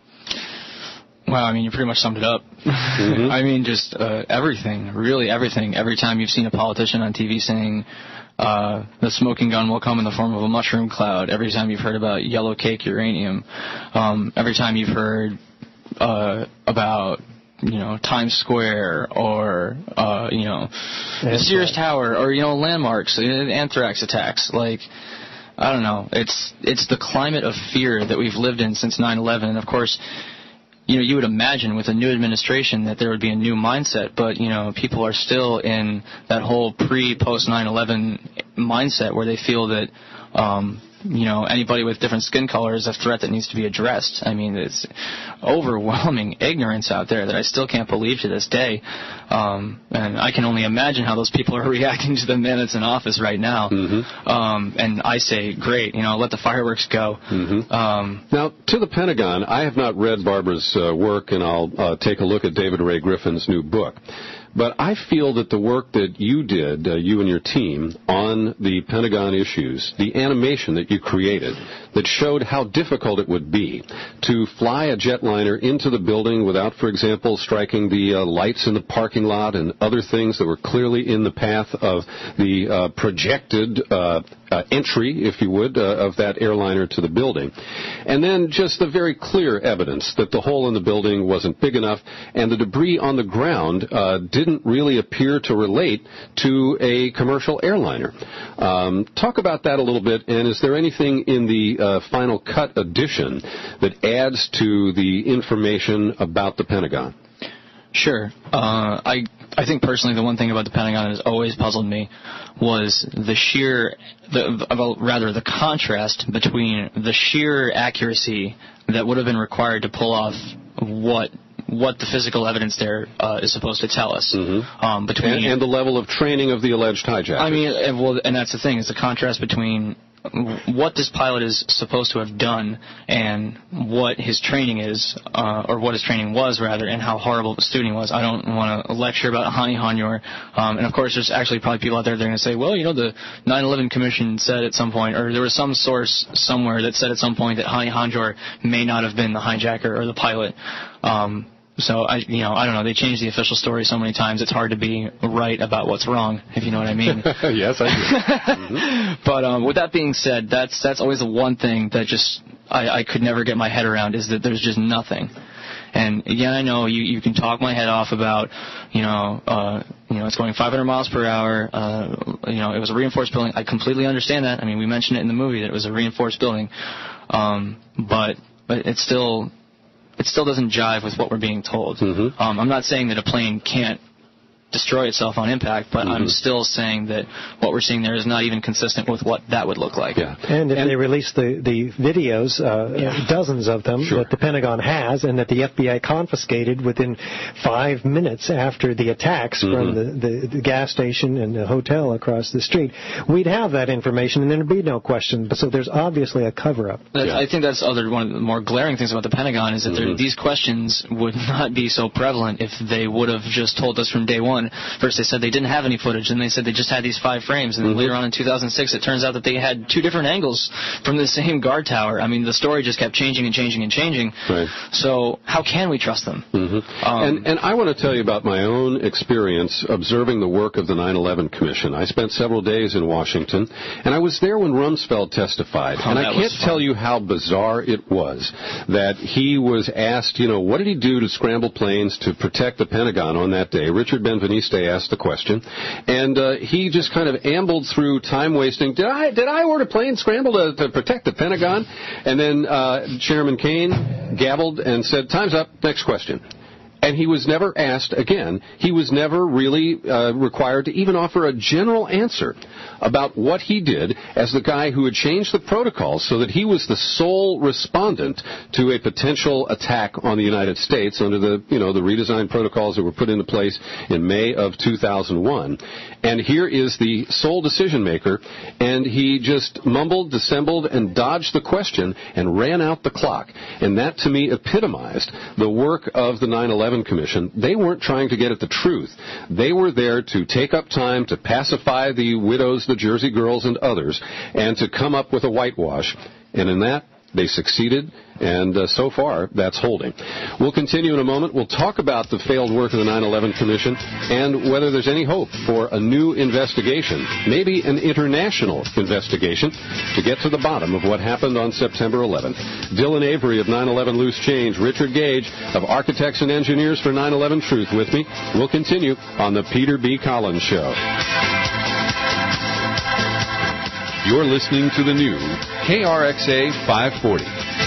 Well, I mean, you pretty much summed it up. Mm-hmm. I mean, just uh, everything, really everything. Every time you've seen a politician on T V saying, Uh, the smoking gun will come in the form of a mushroom cloud. Every time you've heard about yellow cake uranium, um, every time you've heard uh, about, you know, Times Square or, uh, you know, the Sears Tower or, you know, landmarks, anthrax attacks, like, I don't know. It's it's the climate of fear that we've lived in since nine eleven. And, of course, you know, you would imagine with a new administration that there would be a new mindset, but, you know, people are still in that whole pre-post nine eleven mindset where they feel that, um, you know, anybody with different skin color is a threat that needs to be addressed. I mean, it's overwhelming ignorance out there that I still can't believe to this day. Um, and I can only imagine how those people are reacting to the man that's in office right now. Mm-hmm. Um, and I say, great, you know, let the fireworks go. Mm-hmm. Um, now, to the Pentagon, I have not read Barbara's uh, work, and I'll uh, take a look at David Ray Griffin's new book. But I feel that the work that you did, uh, you and your team, on the Pentagon issues, the animation that you created that showed how difficult it would be to fly a jetliner into the building without, for example, striking the uh, lights in the parking lot and other things that were clearly in the path of the uh, projected uh, uh, entry, if you would, uh, of that airliner to the building. And then just the very clear evidence that the hole in the building wasn't big enough and the debris on the ground uh, didn't really appear to relate to a commercial airliner. Um, talk about that a little bit, and is there anything in the uh, final cut edition that adds to the information about the Pentagon? Sure. Uh, I I think personally the one thing about the Pentagon that has always puzzled me was the sheer, the, well, rather the contrast between the sheer accuracy that would have been required to pull off what what the physical evidence there uh, is supposed to tell us. Mm-hmm. Um, between and, and the level of training of the alleged hijackers. I mean, and, well, and that's the thing, is the contrast between what this pilot is supposed to have done and what his training is, uh, or what his training was, rather, and how horrible the student was. I don't want to lecture about Hani Hanjour. Um, and, of course, there's actually probably people out there that are going to say, well, you know, the nine eleven Commission said at some point, or there was some source somewhere that said at some point that Hani Hanjour may not have been the hijacker or the pilot. Um, So, I, you know, I don't know. They changed the official story so many times, it's hard to be right about what's wrong, if you know what I mean. Yes, I do. Mm-hmm. But um, with that being said, that's that's always the one thing that just I, I could never get my head around, is that there's just nothing. And, again, I know you, you can talk my head off about, you know, uh, you know, it's going five hundred miles per hour. Uh, you know, it was a reinforced building. I completely understand that. I mean, we mentioned it in the movie that it was a reinforced building. Um, but but it's still... It still doesn't jive with what we're being told. Mm-hmm. Um, I'm not saying that a plane can't destroy itself on impact, but mm-hmm. I'm still saying that what we're seeing there is not even consistent with what that would look like. Yeah. And if and they release the, the videos, uh, yeah. dozens of them, sure. that the Pentagon has, and that the F B I confiscated within five minutes after the attacks mm-hmm. from the, the, the gas station and the hotel across the street, we'd have that information and there'd be no question. So there's obviously a cover-up. Yeah. I think that's other one of the more glaring things about the Pentagon, is that mm-hmm. these questions would not be so prevalent if they would have just told us from day one And first they said they didn't have any footage, and they said they just had these five frames. And then mm-hmm. later on in two thousand six, it turns out that they had two different angles from the same guard tower. I mean, the story just kept changing and changing and changing. Right. So how can we trust them? Mm-hmm. Um, and, and I want to tell you about my own experience observing the work of the nine eleven Commission. I spent several days in Washington, and I was there when Rumsfeld testified. Oh, and I can't tell you how bizarre it was that he was asked, you know, what did he do to scramble planes to protect the Pentagon on that day? Richard Benveniste asked the question, and uh, he just kind of ambled through, time wasting. Did I did I order planes scramble to, to protect the Pentagon? And then uh, Chairman Kane gabbled and said, "Time's up. Next question." And he was never asked again. He was never really uh, required to even offer a general answer about what he did as the guy who had changed the protocols so that he was the sole respondent to a potential attack on the United States under the, you know, the redesigned protocols that were put into place in May of two thousand one. And here is the sole decision maker, and he just mumbled, dissembled, and dodged the question and ran out the clock. And that, to me, epitomized the work of the nine eleven Commission. They weren't trying to get at the truth. They were there to take up time to pacify the widows, the Jersey girls, and others, and to come up with a whitewash. And in that, they succeeded, and uh, so far, that's holding. We'll continue in a moment. We'll talk about the failed work of the nine eleven Commission and whether there's any hope for a new investigation, maybe an international investigation, to get to the bottom of what happened on September eleventh. Dylan Avery of nine eleven Loose Change, Richard Gage of Architects and Engineers for nine eleven Truth with me. We'll continue on the Peter B. Collins Show. You're listening to the new K R X A five forty.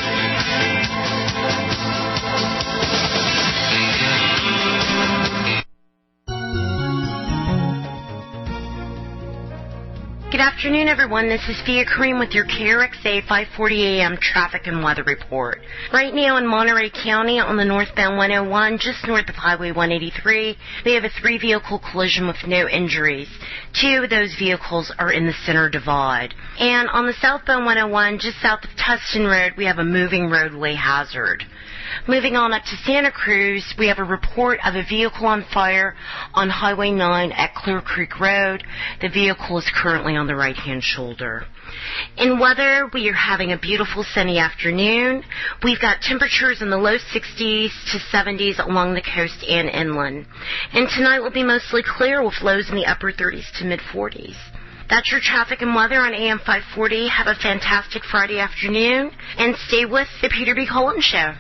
Good afternoon, everyone. This is Fia Kareem with your K R X A five forty A M traffic and weather report. Right now in Monterey County on the northbound one oh one, just north of Highway one eighty-three, we have a three-vehicle collision with no injuries. Two of those vehicles are in the center divide. And on the southbound one oh one, just south of Tustin Road, we have a moving roadway hazard. Moving on up to Santa Cruz, we have a report of a vehicle on fire on Highway nine at Clear Creek Road. The vehicle is currently on the right-hand shoulder. In weather, we are having a beautiful sunny afternoon. We've got temperatures in the low sixties to seventies along the coast and inland. And tonight will be mostly clear with lows in the upper thirties to mid-forties. That's your traffic and weather on A M five forty. Have a fantastic Friday afternoon, and stay with the Peter B. Collins Show.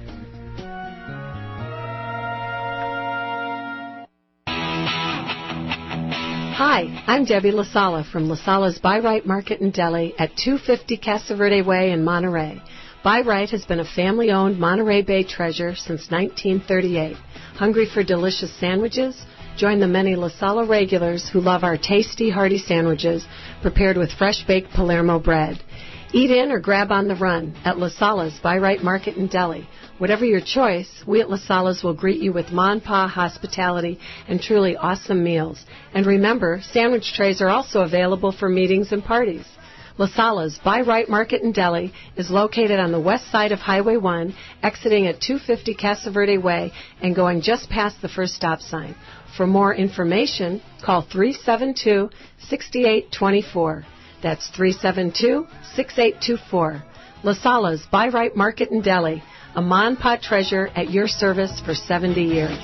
Hi, I'm Debbie LaSala from LaSala's Buy Right Market and Deli at two fifty Casa Verde Way in Monterey. Buy Right has been a family-owned Monterey Bay treasure since nineteen thirty-eight. Hungry for delicious sandwiches? Join the many LaSala regulars who love our tasty, hearty sandwiches prepared with fresh-baked Palermo bread. Eat in or grab on the run at LaSala's Buy Right Market and Deli. Whatever your choice, we at LaSala's will greet you with Ma and Pa hospitality and truly awesome meals. And remember, sandwich trays are also available for meetings and parties. LaSala's Buy Right Market and Deli is located on the west side of Highway one, exiting at two fifty Casa Verde Way and going just past the first stop sign. For more information, call three seven two, six eight two four. That's three seven two, six eight two four. LaSala's Buy Right Market and Deli, a Ma and Pa treasure at your service for seventy years.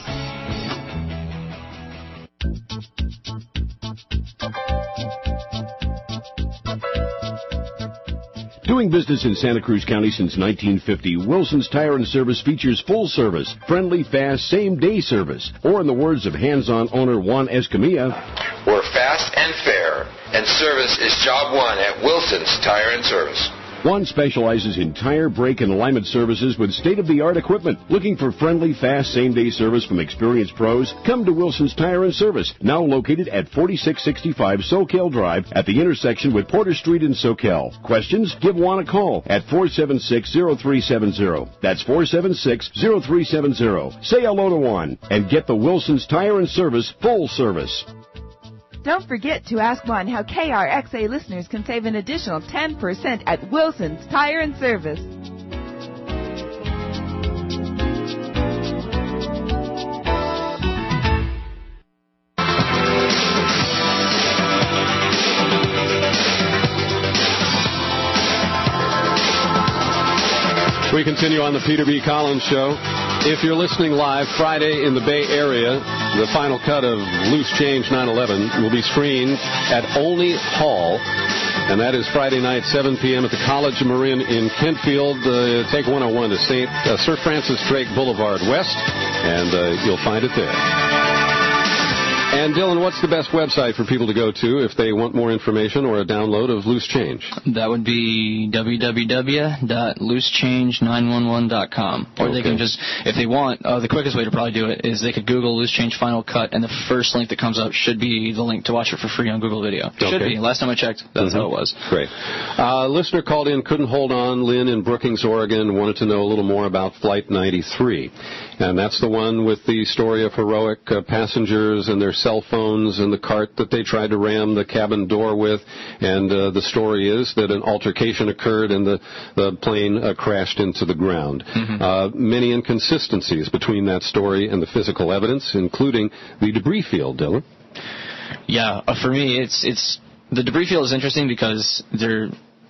Doing business in Santa Cruz County since nineteen fifty, Wilson's Tire and Service features full service, friendly, fast, same-day service. Or in the words of hands-on owner Juan Escamilla, we're fast and fair, and service is job one at Wilson's Tire and Service. Juan specializes in tire, brake, and alignment services with state-of-the-art equipment. Looking for friendly, fast, same-day service from experienced pros? Come to Wilson's Tire and Service, now located at forty-six sixty-five Soquel Drive at the intersection with Porter Street in Soquel. Questions? Give Juan a call at four seven six, zero three seven zero. That's four seven six, zero three seven zero. Say hello to Juan and get the Wilson's Tire and Service full service. Don't forget to ask Juan how K R X A listeners can save an additional ten percent at Wilson's Tire and Service. We continue on the Peter B. Collins Show. If you're listening live Friday in the Bay Area, the final cut of Loose Change nine eleven will be screened at Olney Hall, and that is Friday night, seven p.m. at the College of Marin in Kentfield. Uh, take one oh one to Saint Uh, Sir Francis Drake Boulevard West, and uh, you'll find it there. And, Dylan, what's the best website for people to go to if they want more information or a download of Loose Change? That would be w w w dot loose change nine one one dot com. Or okay. They can just, if they want, uh, the quickest way to probably do it is they could Google Loose Change Final Cut, and the first link that comes up should be the link to watch it for free on Google Video. Okay. Should be. Last time I checked, that's mm-hmm. how it was. Great. Uh, listener called in, couldn't hold on. Lynn in Brookings, Oregon, wanted to know a little more about Flight ninety-three. And that's the one with the story of heroic uh, passengers and their cell phones and the cart that they tried to ram the cabin door with. And uh, the story is that an altercation occurred and the, the plane uh, crashed into the ground. Mm-hmm. Uh, many inconsistencies between that story and the physical evidence, including the debris field, Dylan. Yeah, uh, for me, it's it's the debris field is interesting because they're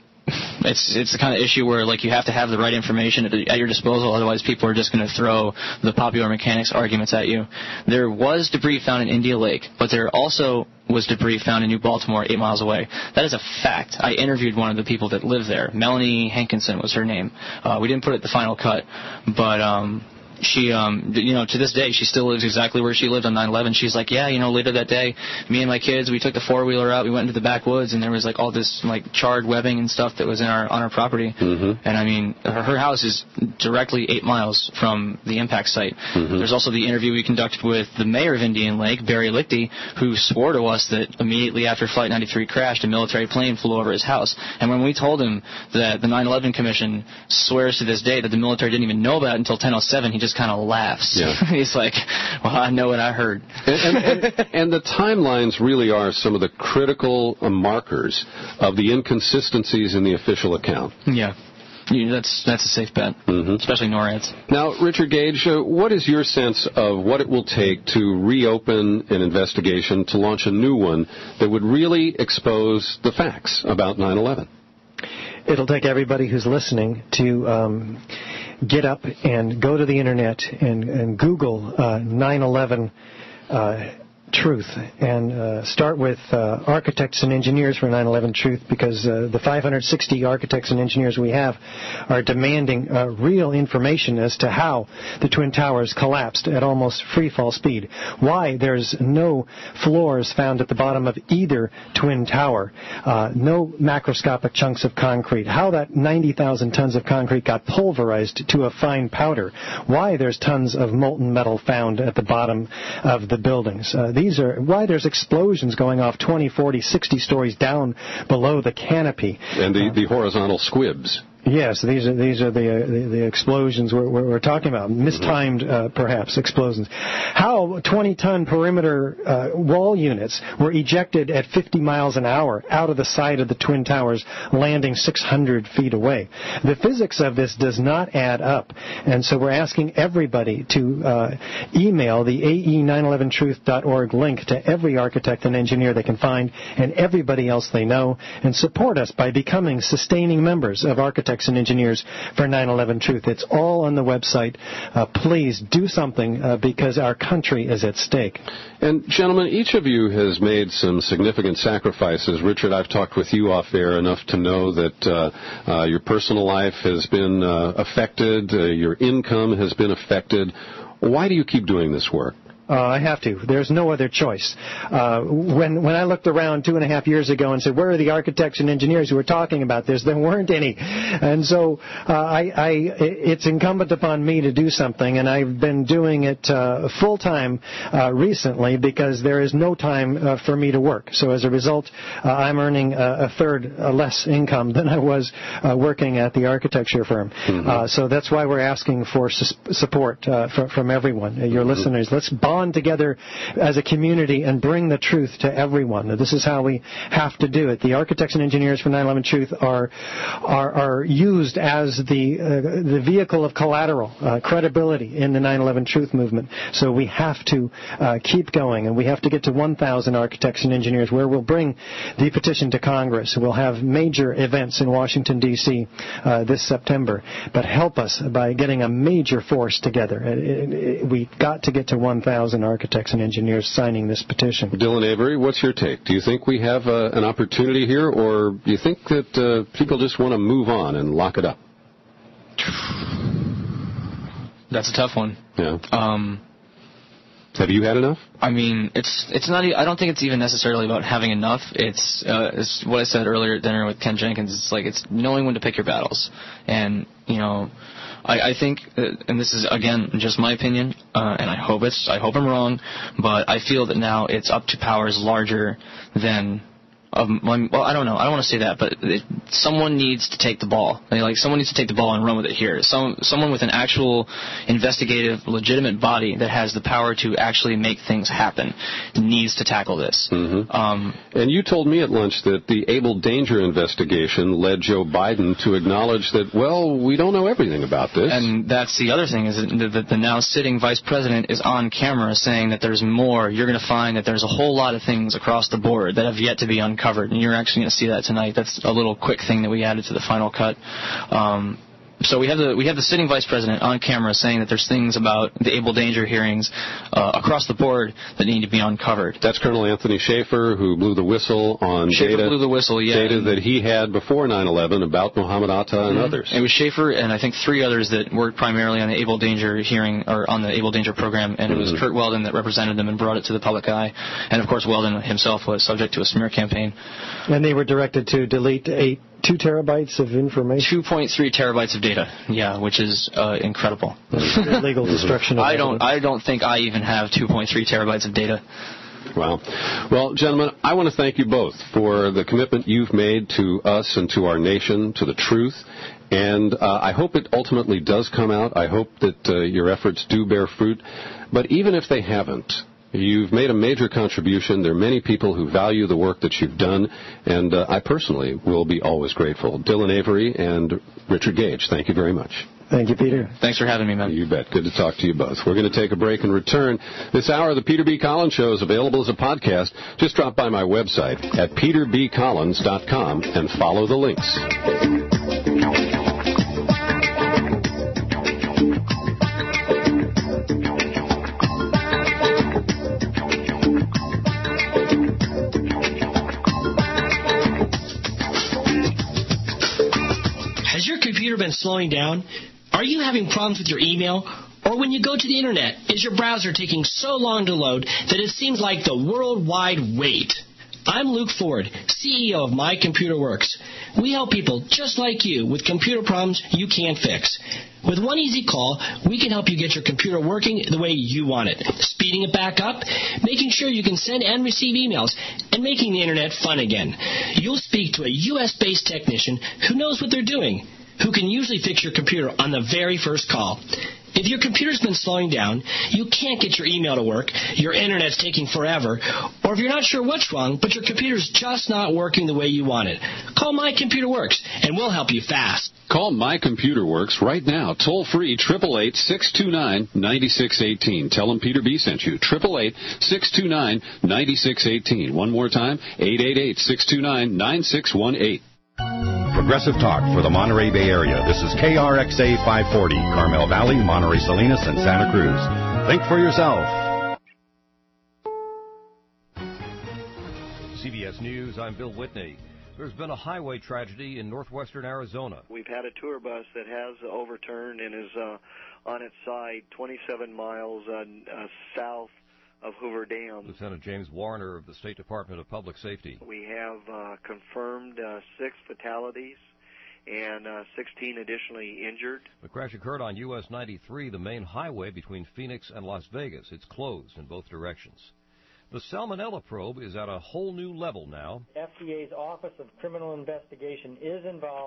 It's it's the kind of issue where, like, you have to have the right information at, at your disposal, otherwise people are just going to throw the popular mechanics arguments at you. There was debris found in India Lake, but there also was debris found in New Baltimore, eight miles away. That is a fact. I interviewed one of the people that lived there. Melanie Hankinson was her name. Uh, we didn't put it in the final cut, but... um She, um, you know, to this day, she still lives exactly where she lived on nine eleven. She's like, yeah, you know, later that day, me and my kids, we took the four-wheeler out, we went into the backwoods, and there was, like, all this, like, charred webbing and stuff that was in our, on our property. Mm-hmm. And, I mean, her, her house is directly eight miles from the impact site. Mm-hmm. There's also the interview we conducted with the mayor of Indian Lake, Barry Lichty, who swore to us that immediately after Flight ninety-three crashed, a military plane flew over his house. And when we told him that the nine eleven Commission swears to this day that the military didn't even know about it until ten oh seven, he just kind of laughs. Yeah. He's like, well, I know what I heard. And, and, and, and the timelines really are some of the critical uh, markers of the inconsistencies in the official account. Yeah. You, that's that's a safe bet, mm-hmm. especially NORAD's. Now, Richard Gage, uh, what is your sense of what it will take to reopen an investigation, to launch a new one that would really expose the facts about nine eleven? It'll take everybody who's listening to um, get up and go to the Internet and, and Google uh, nine eleven uh, truth, and uh, start with uh, architects and engineers for nine eleven truth, because uh, the five hundred sixty architects and engineers we have are demanding uh, real information as to how the Twin Towers collapsed at almost free fall speed, why there's no floors found at the bottom of either Twin Tower, uh, no macroscopic chunks of concrete, how that ninety thousand tons of concrete got pulverized to a fine powder, why there's tons of molten metal found at the bottom of the buildings. Uh, These are why there's explosions going off twenty, forty, sixty stories down below the canopy. And the, the horizontal squibs. Yes, these are these are the uh, the, the explosions we're, we're talking about, mistimed uh, perhaps explosions. How twenty-ton perimeter uh, wall units were ejected at fifty miles an hour out of the side of the Twin Towers, landing six hundred feet away. The physics of this does not add up, and so we're asking everybody to uh, email the A E nine eleven truth dot org link to every architect and engineer they can find and everybody else they know, and support us by becoming sustaining members of Architects and Engineers for nine eleven Truth. It's all on the website. Uh, please do something uh, because our country is at stake. And, gentlemen, each of you has made some significant sacrifices. Richard, I've talked with you off air enough to know that uh, uh, your personal life has been uh, affected, uh, your income has been affected. Why do you keep doing this work? Uh, I have to. There's no other choice. Uh, when when I looked around two and a half years ago and said, where are the architects and engineers who were talking about this? There weren't any. And so uh, I, I, it's incumbent upon me to do something, and I've been doing it uh, full-time uh, recently because there is no time uh, for me to work. So as a result, uh, I'm earning a, a third uh, less income than I was uh, working at the architecture firm. Mm-hmm. Uh, so that's why we're asking for su- support uh, from, from everyone, uh, your mm-hmm. listeners. Let's bond bond together as a community and bring the truth to everyone. This is how we have to do it. The architects and engineers for nine eleven Truth are are, are used as the uh, the vehicle of collateral uh, credibility in the nine eleven Truth movement. So we have to uh, keep going, and we have to get to one thousand architects and engineers, where we'll bring the petition to Congress. We'll have major events in Washington, D C uh, this September. But help us by getting a major force together. It, it, it, we've got to get to one thousand architects and engineers signing this petition. Dylan Avery, what's your take? Do you think we have uh, an opportunity here, or do you think that uh, people just want to move on and lock it up? That's a tough one. Yeah. Um, Have you had enough? I mean, it's it's not. I don't think it's even necessarily about having enough. It's uh, it's what I said earlier at dinner with Ken Jenkins. It's like it's knowing when to pick your battles, and you know, I, I think, that, and this is again just my opinion, uh, and I hope it's I hope I'm wrong, but I feel that now it's up to powers larger than. Um, well, I don't know. I don't want to say that, but it, someone needs to take the ball. Like someone needs to take the ball and run with it here. Some someone with an actual investigative, legitimate body that has the power to actually make things happen needs to tackle this. Mm-hmm. Um, and you told me at lunch that the Able Danger investigation led Joe Biden to acknowledge that, well, we don't know everything about this. And that's the other thing, is that the now sitting vice president is on camera saying that there's more. You're going to find that there's a whole lot of things across the board that have yet to be uncovered. Covered, and you're actually going to see that tonight. That's a little quick thing that we added to the final cut. Um, so we have the we have the sitting vice president on camera saying that there's things about the Able Danger hearings uh, across the board that need to be uncovered. That's Colonel Anthony Schaefer, who blew the whistle on Schaefer data, blew the whistle, yeah, data that he had before nine eleven about Mohammed Atta and mm-hmm. others. It was Schaefer and I think three others that worked primarily on the Able Danger hearing, or on the Able Danger program, and mm-hmm. it was Kurt Weldon that represented them and brought it to the public eye. And of course, Weldon himself was subject to a smear campaign. And they were directed to delete eight. Two terabytes of information? two point three terabytes of data, yeah, which is uh, incredible. Legal destruction of I don't, evidence. I don't think I even have two point three terabytes of data. Wow. Well, gentlemen, I want to thank you both for the commitment you've made to us and to our nation, to the truth. And uh, I hope it ultimately does come out. I hope that uh, your efforts do bear fruit. But even if they haven't, you've made a major contribution. There are many people who value the work that you've done, and uh, I personally will be always grateful. Dylan Avery and Richard Gage, thank you very much. Thank you, Peter. Thanks for having me, man. You bet. Good to talk to you both. We're going to take a break and return. This hour of the Peter B. Collins Show is available as a podcast. Just drop by my website at peter b collins dot com and follow the links. Been slowing down? Are you having problems with your email? Or when you go to the internet, is your browser taking so long to load that it seems like the worldwide wait? I'm Luke Ford, C E O of My Computer Works. We help people just like you with computer problems you can't fix. With one easy call, we can help you get your computer working the way you want it, speeding it back up, making sure you can send and receive emails, and making the internet fun again. You'll speak to a U S-based technician who knows what they're doing, who can usually fix your computer on the very first call. If your computer's been slowing down, you can't get your email to work, your internet's taking forever, or if you're not sure what's wrong, but your computer's just not working the way you want it, call My Computer Works, and we'll help you fast. Call My Computer Works right now, toll-free, eight eight eight, six two nine, nine six one eight. Tell them Peter B. sent you, eight eight eight, six two nine, nine six one eight. One more time, eight eight eight, six two nine, nine six one eight. Progressive Talk for the Monterey Bay Area. This is K R X A five forty, Carmel Valley, Monterey Salinas, and Santa Cruz. Think for yourself. C B S News, I'm Bill Whitney. There's been a highway tragedy in northwestern Arizona. We've had a tour bus that has overturned and is uh, on its side twenty-seven miles uh, uh, south of Hoover Dam. Lieutenant James Warner of the State Department of Public Safety. We have uh, confirmed uh, six fatalities and uh, sixteen additionally injured. The crash occurred on U S ninety-three, the main highway between Phoenix and Las Vegas. It's closed in both directions. The Salmonella probe is at a whole new level now. F D A's Office of Criminal Investigation is involved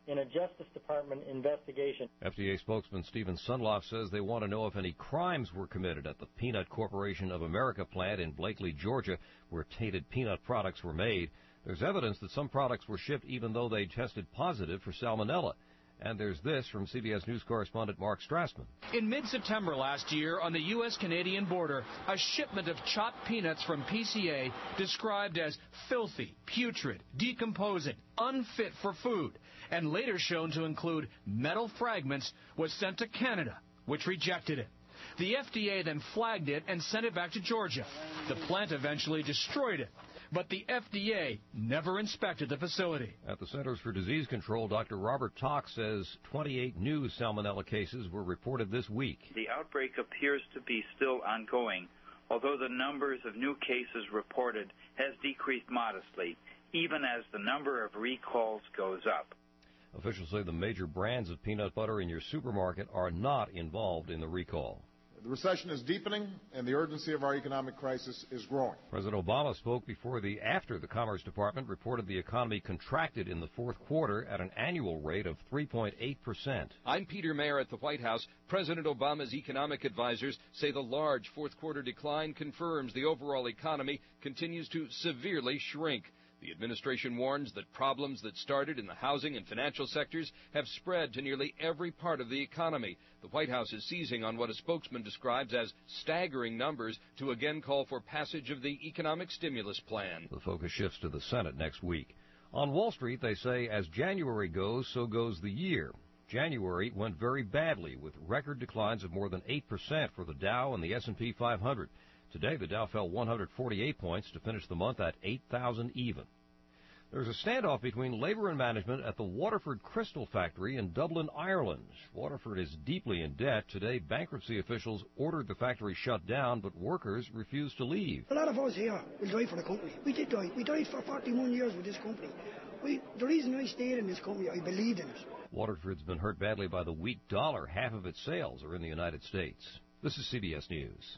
in a Justice Department investigation. F D A spokesman Stephen Sunloff says they want to know if any crimes were committed at the Peanut Corporation of America plant in Blakely, Georgia, where tainted peanut products were made. There's evidence that some products were shipped even though they tested positive for salmonella. And there's this from C B S News correspondent Mark Strassman. In mid-September last year, on the U S Canadian border, a shipment of chopped peanuts from P C A described as filthy, putrid, decomposing, unfit for food, and later shown to include metal fragments, was sent to Canada, which rejected it. The F D A then flagged it and sent it back to Georgia. The plant eventually destroyed it, but the F D A never inspected the facility. At the Centers for Disease Control, Doctor Robert Tock says twenty-eight new salmonella cases were reported this week. The outbreak appears to be still ongoing, although the numbers of new cases reported has decreased modestly, even as the number of recalls goes up. Officials say the major brands of peanut butter in your supermarket are not involved in the recall. The recession is deepening, and the urgency of our economic crisis is growing. President Obama spoke before the after the Commerce Department reported the economy contracted in the fourth quarter at an annual rate of three point eight percent. I'm Peter Mayer at the White House. President Obama's economic advisors say the large fourth quarter decline confirms the overall economy continues to severely shrink. The administration warns that problems that started in the housing and financial sectors have spread to nearly every part of the economy. The White House is seizing on what a spokesman describes as staggering numbers to again call for passage of the economic stimulus plan. The focus shifts to the Senate next week. On Wall Street, they say as January goes, so goes the year. January went very badly, with record declines of more than eight percent for the Dow and the S and P five hundred. Today, the Dow fell one hundred forty-eight points to finish the month at eight thousand even. There's a standoff between labor and management at the Waterford Crystal Factory in Dublin, Ireland. Waterford is deeply in debt. Today, bankruptcy officials ordered the factory shut down, but workers refused to leave. A lot of us here will drive for the company. We did drive. We drove for forty-one years with this company. We, the reason I stayed in this company, I believed in it. Waterford's been hurt badly by the weak dollar. Half of its sales are in the United States. This is C B S News.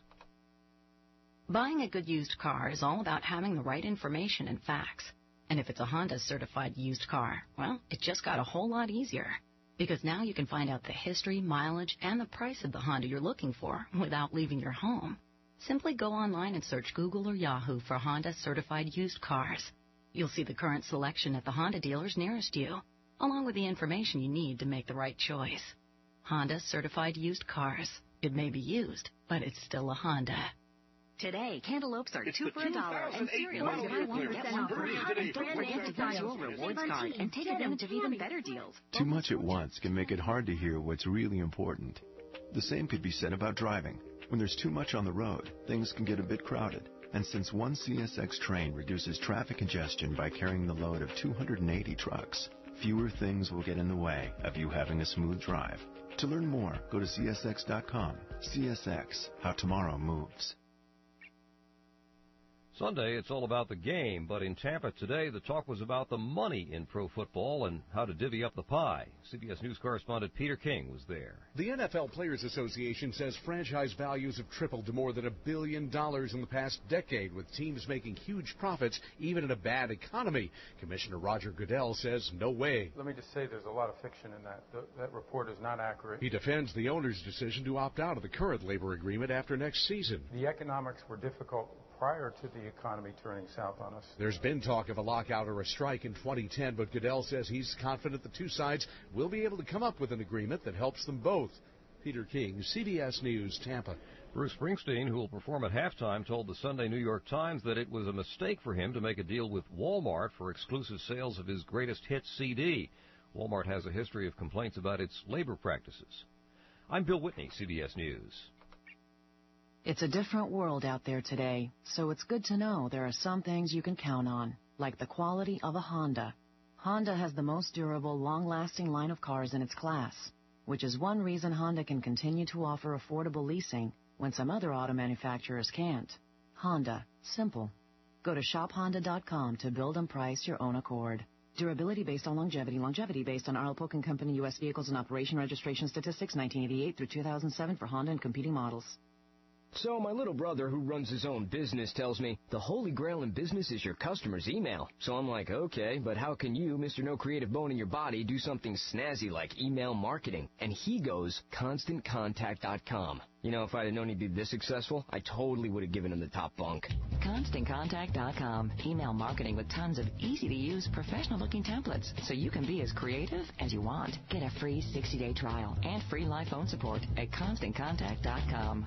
Buying a good used car is all about having the right information and facts. And if it's a Honda certified used car, well, it just got a whole lot easier. Because now you can find out the history, mileage, and the price of the Honda you're looking for without leaving your home. Simply go online and search Google or Yahoo for Honda certified used cars. You'll see the current selection at the Honda dealers nearest you, along with the information you need to make the right choice. Honda certified used cars. It may be used, but it's still a Honda. Today, cantaloupes are two for a dollar, and cereal is buy one get one free. Don't forget to use your rewards card and take advantage of even better deals. Too much at once can make it hard to hear what's really important. The same could be said about driving. When there's too much on the road, things can get a bit crowded. And since one C S X train reduces traffic congestion by carrying the load of two hundred eighty trucks, fewer things will get in the way of you having a smooth drive. To learn more, go to C S X dot com. C S X, how tomorrow moves. Sunday, it's all about the game, but in Tampa today, the talk was about the money in pro football and how to divvy up the pie. C B S News correspondent Peter King was there. The N F L Players Association says franchise values have tripled to more than a billion dollars in the past decade, with teams making huge profits even in a bad economy. Commissioner Roger Goodell says no way. Let me just say there's a lot of fiction in that. The, that report is not accurate. He defends the owner's decision to opt out of the current labor agreement after next season. The economics were difficult prior to the economy turning south on us. There's been talk of a lockout or a strike in twenty ten, but Goodell says he's confident the two sides will be able to come up with an agreement that helps them both. Peter King, C B S News, Tampa. Bruce Springsteen, who will perform at halftime, told the Sunday New York Times that it was a mistake for him to make a deal with Walmart for exclusive sales of his greatest hits C D. Walmart has a history of complaints about its labor practices. I'm Bill Whitney, C B S News. It's a different world out there today, so it's good to know there are some things you can count on, like the quality of a Honda. Honda has the most durable, long-lasting line of cars in its class, which is one reason Honda can continue to offer affordable leasing when some other auto manufacturers can't. Honda. Simple. Go to shop honda dot com to build and price your own Accord. Durability based on longevity. Longevity based on Arl Polk and Company U S Vehicles and Operation Registration Statistics nineteen eighty-eight through two thousand seven for Honda and competing models. So my little brother, who runs his own business, tells me the holy grail in business is your customer's email. So I'm like, okay, but how can you, Mister No Creative Bone in your body, do something snazzy like email marketing? And he goes, constant contact dot com. You know, if I had known he'd be this successful, I totally would have given him the top bunk. constant contact dot com. Email marketing with tons of easy-to-use, professional-looking templates, so you can be as creative as you want. Get a free sixty-day trial and free live phone support at constant contact dot com.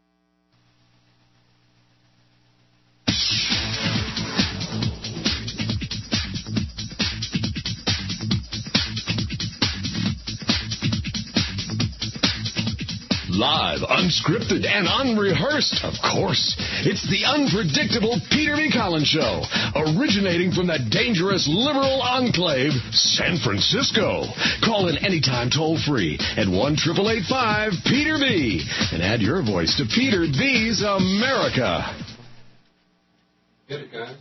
Live, unscripted, and unrehearsed, of course. It's the unpredictable Peter B. Collins Show, originating from the dangerous liberal enclave, San Francisco. Call in anytime toll-free at one eight eight five Peter B. and add your voice to Peter B's America. Get it, guys.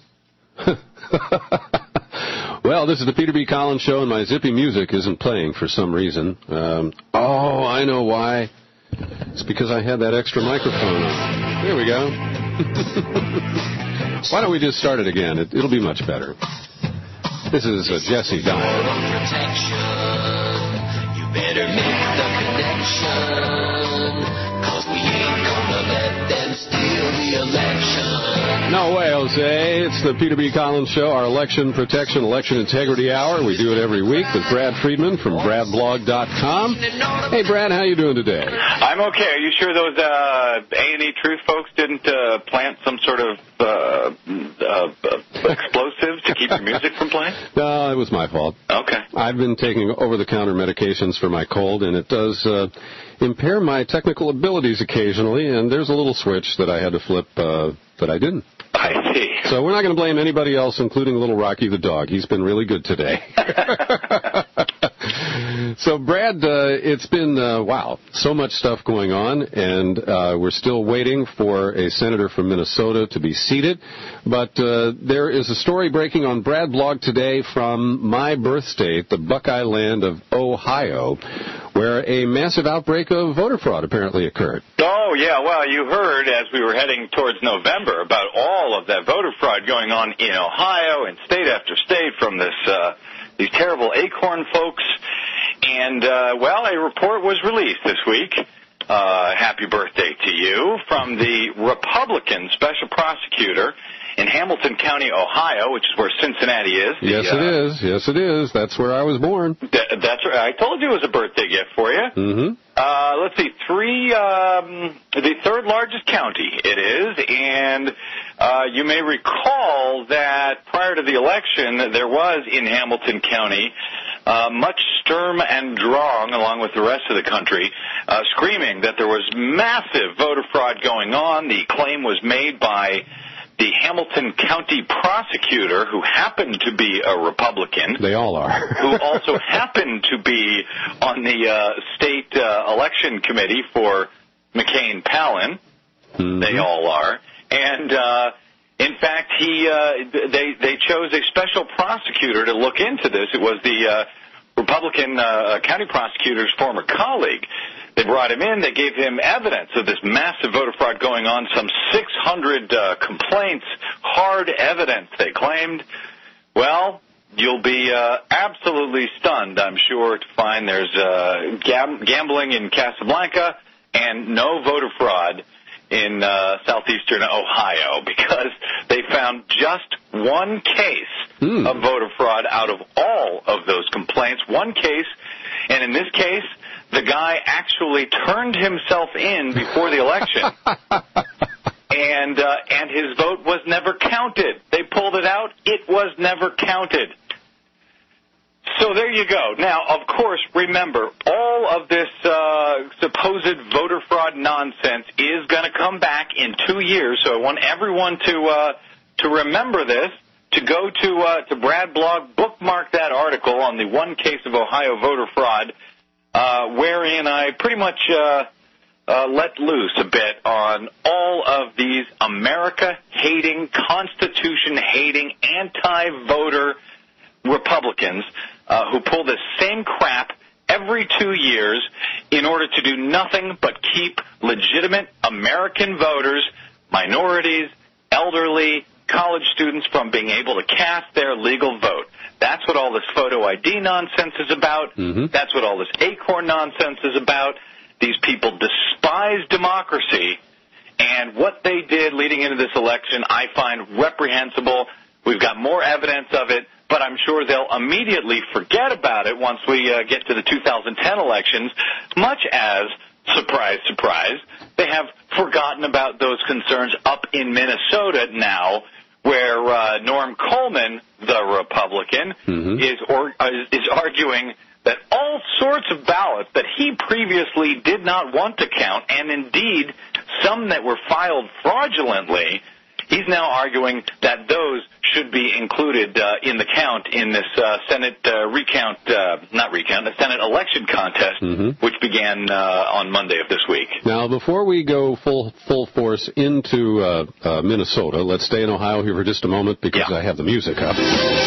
Well, this is the Peter B. Collins Show, and my zippy music isn't playing for some reason. Um, oh, I know why. It's because I had that extra microphone on. There we go. Why don't we just start it again? It, it'll be much better. This is uh, Jesse Dyer. You better make the connection, 'cause we ain't gonna let them steal the election. No way, Jose. It's the Peter B. Collins Show, our election protection, election integrity hour. We do it every week with Brad Friedman from brad blog dot com. Hey, Brad, how you doing today? I'm okay. Are you sure those uh, A and E Truth folks didn't uh, plant some sort of uh, uh, explosives to keep your music from playing? No, it was my fault. Okay. I've been taking over-the-counter medications for my cold, and it does uh, impair my technical abilities occasionally, and there's a little switch that I had to flip uh, that I didn't. I see. So we're not going to blame anybody else, including little Rocky the dog. He's been really good today. So, Brad, uh, it's been, uh, wow, so much stuff going on, and uh, we're still waiting for a senator from Minnesota to be seated. But uh, there is a story breaking on Brad Blog today from my birth state, the Buckeye land of Ohio, where a massive outbreak of voter fraud apparently occurred. Oh, yeah. Well, you heard as we were heading towards November about all of that voter fraud going on in Ohio and state after state from this uh, these terrible Acorn folks. And, uh, well, a report was released this week, uh, happy birthday to you, from the Republican special prosecutor in Hamilton County, Ohio, which is where Cincinnati is. The, yes, it uh, is. Yes, it is. That's where I was born. Th- that's right. I told you it was a birthday gift for you. Mm-hmm. Uh, let's see, three, um, the third largest county it is, and uh, you may recall that prior to the election, there was in Hamilton County uh, much sturm and drang, along with the rest of the country, uh, screaming that there was massive voter fraud going on. The claim was made by the Hamilton County prosecutor, who happened to be a Republican. They all are. Who also happened to be on the uh, state uh, election committee for McCain-Palin. Mm-hmm. They all are. And, uh, in fact, he uh, they, they chose a special prosecutor to look into this. It was the uh, Republican uh, county prosecutor's former colleague. They brought him in. They gave him evidence of this massive voter fraud going on, some six hundred uh, complaints, hard evidence, they claimed. Well, you'll be uh, absolutely stunned, I'm sure, to find there's uh, gam- gambling in Casablanca and no voter fraud in uh, southeastern Ohio, because they found just one case mm. of voter fraud out of all of those complaints. One case, and in this case, the guy actually turned himself in before the election, and uh, and his vote was never counted. They pulled it out. It was never counted. So there you go. Now, of course, remember, all of this uh, supposed voter fraud nonsense is going to come back in two years, so I want everyone to uh, to remember this, to go to, uh, to Brad Blog, bookmark that article on the one case of Ohio voter fraud, Uh, wherein I pretty much uh, uh, let loose a bit on all of these America-hating, Constitution-hating, anti-voter Republicans uh, who pull the same crap every two years in order to do nothing but keep legitimate American voters, minorities, elderly, college students from being able to cast their legal vote. That's what all this photo I D nonsense is about. Mm-hmm. That's what all this ACORN nonsense is about. These people despise democracy, and what they did leading into this election I find reprehensible. We've got more evidence of it, but I'm sure they'll immediately forget about it once we uh, get to the two thousand ten elections, much as, surprise, surprise, they have forgotten about those concerns up in Minnesota now, where uh, Norm Coleman, the Republican, mm-hmm. is, or, uh, is arguing that all sorts of ballots that he previously did not want to count, and indeed some that were filed fraudulently, he's now arguing that those should be included uh, in the count in this uh, Senate uh, recount, uh, not recount, the Senate election contest, mm-hmm. which began uh, on Monday of this week. Now, before we go full full force into uh, uh, Minnesota, let's stay in Ohio here for just a moment because yeah. I have the music up.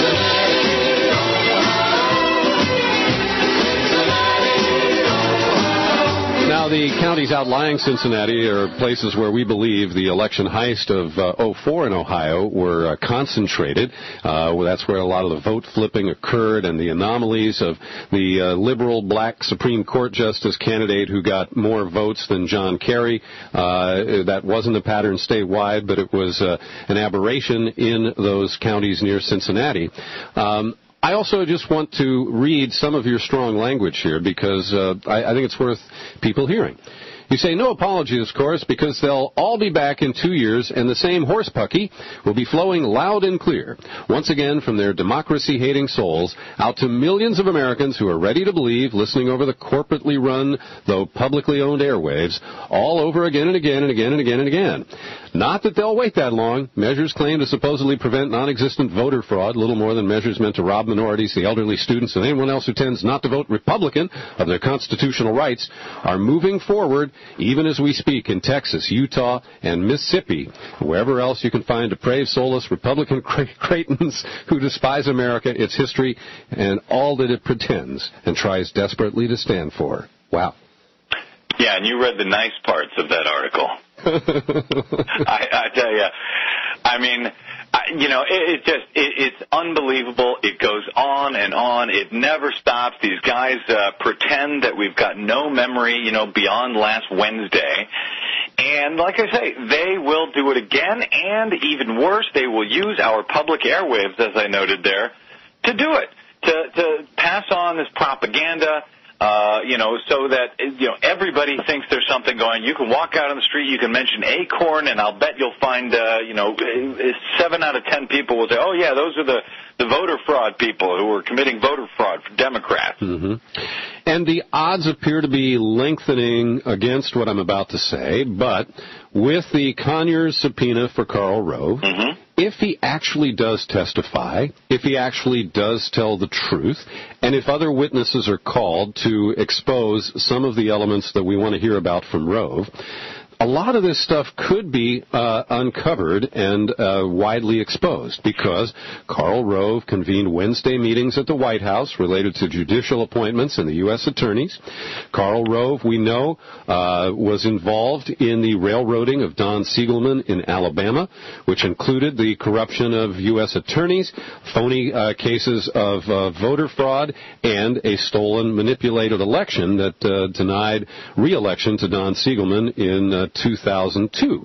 Now, the counties outlying Cincinnati are places where we believe the election heist of uh, oh four in Ohio were uh, concentrated. Uh, well, that's where a lot of the vote flipping occurred, and the anomalies of the uh, liberal black Supreme Court justice candidate who got more votes than John Kerry. Uh, that wasn't a pattern statewide, but it was uh, an aberration in those counties near Cincinnati. Um, I also just want to read some of your strong language here because uh, I, I think it's worth people hearing. You say, no apologies, of course, because they'll all be back in two years and the same horse pucky will be flowing loud and clear, once again from their democracy-hating souls out to millions of Americans who are ready to believe, listening over the corporately run, though publicly owned airwaves, all over again and again and again and again and again. Not that they'll wait that long. Measures claim to supposedly prevent non-existent voter fraud, little more than measures meant to rob minorities, the elderly, students, and anyone else who tends not to vote Republican of their constitutional rights, are moving forward even as we speak in Texas, Utah, and Mississippi, wherever else you can find depraved, soulless Republican cretins who despise America, its history, and all that it pretends and tries desperately to stand for. Wow. Yeah, and you read the nice parts of that article. I, I tell you, I mean, I, you know, it, it just, it, it's unbelievable. It goes on and on. It never stops. These guys uh, pretend that we've got no memory, you know, beyond last Wednesday. And like I say, they will do it again, and even worse, they will use our public airwaves, as I noted there, to do it, to, to pass on this propaganda. Uh, you know, so that, you know, everybody thinks there's something going. You can walk out on the street, you can mention ACORN, and I'll bet you'll find, uh, you know, seven out of ten people will say, oh, yeah, those are the, the voter fraud people who are committing voter fraud for Democrats. Mm-hmm. And the odds appear to be lengthening against what I'm about to say, but with the Conyers subpoena for Karl Rove, mm-hmm. if he actually does testify, if he actually does tell the truth, and if other witnesses are called to expose some of the elements that we want to hear about from Rove, a lot of this stuff could be uh, uncovered and uh, widely exposed because Karl Rove convened Wednesday meetings at the White House related to judicial appointments and the U S attorneys. Karl Rove, we know, uh, was involved in the railroading of Don Siegelman in Alabama, which included the corruption of U S attorneys, phony uh, cases of uh, voter fraud, and a stolen, manipulated election that uh, denied re-election to Don Siegelman in uh, two thousand two.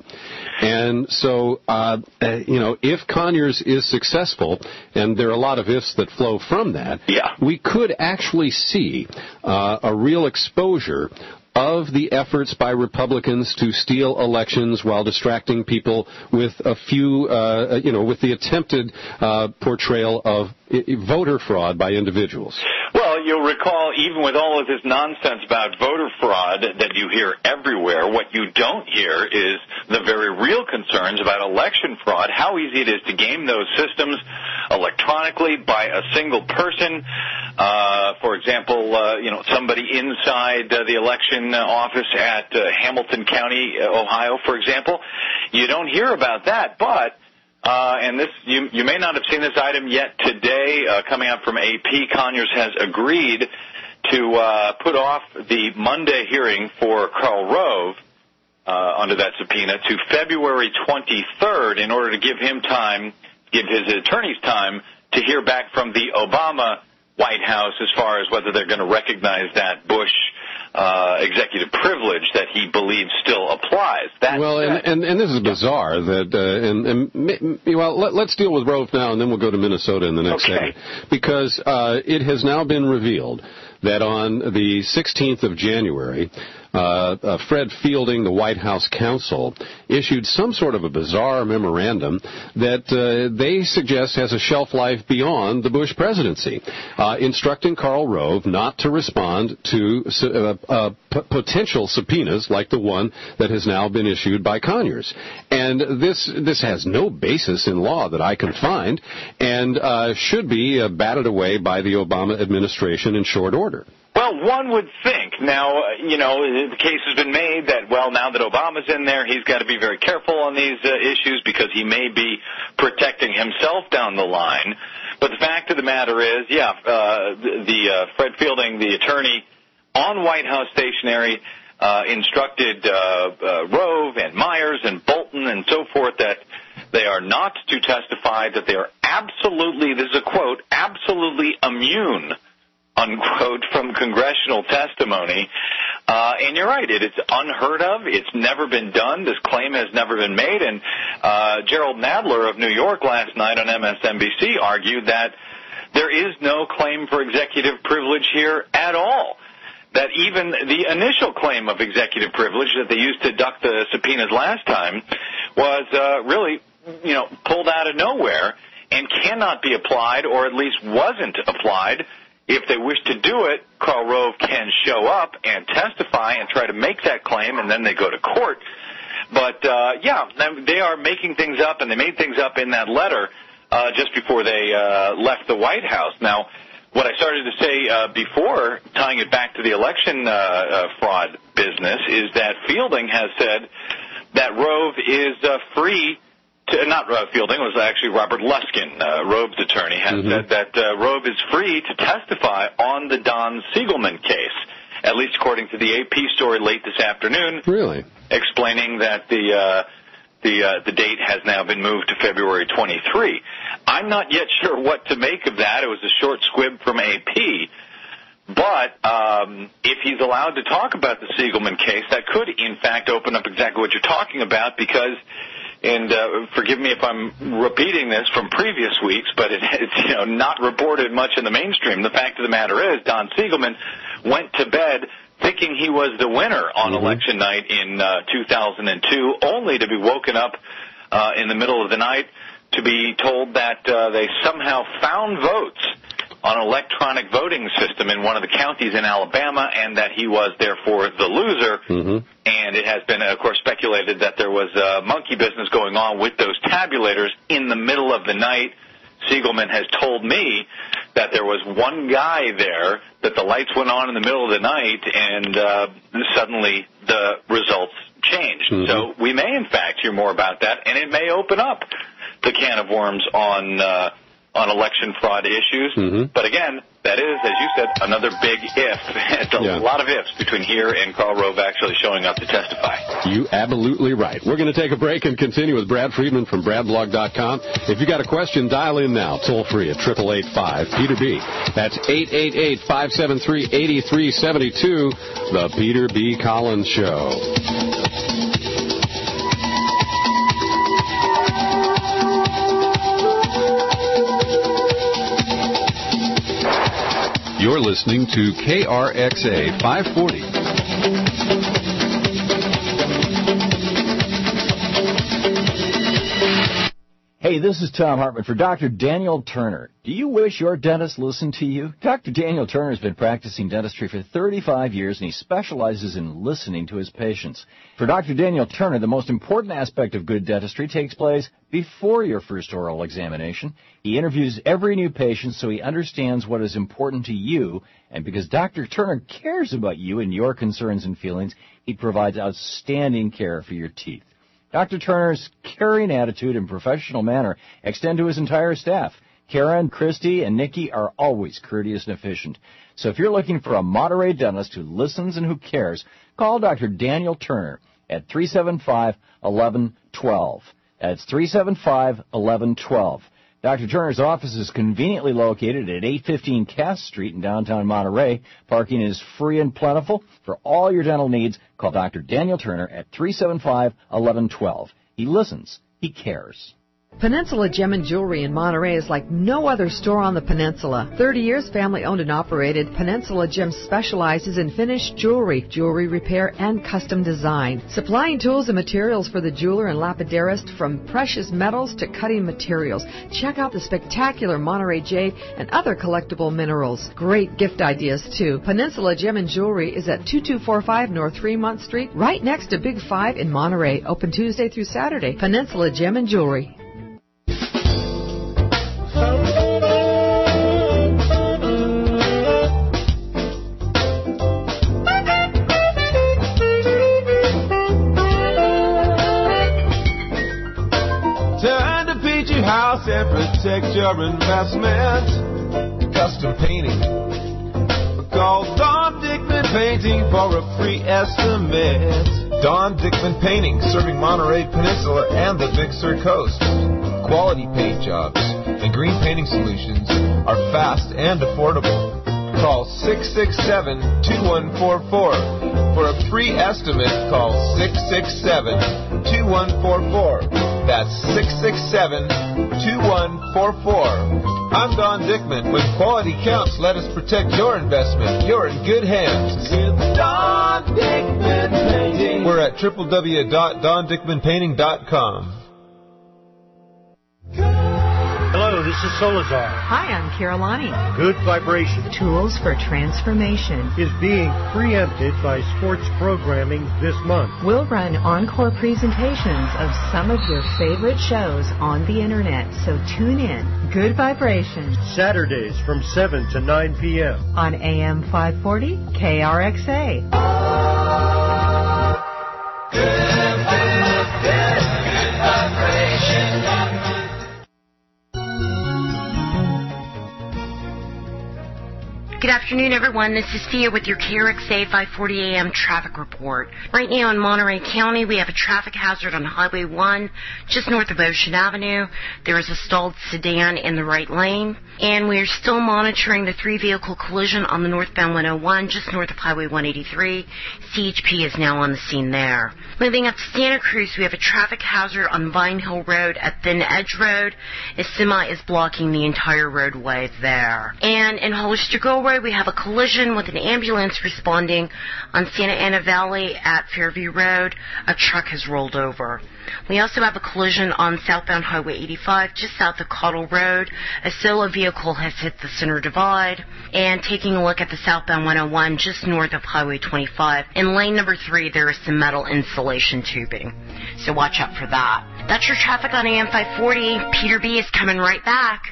And so, uh, uh, you know, if Conyers is successful, and there are a lot of ifs that flow from that, yeah. we could actually see uh, a real exposure of the efforts by Republicans to steal elections while distracting people with a few, uh, you know, with the attempted uh, portrayal of I- voter fraud by individuals. Well, you'll recall, even with all of this nonsense about voter fraud that you hear everywhere, what you don't hear is the very real concerns about election fraud, how easy it is to game those systems electronically by a single person. Uh, for example, uh, you know, somebody inside uh, the election office at uh, Hamilton County, Ohio, for example. You don't hear about that, but Uh, and this, you, you may not have seen this item yet today, uh, coming out from A P. Conyers has agreed to uh, put off the Monday hearing for Karl Rove uh, under that subpoena to February twenty-third in order to give him time, give his attorneys time to hear back from the Obama White House as far as whether they're going to recognize that Bush uh, executive privilege that he believes still applies. That well, and, and, and this is bizarre that, uh, and, and well, let, let's deal with Rove now, and then we'll go to Minnesota in the next okay. segment, because uh, it has now been revealed that on the sixteenth of January, uh, uh, Fred Fielding, the White House counsel, issued some sort of a bizarre memorandum that uh, they suggest has a shelf life beyond the Bush presidency, uh, instructing Karl Rove not to respond to uh, uh, p- potential subpoenas like the one that has now been issued by Conyers. And this this has no basis in law that I can find, and uh, should be uh, batted away by the Obama administration in short order. Well, one would think. Now, uh, you know, the case has been made that, well, now that Obama's in there, he's got to be very careful on these uh, issues because he may be protecting himself down the line. But the fact of the matter is, yeah, uh, the uh, Fred Fielding, the attorney on White House stationery, uh, instructed uh, uh, Rove and Myers and Bolton and so forth that they are not to testify, that they are absolutely, this is a quote, absolutely immune, unquote, from congressional testimony. Uh, and you're right, it is unheard of. It's never been done. This claim has never been made. And uh, Gerald Nadler of New York last night on M S N B C argued that there is no claim for executive privilege here at all. That even the initial claim of executive privilege that they used to duck the subpoenas last time was uh, really, you know, pulled out of nowhere and cannot be applied, or at least wasn't applied. If they wish to do it, Karl Rove can show up and testify and try to make that claim, and then they go to court. But, uh, yeah, they are making things up, and they made things up in that letter uh, just before they uh, left the White House. Now, what I started to say uh, before, tying it back to the election uh, uh, fraud business, is that Fielding has said that Rove is uh, free to, not uh, Fielding, it was actually Robert Luskin, uh, Rove's attorney, has mm-hmm. said that uh, Rove is free to testify on the Don Siegelman case, at least according to the A P story late this afternoon. Really? Explaining that the uh, the uh, the date has now been moved to February twenty-third. I'm not yet sure what to make of that. It was a short squib from A P. But um, if he's allowed to talk about the Siegelman case, that could, in fact, open up exactly what you're talking about, because and uh, forgive me if I'm repeating this from previous weeks, but it, it's you know not reported much in the mainstream. The fact of the matter is, Don Siegelman went to bed thinking he was the winner on mm-hmm. election night in uh, two thousand two, only to be woken up uh, in the middle of the night to be told that uh, they somehow found votes on an electronic voting system in one of the counties in Alabama, and that he was therefore the loser. Mm-hmm. And it has been, of course, speculated that there was uh, monkey business going on with those tabulators in the middle of the night. Siegelman has told me that there was one guy there, that the lights went on in the middle of the night, and uh, suddenly the results changed. Mm-hmm. So we may, in fact, hear more about that, and it may open up the can of worms on uh, on election fraud issues. Mm-hmm. But again, that is, as you said, another big if. It's a yeah. lot of ifs between here and Karl Rove actually showing up to testify. You absolutely right. We're going to take a break and continue with Brad Friedman from brad blog dot com. If you got a question, dial in now, toll free at eight eight eight five Peter B. That's eight eight eight, five seven three, eight three seven two, The Peter B. Collins Show. You're listening to K R X A five forty. Hey, this is Tom Hartman for Doctor Daniel Turner. Do you wish your dentist listened to you? Doctor Daniel Turner has been practicing dentistry for thirty-five years, and he specializes in listening to his patients. For Doctor Daniel Turner, the most important aspect of good dentistry takes place before your first oral examination. He interviews every new patient so he understands what is important to you, and because Doctor Turner cares about you and your concerns and feelings, he provides outstanding care for your teeth. Doctor Turner's caring attitude and professional manner extend to his entire staff. Karen, Christy, and Nikki are always courteous and efficient. So if you're looking for a Monterey dentist who listens and who cares, call Doctor Daniel Turner at three seven five, one one one two. That's three seven five, one one one two. Doctor Turner's office is conveniently located at eight fifteen Cass Street in downtown Monterey. Parking is free and plentiful. For all your dental needs, call Doctor Daniel Turner at three seven five, one one one two. He listens. He cares. Peninsula Gem and Jewelry in Monterey is like no other store on the peninsula. thirty years family-owned and operated, Peninsula Gem specializes in finished jewelry, jewelry repair, and custom design. Supplying tools and materials for the jeweler and lapidarist, from precious metals to cutting materials. Check out the spectacular Monterey jade and other collectible minerals. Great gift ideas, too. Peninsula Gem and Jewelry is at two two four five North Fremont Street, right next to Big Five in Monterey. Open Tuesday through Saturday. Peninsula Gem and Jewelry. House and protect your investment. Custom painting. Call Don Dickman Painting for a free estimate. Don Dickman Painting, serving Monterey Peninsula and the Big Sur Coast. Quality paint jobs and green painting solutions are fast and affordable. Call six six seven, two one four four. For a free estimate, call six six seven, two one four four. That's six six seven, two one four four. I'm Don Dickman. When quality counts, let us protect your investment. You're in good hands with Don Dickman Painting. We're at w w w dot don dickman painting dot com. Hello, this is Solazar. Hi, I'm Carolani. Good Vibration Tools for Transformation is being preempted by sports programming this month. We'll run encore presentations of some of your favorite shows on the Internet, so tune in. Good Vibration. Saturdays from seven to nine p.m. on A M five forty K R X A. Good, good, good, good vibration. Good afternoon, everyone. This is Thea with your K R X A five forty A M traffic report. Right now in Monterey County, we have a traffic hazard on Highway one, just north of Ocean Avenue. There is a stalled sedan in the right lane. And we are still monitoring the three-vehicle collision on the northbound one oh one, just north of Highway one eighty-three. C H P is now on the scene there. Moving up to Santa Cruz, we have a traffic hazard on Vine Hill Road at Thin Edge Road. A semi is blocking the entire roadway there. And in Hollister Road, we have a collision with an ambulance responding on Santa Ana Valley at Fairview Road. A truck has rolled over. We also have a collision on southbound Highway eighty-five, just south of Cottle Road. A solo vehicle has hit the center divide. And taking a look at the southbound one oh one, just north of Highway twenty-five. In lane number three, there is some metal insulation tubing. So watch out for that. That's your traffic on A M five forty. Peter B. is coming right back.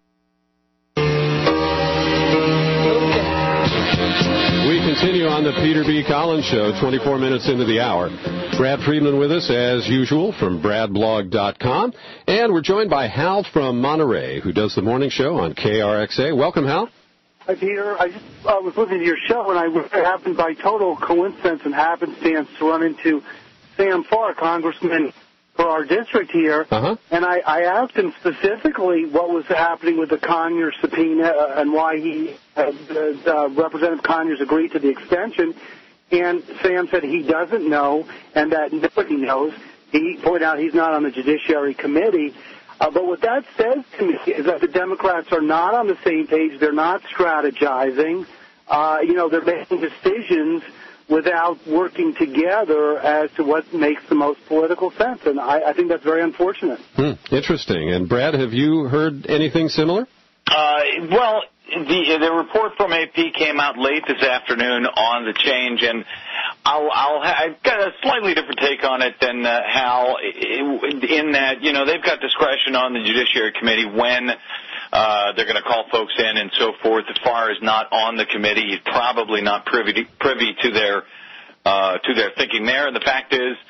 We continue on the Peter B. Collins Show, twenty-four minutes into the hour. Brad Friedman with us, as usual, from brad blog dot com. And we're joined by Hal from Monterey, who does the morning show on K R X A. Welcome, Hal. Hi, Peter. I just uh, was listening to your show, and I happened by total coincidence and happenstance to run into Sam Farr, Congressman for our district here, uh-huh. and I, I asked him specifically what was happening with the Conyers subpoena uh, and why he, uh, uh, Representative Conyers agreed to the extension, and Sam said he doesn't know and that nobody knows. He pointed out he's not on the Judiciary Committee, uh, but what that says to me is that the Democrats are not on the same page, they're not strategizing, uh, you know, they're making decisions without working together as to what makes the most political sense. And I, I think that's very unfortunate. Hmm, interesting. And, Brad, have you heard anything similar? Uh, well, the the report from A P came out late this afternoon on the change, and I'll, I'll I've got a slightly different take on it than uh, Hal, in that, you know, they've got discretion on the Judiciary Committee when Uh, they're going to call folks in and so forth. As far as not on the committee, he's probably not privy to, privy to their uh, to their thinking there. And the fact is,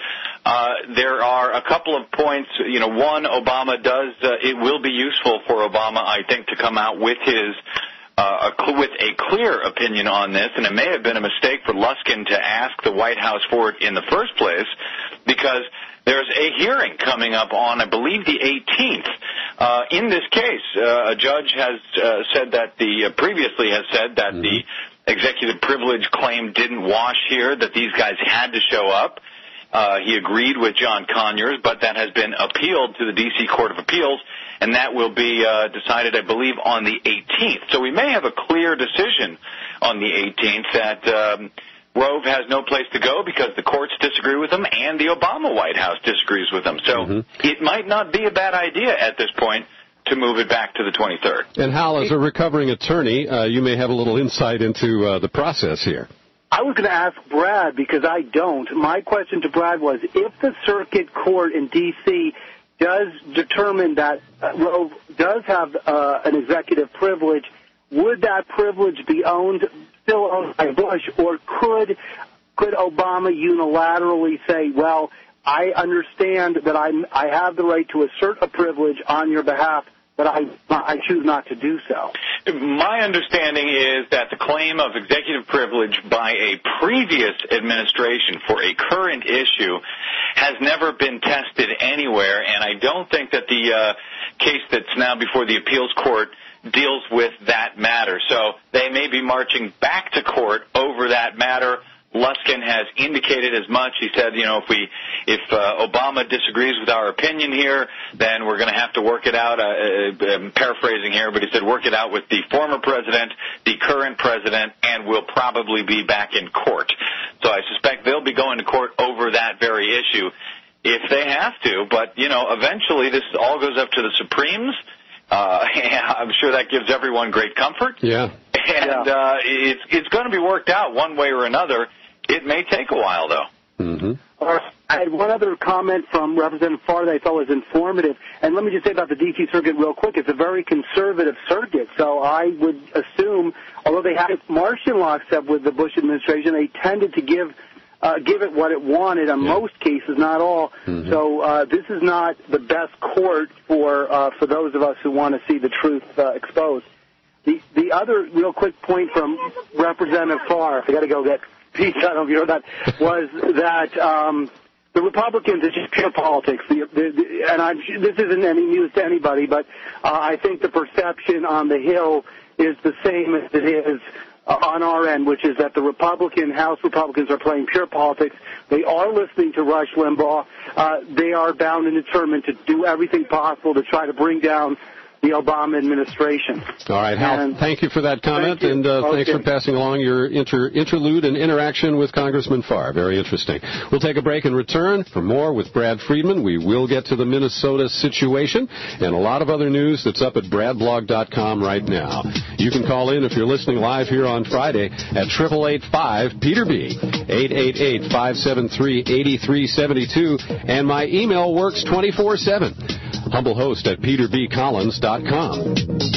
Uh, there are a couple of points. You know, one, Obama does, uh, it will be useful for Obama, I think, to come out with his, uh, a, with a clear opinion on this, and it may have been a mistake for Luskin to ask the White House for it in the first place, because there's a hearing coming up on, I believe, the eighteenth. Uh, in this case, uh, a judge has uh, said that the, uh, previously has said that mm-hmm. the executive privilege claim didn't wash here, that these guys had to show up. Uh, he agreed with John Conyers, but that has been appealed to the D C Court of Appeals, and that will be uh, decided, I believe, on the eighteenth. So we may have a clear decision on the eighteenth that um, Rove has no place to go because the courts disagree with him and the Obama White House disagrees with him. So mm-hmm. it might not be a bad idea at this point to move it back to the twenty-third. And Hal, as a recovering attorney, uh, you may have a little insight into uh, the process here. I was going to ask Brad, because I don't. My question to Brad was, if the circuit court in D C does determine that uh, Rove does have uh, an executive privilege, would that privilege be owned, still owned by Bush, or could could Obama unilaterally say, well, I understand that I'm, I have the right to assert a privilege on your behalf, but I, I choose not to do so? My understanding is that the claim of executive privilege by a previous administration for a current issue has never been tested anywhere, and I don't think that the uh, case that's now before the appeals court deals with that matter. So they may be marching back to court over that matter. Luskin has indicated as much. He said, you know, if we, if uh, Obama disagrees with our opinion here, then we're going to have to work it out. Uh, uh, I'm paraphrasing here, but he said work it out with the former president, the current president, and we'll probably be back in court. So I suspect they'll be going to court over that very issue if they have to. But, you know, eventually this all goes up to the Supremes. Uh, I'm sure that gives everyone great comfort. Yeah. And yeah. uh, it's, it's going to be worked out one way or another. It may take a while, though. Mm-hmm. Uh, I had one other comment from Representative Farr that I thought was informative. And let me just say about the D C Circuit real quick. It's a very conservative circuit. So I would assume, although they had martial law except with the Bush administration, they tended to give uh, give it what it wanted in yeah. most cases, not all. Mm-hmm. So uh, this is not the best court for uh, for those of us who want to see the truth uh, exposed. The the other real quick point from Representative Farr, I got to go get pizza, I don't know if you heard that, was that um, the Republicans, it's just pure politics. The, the, the, and I'm, this isn't any news to anybody, but uh, I think the perception on the Hill is the same as it is uh, on our end, which is that the Republican, House Republicans are playing pure politics. They are listening to Rush Limbaugh. Uh, they are bound and determined to do everything possible to try to bring down the Obama administration. All right, Hal, and thank you for that comment, and uh, okay. thanks for passing along your inter- interlude and interaction with Congressman Farr. Very interesting. We'll take a break and return for more with Brad Friedman. We will get to the Minnesota situation and a lot of other news that's up at brad blog dot com right now. You can call in if you're listening live here on Friday at eight eight eight five Peter B, eight eight eight, five seven three, eight three seven two, and my email works twenty-four seven. Humble host at peter b collins dot com.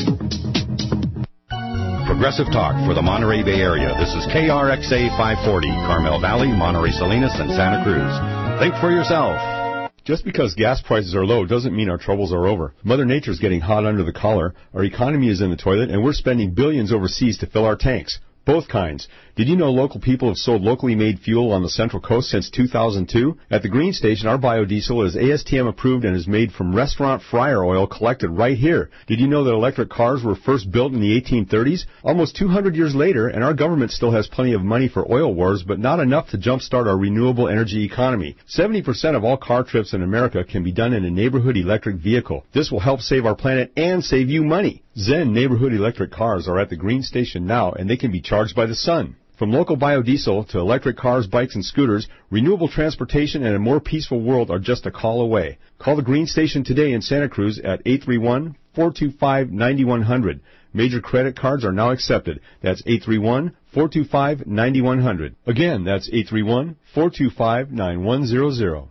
Progressive Talk for the Monterey Bay Area. This is K R X A five forty, Carmel Valley, Monterey Salinas, and Santa Cruz. Think for yourself. Just because gas prices are low doesn't mean our troubles are over. Mother Nature's getting hot under the collar, our economy is in the toilet, and we're spending billions overseas to fill our tanks. Both kinds. Did you know local people have sold locally made fuel on the Central Coast since two thousand two? At the Green Station, our biodiesel is A S T M approved and is made from restaurant fryer oil collected right here. Did you know that electric cars were first built in the eighteen thirties? Almost two hundred years later, and our government still has plenty of money for oil wars, but not enough to jumpstart our renewable energy economy. seventy percent of all car trips in America can be done in a neighborhood electric vehicle. This will help save our planet and save you money. Zen neighborhood electric cars are at the Green Station now, and they can be charged by the sun. From local biodiesel to electric cars, bikes, and scooters, renewable transportation and a more peaceful world are just a call away. Call the Green Station today in Santa Cruz at eight three one, four two five, nine one zero zero. Major credit cards are now accepted. That's eight three one, four two five, nine one zero zero. Again, that's eight three one, four two five, nine one zero zero.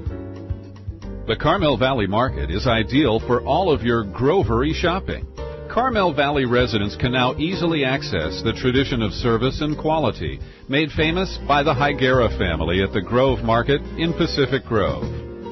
The Carmel Valley Market is ideal for all of your grovery shopping. Carmel Valley residents can now easily access the tradition of service and quality made famous by the Higuera family at the Grove Market in Pacific Grove.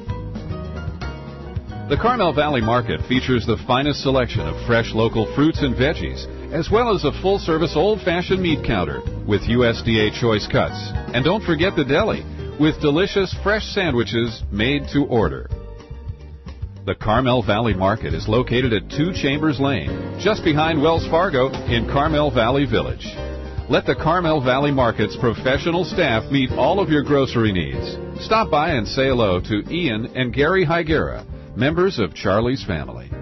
The Carmel Valley Market features the finest selection of fresh local fruits and veggies, as well as a full-service old-fashioned meat counter with U S D A choice cuts. And don't forget the deli, with delicious fresh sandwiches made to order. The Carmel Valley Market is located at Two Chambers Lane, just behind Wells Fargo in Carmel Valley Village. Let the Carmel Valley Market's professional staff meet all of your grocery needs. Stop by and say hello to Ian and Gary Higuera, members of Charlie's family.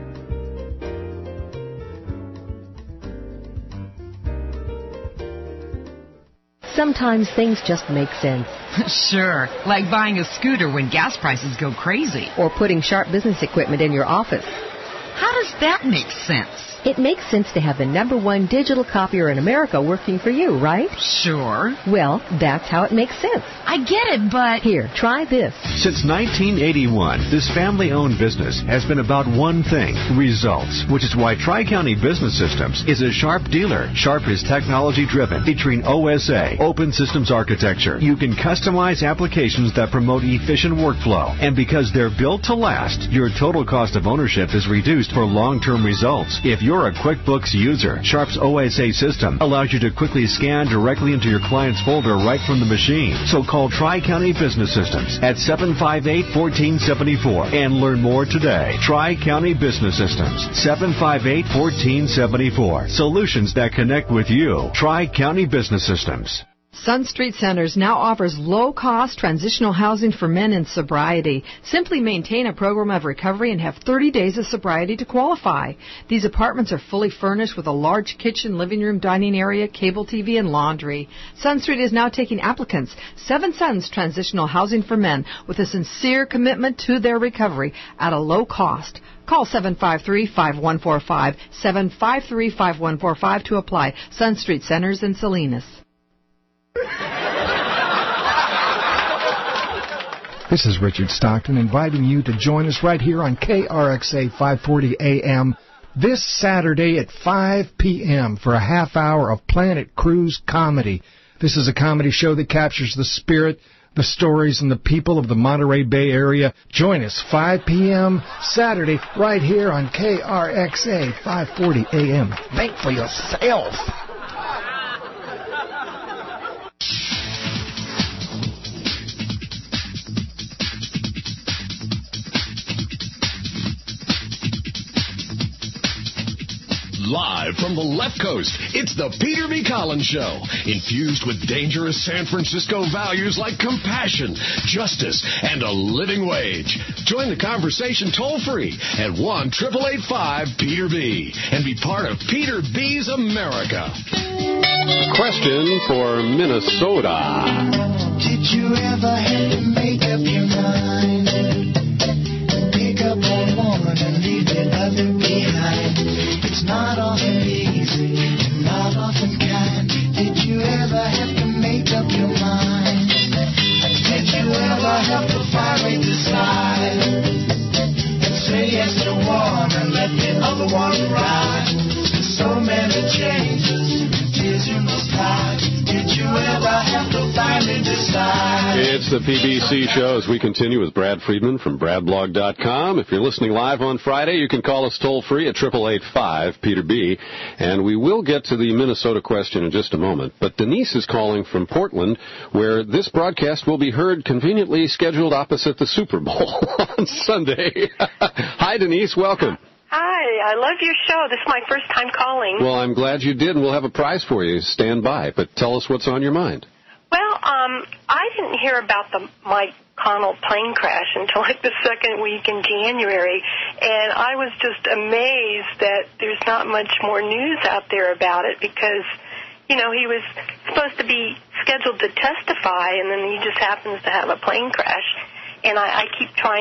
Sometimes things just make sense. Sure, like buying a scooter when gas prices go crazy. Or putting Sharp business equipment in your office. How does that make sense? It makes sense to have the number one digital copier in America working for you, right? Sure. Well, that's how it makes sense. I get it, but... Here, try this. Since nineteen eighty-one, this family-owned business has been about one thing, results, which is why Tri-County Business Systems is a Sharp dealer. Sharp is technology-driven, featuring O S A, Open Systems Architecture. You can customize applications that promote efficient workflow. And because they're built to last, your total cost of ownership is reduced for long-term results. If you're a QuickBooks user, Sharp's O S A system allows you to quickly scan directly into your client's folder right from the machine. So call Tri-County Business Systems at seven five eight, one four seven four and learn more today. Tri-County Business Systems, seven five eight, one four seven four. Solutions that connect with you. Tri-County Business Systems. Sun Street Centers now offers low-cost transitional housing for men in sobriety. Simply maintain a program of recovery and have thirty days of sobriety to qualify. These apartments are fully furnished with a large kitchen, living room, dining area, cable T V, and laundry. Sun Street is now taking applicants. Seven Suns Transitional Housing for Men with a sincere commitment to their recovery at a low cost. Call seven five three, five one four five, seven five three, five one four five to apply. Sun Street Centers in Salinas. This is Richard Stockton inviting you to join us right here on K R X A five forty A M this Saturday at five p.m. for a half hour of Planet Cruise comedy. This is a comedy show that captures the spirit, the stories, and the people of the Monterey Bay Area. Join us five p.m. Saturday right here on K R X A five forty A M. Think for yourself. Live from the left coast, it's the Peter B. Collins Show, infused with dangerous San Francisco values like compassion, justice, and a living wage. Join the conversation toll-free at one eight eight five Peter B. and be part of Peter B's America. Question for Minnesota. Did you ever have to make up your mind? Pick up one woman and leave the other behind. It's not often easy, not often kind. Did you ever have to make up your mind? Did you ever have to finally decide and say yes to one and let the other one ride? So many changes, tears you must hide. Did you ever have to finally decide? It's the P B C Show as we continue with Brad Friedman from brad blog dot com. If you're listening live on Friday, you can call us toll-free at eight eight eight five Peter B. And we will get to the Minnesota question in just a moment. But Denise is calling from Portland, where this broadcast will be heard conveniently scheduled opposite the Super Bowl on Sunday. Hi, Denise. Welcome. Hi, I love your show. This is my first time calling. Well, I'm glad you did, and we'll have a prize for you. Stand by. But tell us what's on your mind. Well, um, I didn't hear about the Mike Connell plane crash until like the second week in January, and I was just amazed that there's not much more news out there about it because, you know, he was supposed to be scheduled to testify, and then he just happens to have a plane crash. And I, I keep trying to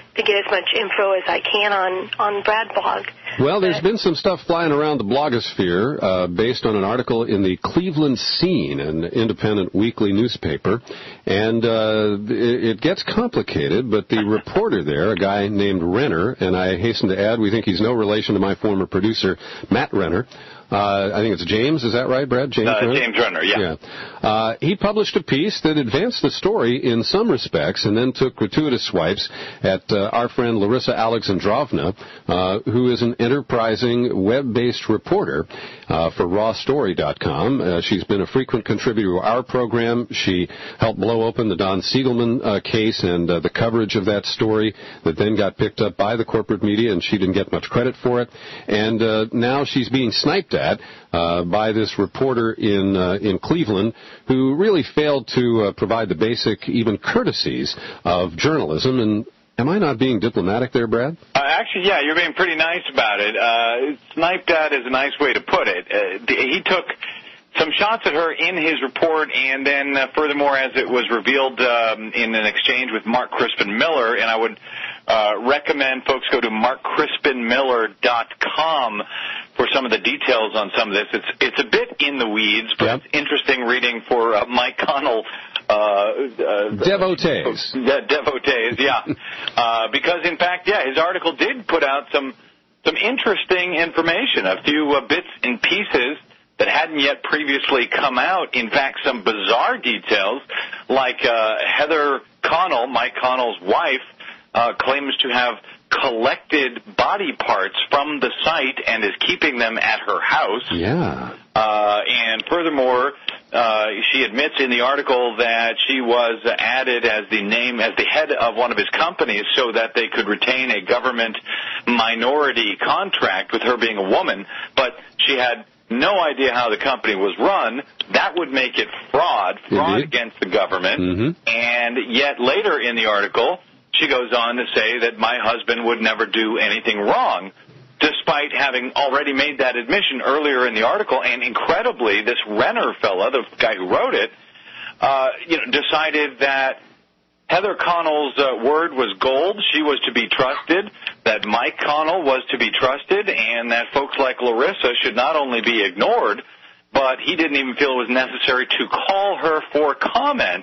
to get as much info as I can on, on Brad Blog. Well, there's been some stuff flying around the blogosphere uh, based on an article in the Cleveland Scene, an independent weekly newspaper, and uh, it, it gets complicated, but the reporter there, a guy named Renner, and I hasten to add, we think he's no relation to my former producer, Matt Renner. Uh, I think it's James, is that right, Brad? James uh, Renner? James Renner, yeah. yeah. Uh, he published a piece that advanced the story in some respects and then took gratuitous swipes at uh, our friend Larissa Alexandrovna, uh, who is an enterprising web-based reporter uh, for raw story dot com. Uh, she's been a frequent contributor to our program. She helped blow open the Don Siegelman uh, case and uh, the coverage of that story that then got picked up by the corporate media, and she didn't get much credit for it. And uh, now she's being sniped at uh, by this reporter in uh, in Cleveland who really failed to uh, provide the basic, even courtesies of journalism. And am I not being diplomatic there, Brad? Uh, actually, yeah, you're being pretty nice about it. Uh, sniped at is a nice way to put it. Uh, he took some shots at her in his report, and then uh, furthermore, as it was revealed um, in an exchange with Mark Crispin Miller, and I would uh, recommend folks go to mark crispin miller dot com for some of the details on some of this. It's it's a bit in the weeds, but yep. It's interesting reading for uh, Mike Connell. Uh, uh, devotees. Uh, devotees, yeah. uh, because, in fact, yeah, his article did put out some some interesting information, a few uh, bits and pieces that hadn't yet previously come out. In fact, some bizarre details, like uh, Heather Connell, Mike Connell's wife, uh, claims to have collected body parts from the site and is keeping them at her house. Yeah. Uh, and furthermore, uh, she admits in the article that she was added as the name, as the head of one of his companies so that they could retain a government minority contract with her being a woman, but she had no idea how the company was run. That would make it fraud, fraud Indeed. against the government. Mm-hmm. And yet later in the article, she goes on to say that my husband would never do anything wrong, despite having already made that admission earlier in the article. And incredibly, this Renner fella, the guy who wrote it, uh, you know, decided that Heather Connell's uh, word was gold. She was to be trusted, that Mike Connell was to be trusted, and that folks like Larissa should not only be ignored, but he didn't even feel it was necessary to call her for comment,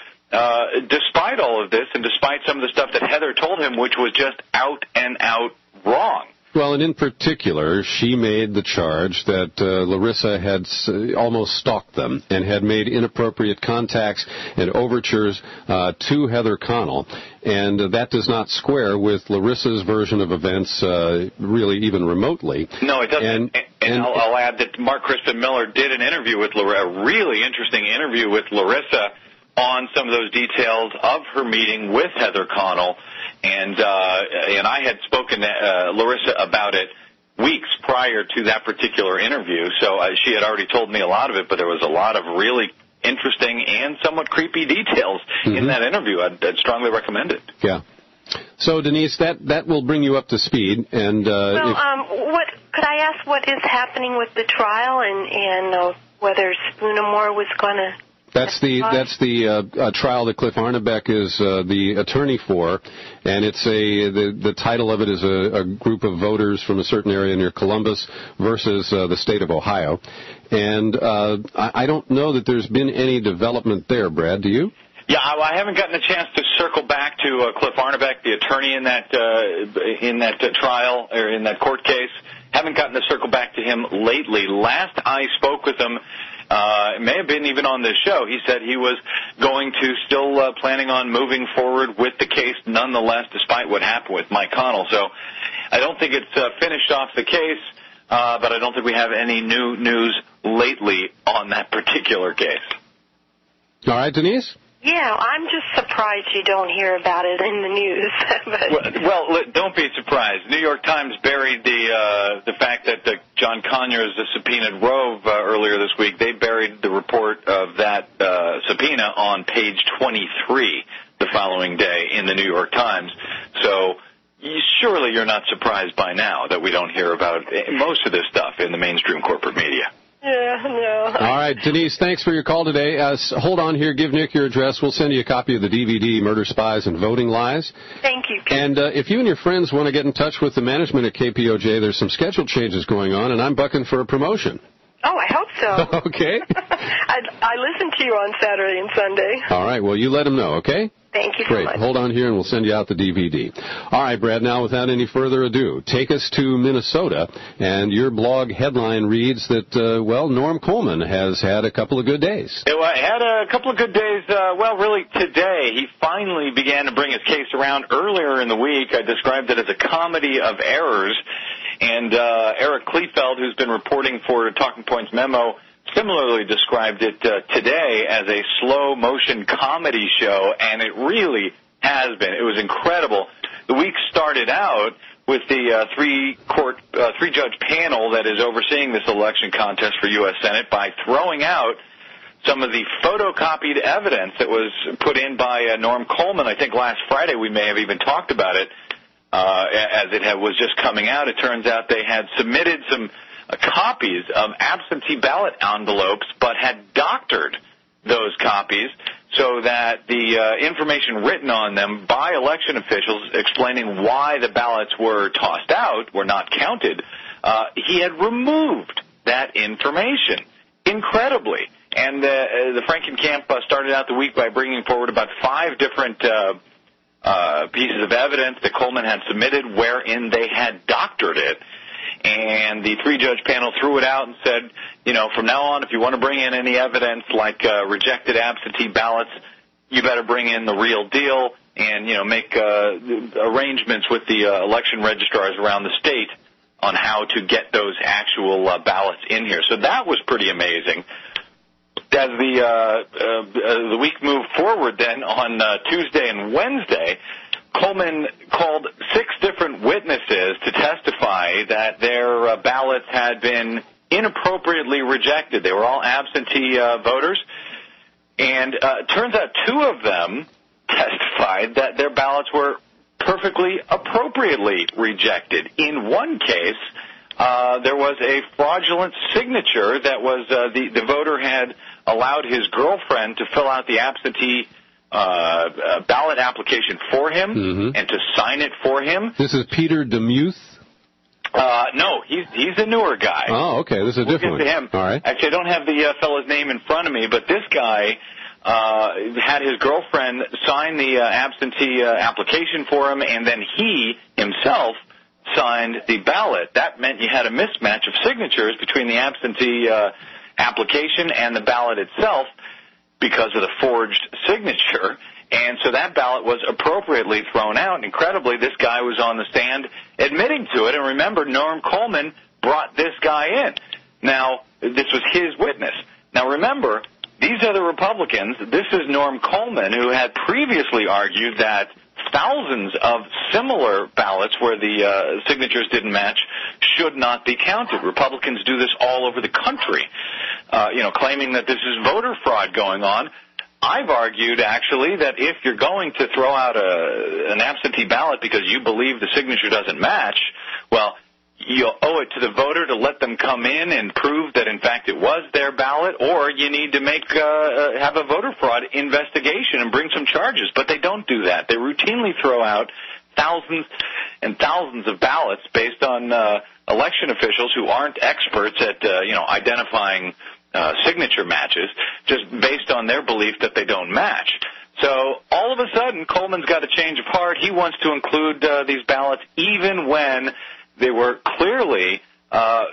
uh, despite all of this and despite some of the stuff that Heather told him, which was just out and out wrong. Well, and in particular, she made the charge that uh, Larissa had s- almost stalked them and had made inappropriate contacts and overtures uh, to Heather Connell, and uh, that does not square with Larissa's version of events, uh, really even remotely. No, it doesn't. And, and, and, and I'll, I'll add that Mark Crispin Miller did an interview with Larissa, a really interesting interview with Larissa on some of those details of her meeting with Heather Connell. And uh, and I had spoken to uh, Larissa about it weeks prior to that particular interview, so uh, she had already told me a lot of it, but there was a lot of really interesting and somewhat creepy details mm-hmm. in that interview. I'd, I'd strongly recommend it. Yeah. So, Denise, that, that will bring you up to speed. And uh, well, if... um, what could I ask what is happening with the trial and, and uh, whether Spoonamore was going to... That's the that's the uh, uh, trial that Cliff Arnebeck is uh, the attorney for, and it's a the the title of it is a, a group of voters from a certain area near Columbus versus uh, the state of Ohio, and uh, I, I don't know that there's been any development there. Brad, do you? Yeah, I, I haven't gotten a chance to circle back to uh, Cliff Arnebeck, the attorney in that uh, in that uh, trial or in that court case. Haven't gotten to circle back to him lately. Last I spoke with him. Uh, it may have been even on this show. He said he was going to still uh, planning on moving forward with the case nonetheless, despite what happened with Mike Connell. So I don't think it's uh, finished off the case, uh, but I don't think we have any new news lately on that particular case. All right, Denise? Yeah, I'm just surprised you don't hear about it in the news. well, well, don't be surprised. New York Times buried the uh, the fact that uh, John Conyers subpoenaed Rove uh, earlier this week. They buried the report of that uh, subpoena on page twenty-three the following day in the New York Times. So you, surely you're not surprised by now that we don't hear about most of this stuff in the mainstream corporate media. Yeah, no. All right, Denise, thanks for your call today. Uh, hold on here. Give Nick your address. We'll send you a copy of the D V D, Murder, Spies, and Voting Lies. Thank you. And uh, if you and your friends want to get in touch with the management at K P O J, there's some schedule changes going on, and I'm bucking for a promotion. Oh, I hope so. Okay. I, I listen to you on Saturday and Sunday. All right, well, you let them know, okay? Thank you so Great. much. Hold on here, and we'll send you out the D V D. All right, Brad, now without any further ado, take us to Minnesota, and your blog headline reads that, uh, well, Norm Coleman has had a couple of good days. It uh, had a couple of good days. Uh, well, really, today he finally began to bring his case around. Earlier in the week, I described it as a comedy of errors, and uh, Eric Kleefeld, who's been reporting for Talking Points Memo, similarly described it uh, today as a slow-motion comedy show, and it really has been. It was incredible. The week started out with the uh, three-court, uh, three-judge panel that is overseeing this election contest for U S Senate by throwing out some of the photocopied evidence that was put in by uh, Norm Coleman. I think last Friday we may have even talked about it uh, as it had, was just coming out. It turns out they had submitted some Uh, copies of absentee ballot envelopes, but had doctored those copies so that the uh, information written on them by election officials explaining why the ballots were tossed out, were not counted, uh, he had removed that information, incredibly. And uh, the Frankenkamp uh, started out the week by bringing forward about five different uh, uh, pieces of evidence that Coleman had submitted wherein they had doctored it. And the three-judge panel threw it out and said, you know, from now on, if you want to bring in any evidence like uh, rejected absentee ballots, you better bring in the real deal and, you know, make uh, arrangements with the uh, election registrars around the state on how to get those actual uh, ballots in here. So that was pretty amazing. As the uh, uh, the week moved forward, then on uh, Tuesday and Wednesday, Coleman called six different witnesses to testify that their uh, ballots had been inappropriately rejected. They were all absentee uh, voters, and uh, it turns out two of them testified that their ballots were perfectly appropriately rejected. In one case, uh, there was a fraudulent signature that was uh, the, the voter had allowed his girlfriend to fill out the absentee Uh, uh, ballot application for him mm-hmm. and to sign it for him. This is Peter Demuth? Uh, no, he's he's a newer guy. Oh, okay. This is a we'll different get to him. one. All right. Actually, I don't have the uh, fellow's name in front of me, but this guy uh, had his girlfriend sign the uh, absentee uh, application for him, and then he himself signed the ballot. That meant you had a mismatch of signatures between the absentee uh, application and the ballot itself, because of the forged signature, and so that ballot was appropriately thrown out. Incredibly, this guy was on the stand admitting to it, and remember, Norm Coleman brought this guy in. Now, this was his witness. Now, remember, these are the Republicans. This is Norm Coleman, who had previously argued that thousands of similar ballots where the uh, signatures didn't match should not be counted. Republicans do this all over the country, uh, you know, claiming that this is voter fraud going on. I've argued, actually, that if you're going to throw out a, an absentee ballot because you believe the signature doesn't match, well, you owe it to the voter to let them come in and prove that, in fact, it was their ballot, or you need to make uh, have a voter fraud investigation and bring some charges. But they don't do that. They routinely throw out thousands and thousands of ballots based on uh, election officials who aren't experts at, uh, you know, identifying uh, signature matches, just based on their belief that they don't match. So all of a sudden, Coleman's got a change of heart. He wants to include uh, these ballots even when they were clearly uh,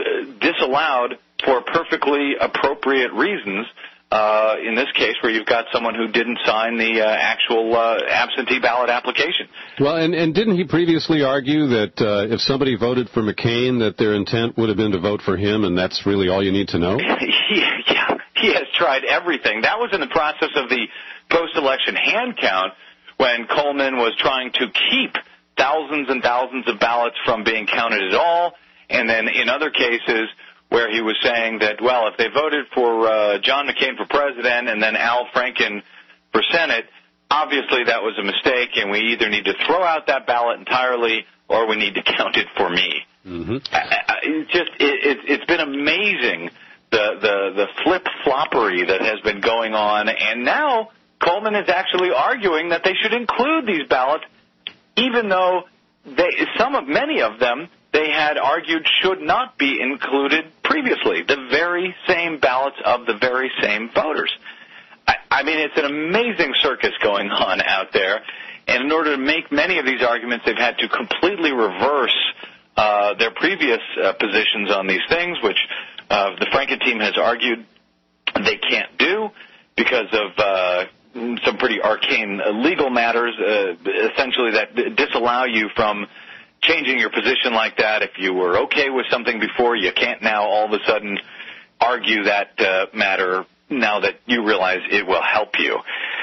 disallowed for perfectly appropriate reasons, uh, in this case where you've got someone who didn't sign the uh, actual uh, absentee ballot application. Well, and, and didn't he previously argue that uh, if somebody voted for McCain, that their intent would have been to vote for him, and that's really all you need to know? Yeah, he has tried everything. That was in the process of the post-election hand count when Coleman was trying to keep thousands and thousands of ballots from being counted at all, and then in other cases where he was saying that, well, if they voted for uh, John McCain for president and then Al Franken for Senate, obviously that was a mistake, and we either need to throw out that ballot entirely or we need to count it for me. Mm-hmm. I, I, it's just it, it, it's been amazing the, the, the flip-floppery that has been going on. And now Coleman is actually arguing that they should include these ballots, even though they, some of, many of them they had argued should not be included previously, the very same ballots of the very same voters. I, I mean, it's an amazing circus going on out there, and in order to make many of these arguments, they've had to completely reverse uh, their previous uh, positions on these things, which uh, the Franken team has argued they can't do because of uh, some pretty arcane uh, legal matters, uh, essentially that disallow you from changing your position like that. If you were okay with something before, you can't now all of a sudden argue that uh, matter now that you realize it will help you.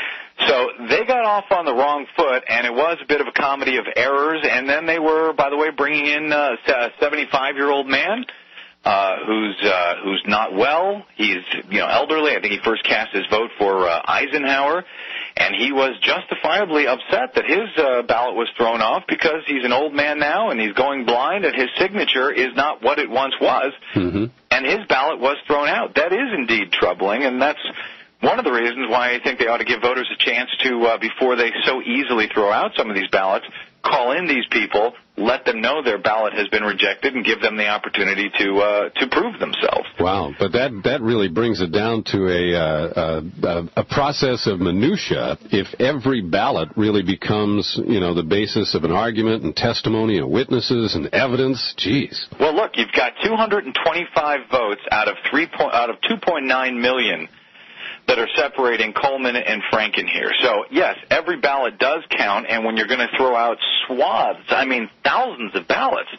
So they got off on the wrong foot, and it was a bit of a comedy of errors. And then they were, by the way, bringing in uh, a seventy-five-year-old man uh, who's uh, who's not well. He's you know elderly. I think he first cast his vote for uh, Eisenhower. And he was justifiably upset that his uh, ballot was thrown off because he's an old man now and he's going blind and his signature is not what it once was. Mm-hmm. And his ballot was thrown out. That is indeed troubling, and that's one of the reasons why I think they ought to give voters a chance to, uh, before they so easily throw out some of these ballots, call in these people, let them know their ballot has been rejected, and give them the opportunity to uh, to prove themselves. Wow, but that that really brings it down to a uh, a, a process of minutia. If every ballot really becomes, you know, the basis of an argument and testimony and witnesses and evidence, geez. Well, look, you've got two hundred twenty-five votes out of three point, out of two point nine million that are separating Coleman and Franken here. So, yes, every ballot does count, and when you're going to throw out swaths, I mean thousands of ballots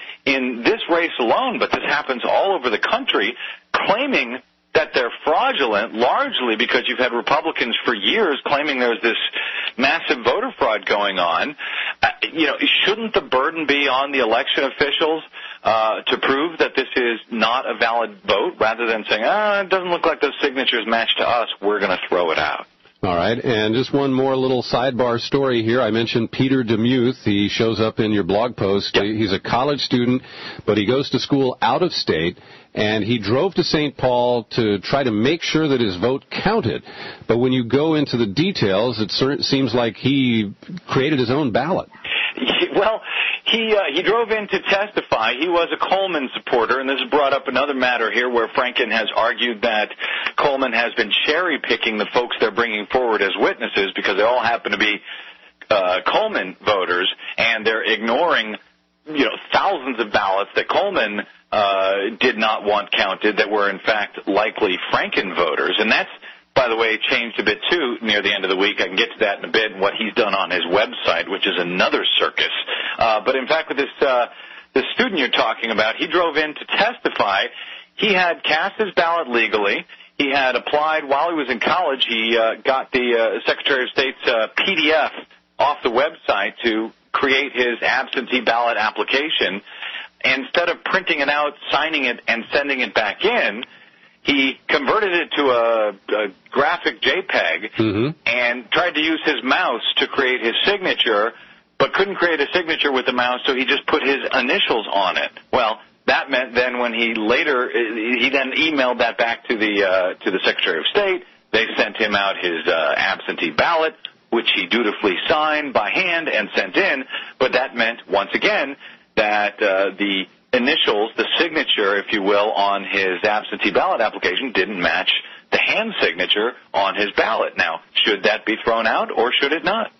in this race alone, but this happens all over the country, claiming that they're fraudulent, largely because you've had Republicans for years claiming there's this massive voter fraud going on. Uh, you know, shouldn't the burden be on the election officials uh, to prove that this is not a valid vote, rather than saying, ah, it doesn't look like those signatures match to us, we're going to throw it out? All right, and just one more little sidebar story here. I mentioned Peter Demuth. He shows up in your blog post. Yep. He's a college student, but he goes to school out of state, and he drove to Saint Paul to try to make sure that his vote counted. But when you go into the details, it seems like he created his own ballot. Well, he uh, he drove in to testify. He was a Coleman supporter, and this has brought up another matter here where Franken has argued that Coleman has been cherry-picking the folks they're bringing forward as witnesses because they all happen to be uh, Coleman voters, and they're ignoring, you know, thousands of ballots that Coleman uh, did not want counted that were, in fact, likely Franken voters. And that's, by the way, changed a bit, too, near the end of the week. I can get to that in a bit, what he's done on his website, which is another circus. Uh, but, in fact, with this, uh, this student you're talking about, he drove in to testify. He had cast his ballot legally. He had applied while he was in college. He uh, got the uh, Secretary of State's uh, P D F off the website to create his absentee ballot application. Instead of printing it out, signing it, and sending it back in, he converted it to a, a graphic JPEG mm-hmm. and tried to use his mouse to create his signature, but couldn't create a signature with the mouse, so he just put his initials on it. Well, that meant then when he later, he then emailed that back to the uh, to the Secretary of State. They sent him out his uh, absentee ballot, which he dutifully signed by hand and sent in, but that meant, once again, that uh, the initials, the signature, if you will, on his absentee ballot application didn't match the hand signature on his ballot. Now, should that be thrown out or should it not?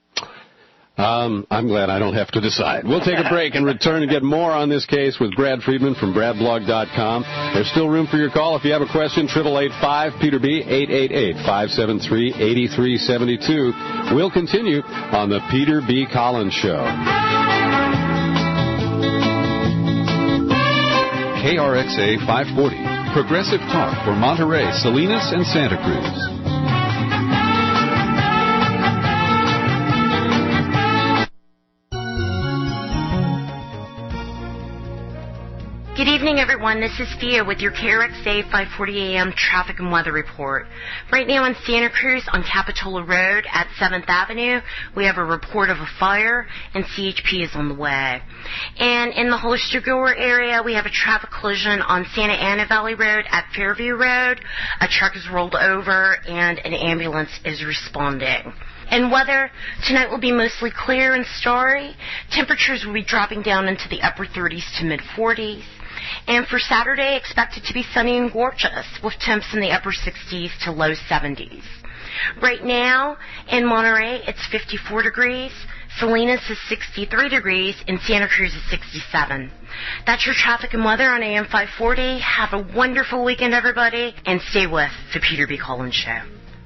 Um, I'm glad I don't have to decide. We'll take a break and return and get more on this case with Brad Friedman from brad blog dot com. There's still room for your call. If you have a question, eight eight eight five Peter B, eight eight eight, five seven three, eight three seven two. We'll continue on the Peter B. Collins Show. K R X A five forty, Progressive Talk for Monterey, Salinas, and Santa Cruz. Good evening, everyone. This is Thea with your K R X A five forty A M traffic and weather report. Right now in Santa Cruz on Capitola Road at seventh Avenue, we have a report of a fire, and C H P is on the way. And in the Hollister Gore area, we have a traffic collision on Santa Ana Valley Road at Fairview Road. A truck is rolled over, and an ambulance is responding. And weather, tonight will be mostly clear and starry. Temperatures will be dropping down into the upper thirties to mid-forties. And for Saturday, expected to be sunny and gorgeous, with temps in the upper sixties to low seventies. Right now, in Monterey, it's fifty-four degrees. Salinas is sixty-three degrees, and Santa Cruz is sixty-seven. That's your traffic and weather on A M five forty. Have a wonderful weekend, everybody, and stay with the Peter B. Collins Show.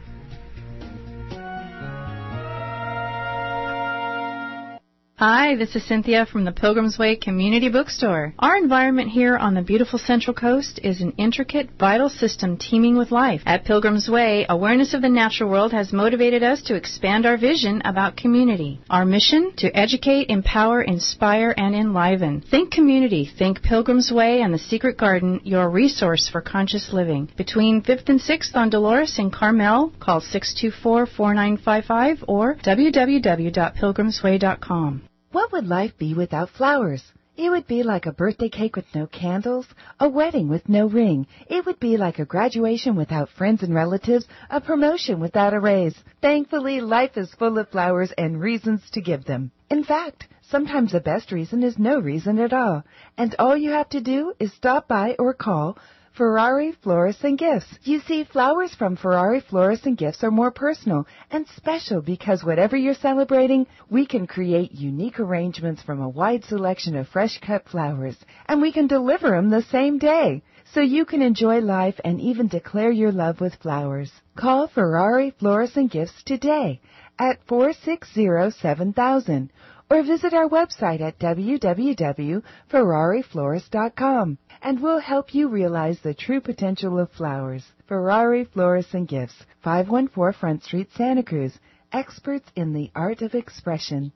Hi, this is Cynthia from the Pilgrim's Way Community Bookstore. Our environment here on the beautiful Central Coast is an intricate, vital system teeming with life. At Pilgrim's Way, awareness of the natural world has motivated us to expand our vision about community. Our mission? To educate, empower, inspire, and enliven. Think community. Think Pilgrim's Way and the Secret Garden, your resource for conscious living. Between fifth and sixth on Dolores in Carmel, call six two four, four nine five five or w w w dot pilgrims way dot com. What would life be without flowers? It would be like a birthday cake with no candles, a wedding with no ring. It would be like a graduation without friends and relatives, a promotion without a raise. Thankfully, life is full of flowers and reasons to give them. In fact, sometimes the best reason is no reason at all. And all you have to do is stop by or call Ferrari Florists and Gifts. You see, flowers from Ferrari Florists and Gifts are more personal and special because whatever you're celebrating, we can create unique arrangements from a wide selection of fresh-cut flowers, and we can deliver them the same day, so you can enjoy life and even declare your love with flowers. Call Ferrari Florists and Gifts today at four six zero, seven thousand or visit our website at w w w dot ferrari florist dot com. And we'll help you realize the true potential of flowers. Ferrari Florists and Gifts, five one four Front Street, Santa Cruz. Experts in the art of expression.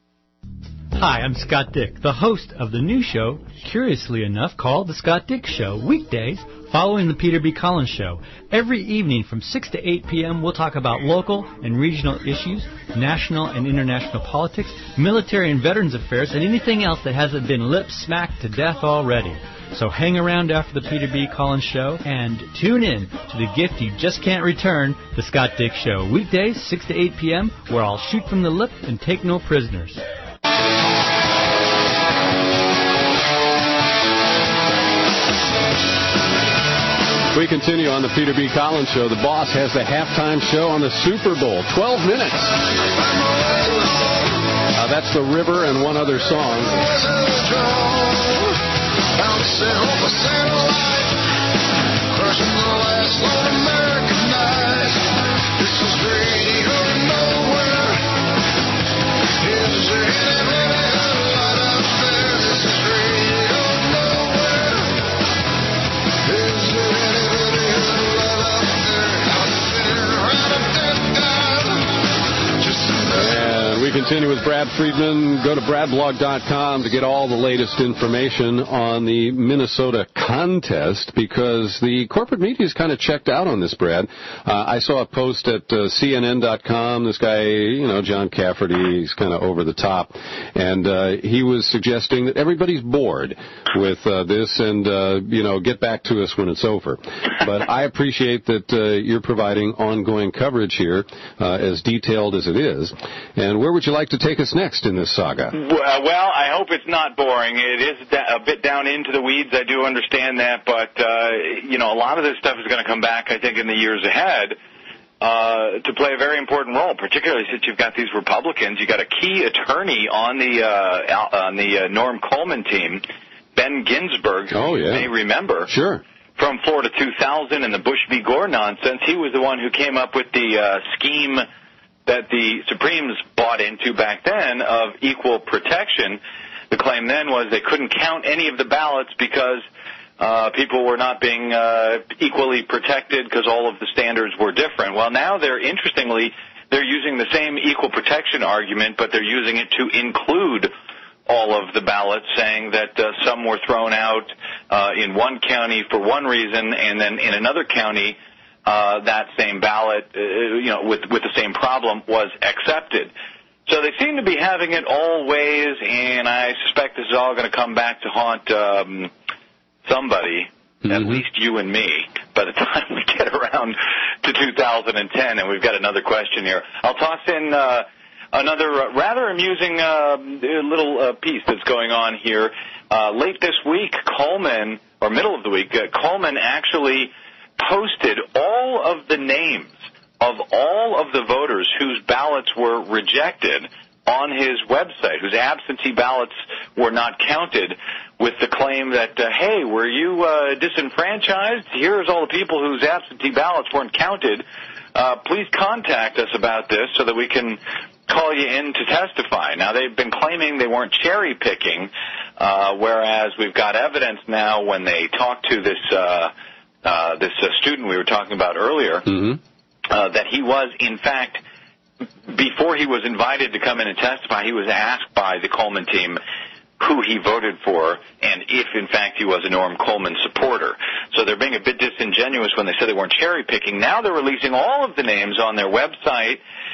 Hi, I'm Scott Dick, the host of the new show, curiously enough, called The Scott Dick Show, weekdays following the Peter B. Collins Show. Every evening from six to eight p.m., we'll talk about local and regional issues, national and international politics, military and veterans affairs, and anything else that hasn't been lip-smacked to death already. So hang around after the Peter B. Collins Show and tune in to the gift you just can't return, The Scott Dick Show, weekdays, six to eight p.m., where I'll shoot from the lip and take no prisoners. We continue on the Peter B. Collins Show. The boss has the halftime show on the Super Bowl. twelve minutes. Uh, that's The River and one other song. We continue with Brad Friedman. Go to brad blog dot com to get all the latest information on the Minnesota contest because the corporate media is kind of checked out on this, Brad. Uh, I saw a post at uh, C N N dot com. This guy, you know, John Cafferty, he's kind of over the top. And uh, he was suggesting that everybody's bored with uh, this and, uh, you know, get back to us when it's over. But I appreciate that uh, you're providing ongoing coverage here, uh, as detailed as it is. And where would you like to take us next in this saga? Well, I hope it's not boring. It is a bit down into the weeds. I do understand that, but uh, you know, a lot of this stuff is going to come back, I think, in the years ahead uh, to play a very important role. Particularly since you've got these Republicans, you've got a key attorney on the uh, on the uh, Norm Coleman team, Ben Ginsburg. Oh yeah, you may remember. Sure. From Florida two thousand and the Bush v. Gore nonsense, he was the one who came up with the uh, scheme that the Supremes bought into back then of equal protection. The claim then was they couldn't count any of the ballots because uh, people were not being uh, equally protected because all of the standards were different. Well, now they're, interestingly, they're using the same equal protection argument, but they're using it to include all of the ballots, saying that uh, some were thrown out uh, in one county for one reason, and then in another county, uh, that same ballot, uh, you know, with with the same problem, was accepted. So they seem to be having it all ways, and I suspect this is all going to come back to haunt um, somebody, mm-hmm. at least you and me, by the time we get around to two thousand ten. And we've got another question here. I'll toss in uh, another uh, rather amusing uh, little uh, piece that's going on here. Uh, late this week, Coleman, or middle of the week, uh, Coleman actually posted all of the names of all of the voters whose ballots were rejected on his website, whose absentee ballots were not counted, with the claim that, uh, hey, were you uh, disenfranchised? Here's all the people whose absentee ballots weren't counted. Uh, please contact us about this so that we can call you in to testify. Now, they've been claiming they weren't cherry-picking, uh, whereas we've got evidence now when they talked to this, uh, uh, this uh, student we were talking about earlier, mm-hmm. Uh, that he was, in fact, before he was invited to come in and testify, he was asked by the Coleman team who he voted for and if, in fact, he was a Norm Coleman supporter. So they're being a bit disingenuous when they said they weren't cherry-picking. Now they're releasing all of the names on their website,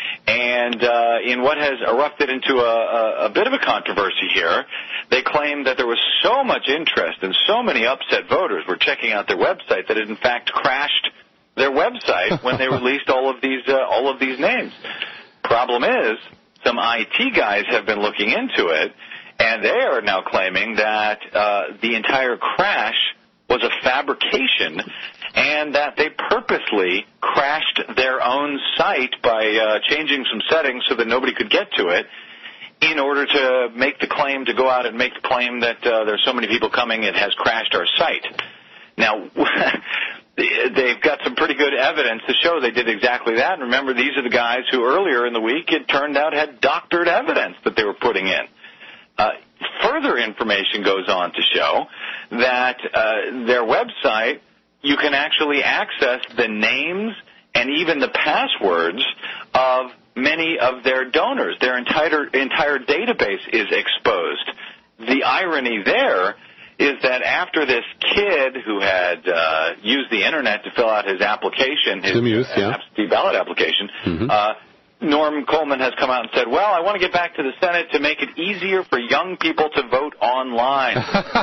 and uh, in what has erupted into a, a, a bit of a controversy here, they claim that there was so much interest and so many upset voters were checking out their website that it, in fact, crashed their website when they released all of these uh, all of these names. Problem is, some I T guys have been looking into it, and they are now claiming that uh, the entire crash was a fabrication, and that they purposely crashed their own site by uh, changing some settings so that nobody could get to it, in order to make the claim, to go out and make the claim that uh, there's so many people coming, it has crashed our site. Now, they've got some pretty good evidence to show they did exactly that. And remember, these are the guys who earlier in the week, it turned out, had doctored evidence that they were putting in. Uh, further information goes on to show that uh, their website, you can actually access the names and even the passwords of many of their donors. Their entire, entire database is exposed. The irony there is that after this kid who had uh, used the Internet to fill out his application, his Youth, yeah. absentee ballot application, mm-hmm. uh, Norm Coleman has come out and said, well, I want to get back to the Senate to make it easier for young people to vote online.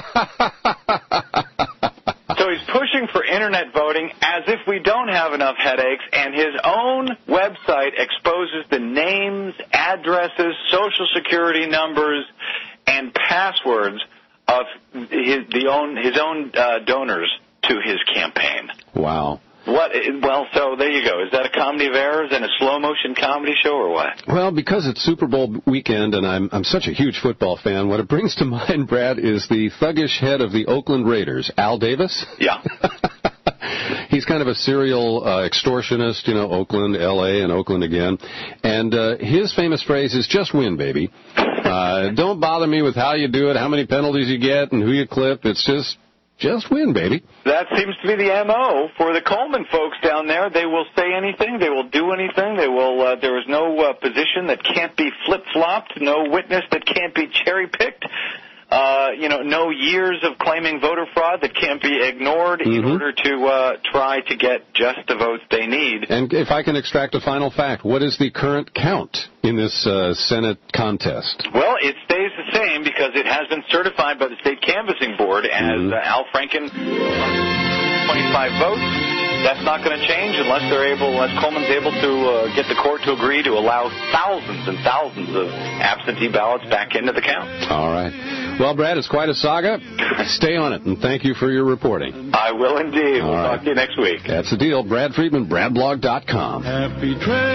So he's pushing for Internet voting as if we don't have enough headaches, and his own website exposes the names, addresses, Social Security numbers, and passwords of his, the own, his own uh, donors to his campaign. Wow. What? Well, so there you go. Is that a comedy of errors and a slow-motion comedy show, or what? Well, because it's Super Bowl weekend, and I'm I'm such a huge football fan, what it brings to mind, Brad, is the thuggish head of the Oakland Raiders, Al Davis. Yeah. He's kind of a serial uh, extortionist, you know, Oakland, L A, and Oakland again. And uh, his famous phrase is, just win, baby. Uh, don't bother me with how you do it, how many penalties you get, and who you clip. It's just, just win, baby. That seems to be the M O for the Coleman folks down there. They will say anything. They will do anything. They will. Uh, there is no uh, position that can't be flip-flopped, no witness that can't be cherry-picked. Uh, you know, no years of claiming voter fraud that can't be ignored mm-hmm. in order to uh, try to get just the votes they need. And if I can extract a final fact, what is the current count in this uh, Senate contest? Well, it stays the same because it has been certified by the state canvassing board as mm-hmm. uh, Al Franken, twenty-five votes. That's not going to change unless they're able, unless Coleman's able to uh, get the court to agree to allow thousands and thousands of absentee ballots back into the count. All right. Well, Brad, it's quite a saga. Stay on it, and thank you for your reporting. I will indeed. All we'll right. talk to you next week. That's the deal. Brad Friedman, brad blog dot com. Happy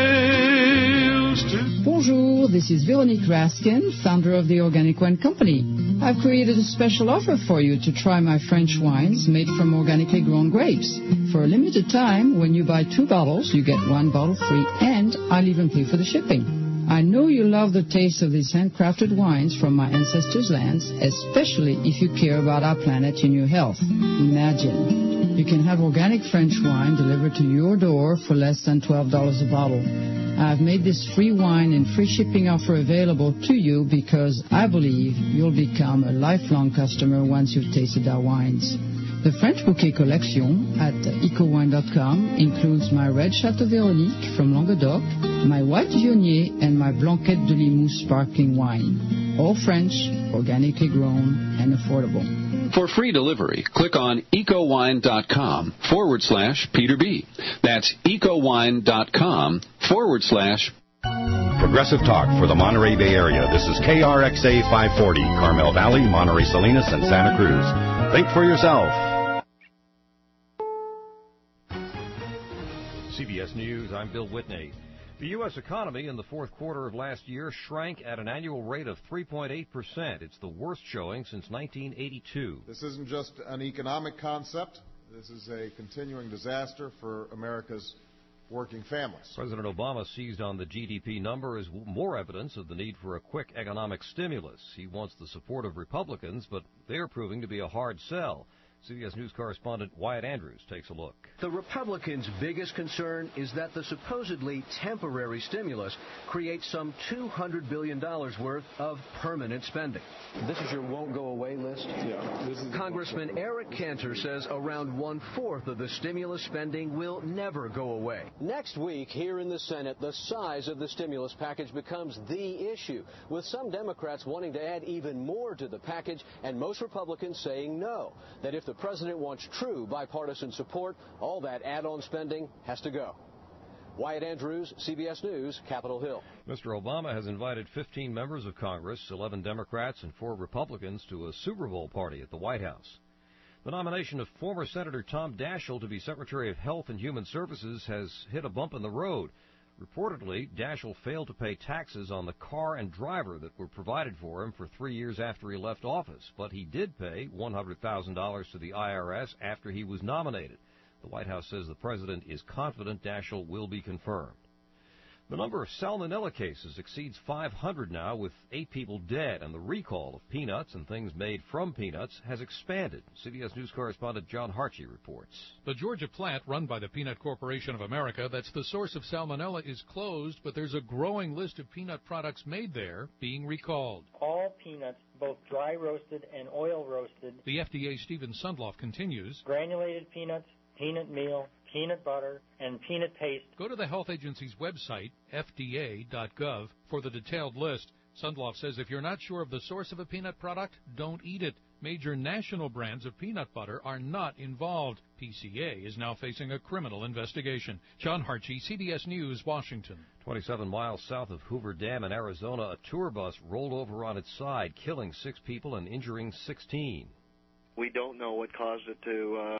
trails to... Bonjour, this is Veronique Raskin, founder of the Organic Wine Company. I've created a special offer for you to try my French wines made from organically grown grapes. For a limited time, when you buy two bottles, you get one bottle free, and I'll even pay for the shipping. I know you love the taste of these handcrafted wines from my ancestors' lands, especially if you care about our planet and your health. Imagine, you can have organic French wine delivered to your door for less than twelve dollars a bottle. I've made this free wine and free shipping offer available to you because I believe you'll become a lifelong customer once you've tasted our wines. The French Bouquet Collection at eco wine dot com includes my red Chateau Véronique from Languedoc, my white Viognier, and my Blanquette de Limoux sparkling wine. All French, organically grown, and affordable. For free delivery, click on ecowine.com forward slash Peter B. That's ecowine.com forward slash Progressive Talk for the Monterey Bay Area. This is K R X A five forty, Carmel Valley, Monterey Salinas, and Santa Cruz. Think for yourself. C B S News, I'm Bill Whitney. The U S economy in the fourth quarter of last year shrank at an annual rate of three point eight percent. It's the worst showing since nineteen eighty-two. This isn't just an economic concept. This is a continuing disaster for America's working families. President Obama seized on the G D P number as more evidence of the need for a quick economic stimulus. He wants the support of Republicans, but they're proving to be a hard sell. C B S News correspondent Wyatt Andrews takes a look. The Republicans' biggest concern is that the supposedly temporary stimulus creates some two hundred billion dollars worth of permanent spending. This is your won't go away list? Yeah. This is Congressman Eric Cantor says around one-fourth of the stimulus spending will never go away. Next week, here in the Senate, the size of the stimulus package becomes the issue, with some Democrats wanting to add even more to the package and most Republicans saying no, that if the president wants true bipartisan support, all that add-on spending has to go. Wyatt Andrews, C B S News, Capitol Hill. Mister Obama has invited fifteen members of Congress, eleven Democrats and four Republicans, to a Super Bowl party at the White House. The nomination of former Senator Tom Daschle to be Secretary of Health and Human Services has hit a bump in the road. Reportedly, Daschle failed to pay taxes on the car and driver that were provided for him for three years after he left office, but he did pay one hundred thousand dollars to the I R S after he was nominated. The White House says the president is confident Daschle will be confirmed. The number of salmonella cases exceeds five hundred now, with eight people dead, and the recall of peanuts and things made from peanuts has expanded. C B S News correspondent John Harchie reports. The Georgia plant run by the Peanut Corporation of America that's the source of salmonella is closed, but there's a growing list of peanut products made there being recalled. All peanuts, both dry roasted and oil roasted. The F D A Stephen Sundloff continues. Granulated peanuts, peanut meal, peanut butter, and peanut paste. Go to the health agency's website, F D A dot gov, for the detailed list. Sundloff says if you're not sure of the source of a peanut product, don't eat it. Major national brands of peanut butter are not involved. P C A is now facing a criminal investigation. John Harchie, C B S News, Washington. twenty-seven miles south of Hoover Dam in Arizona, a tour bus rolled over on its side, killing six people and injuring sixteen. We don't know what caused it to uh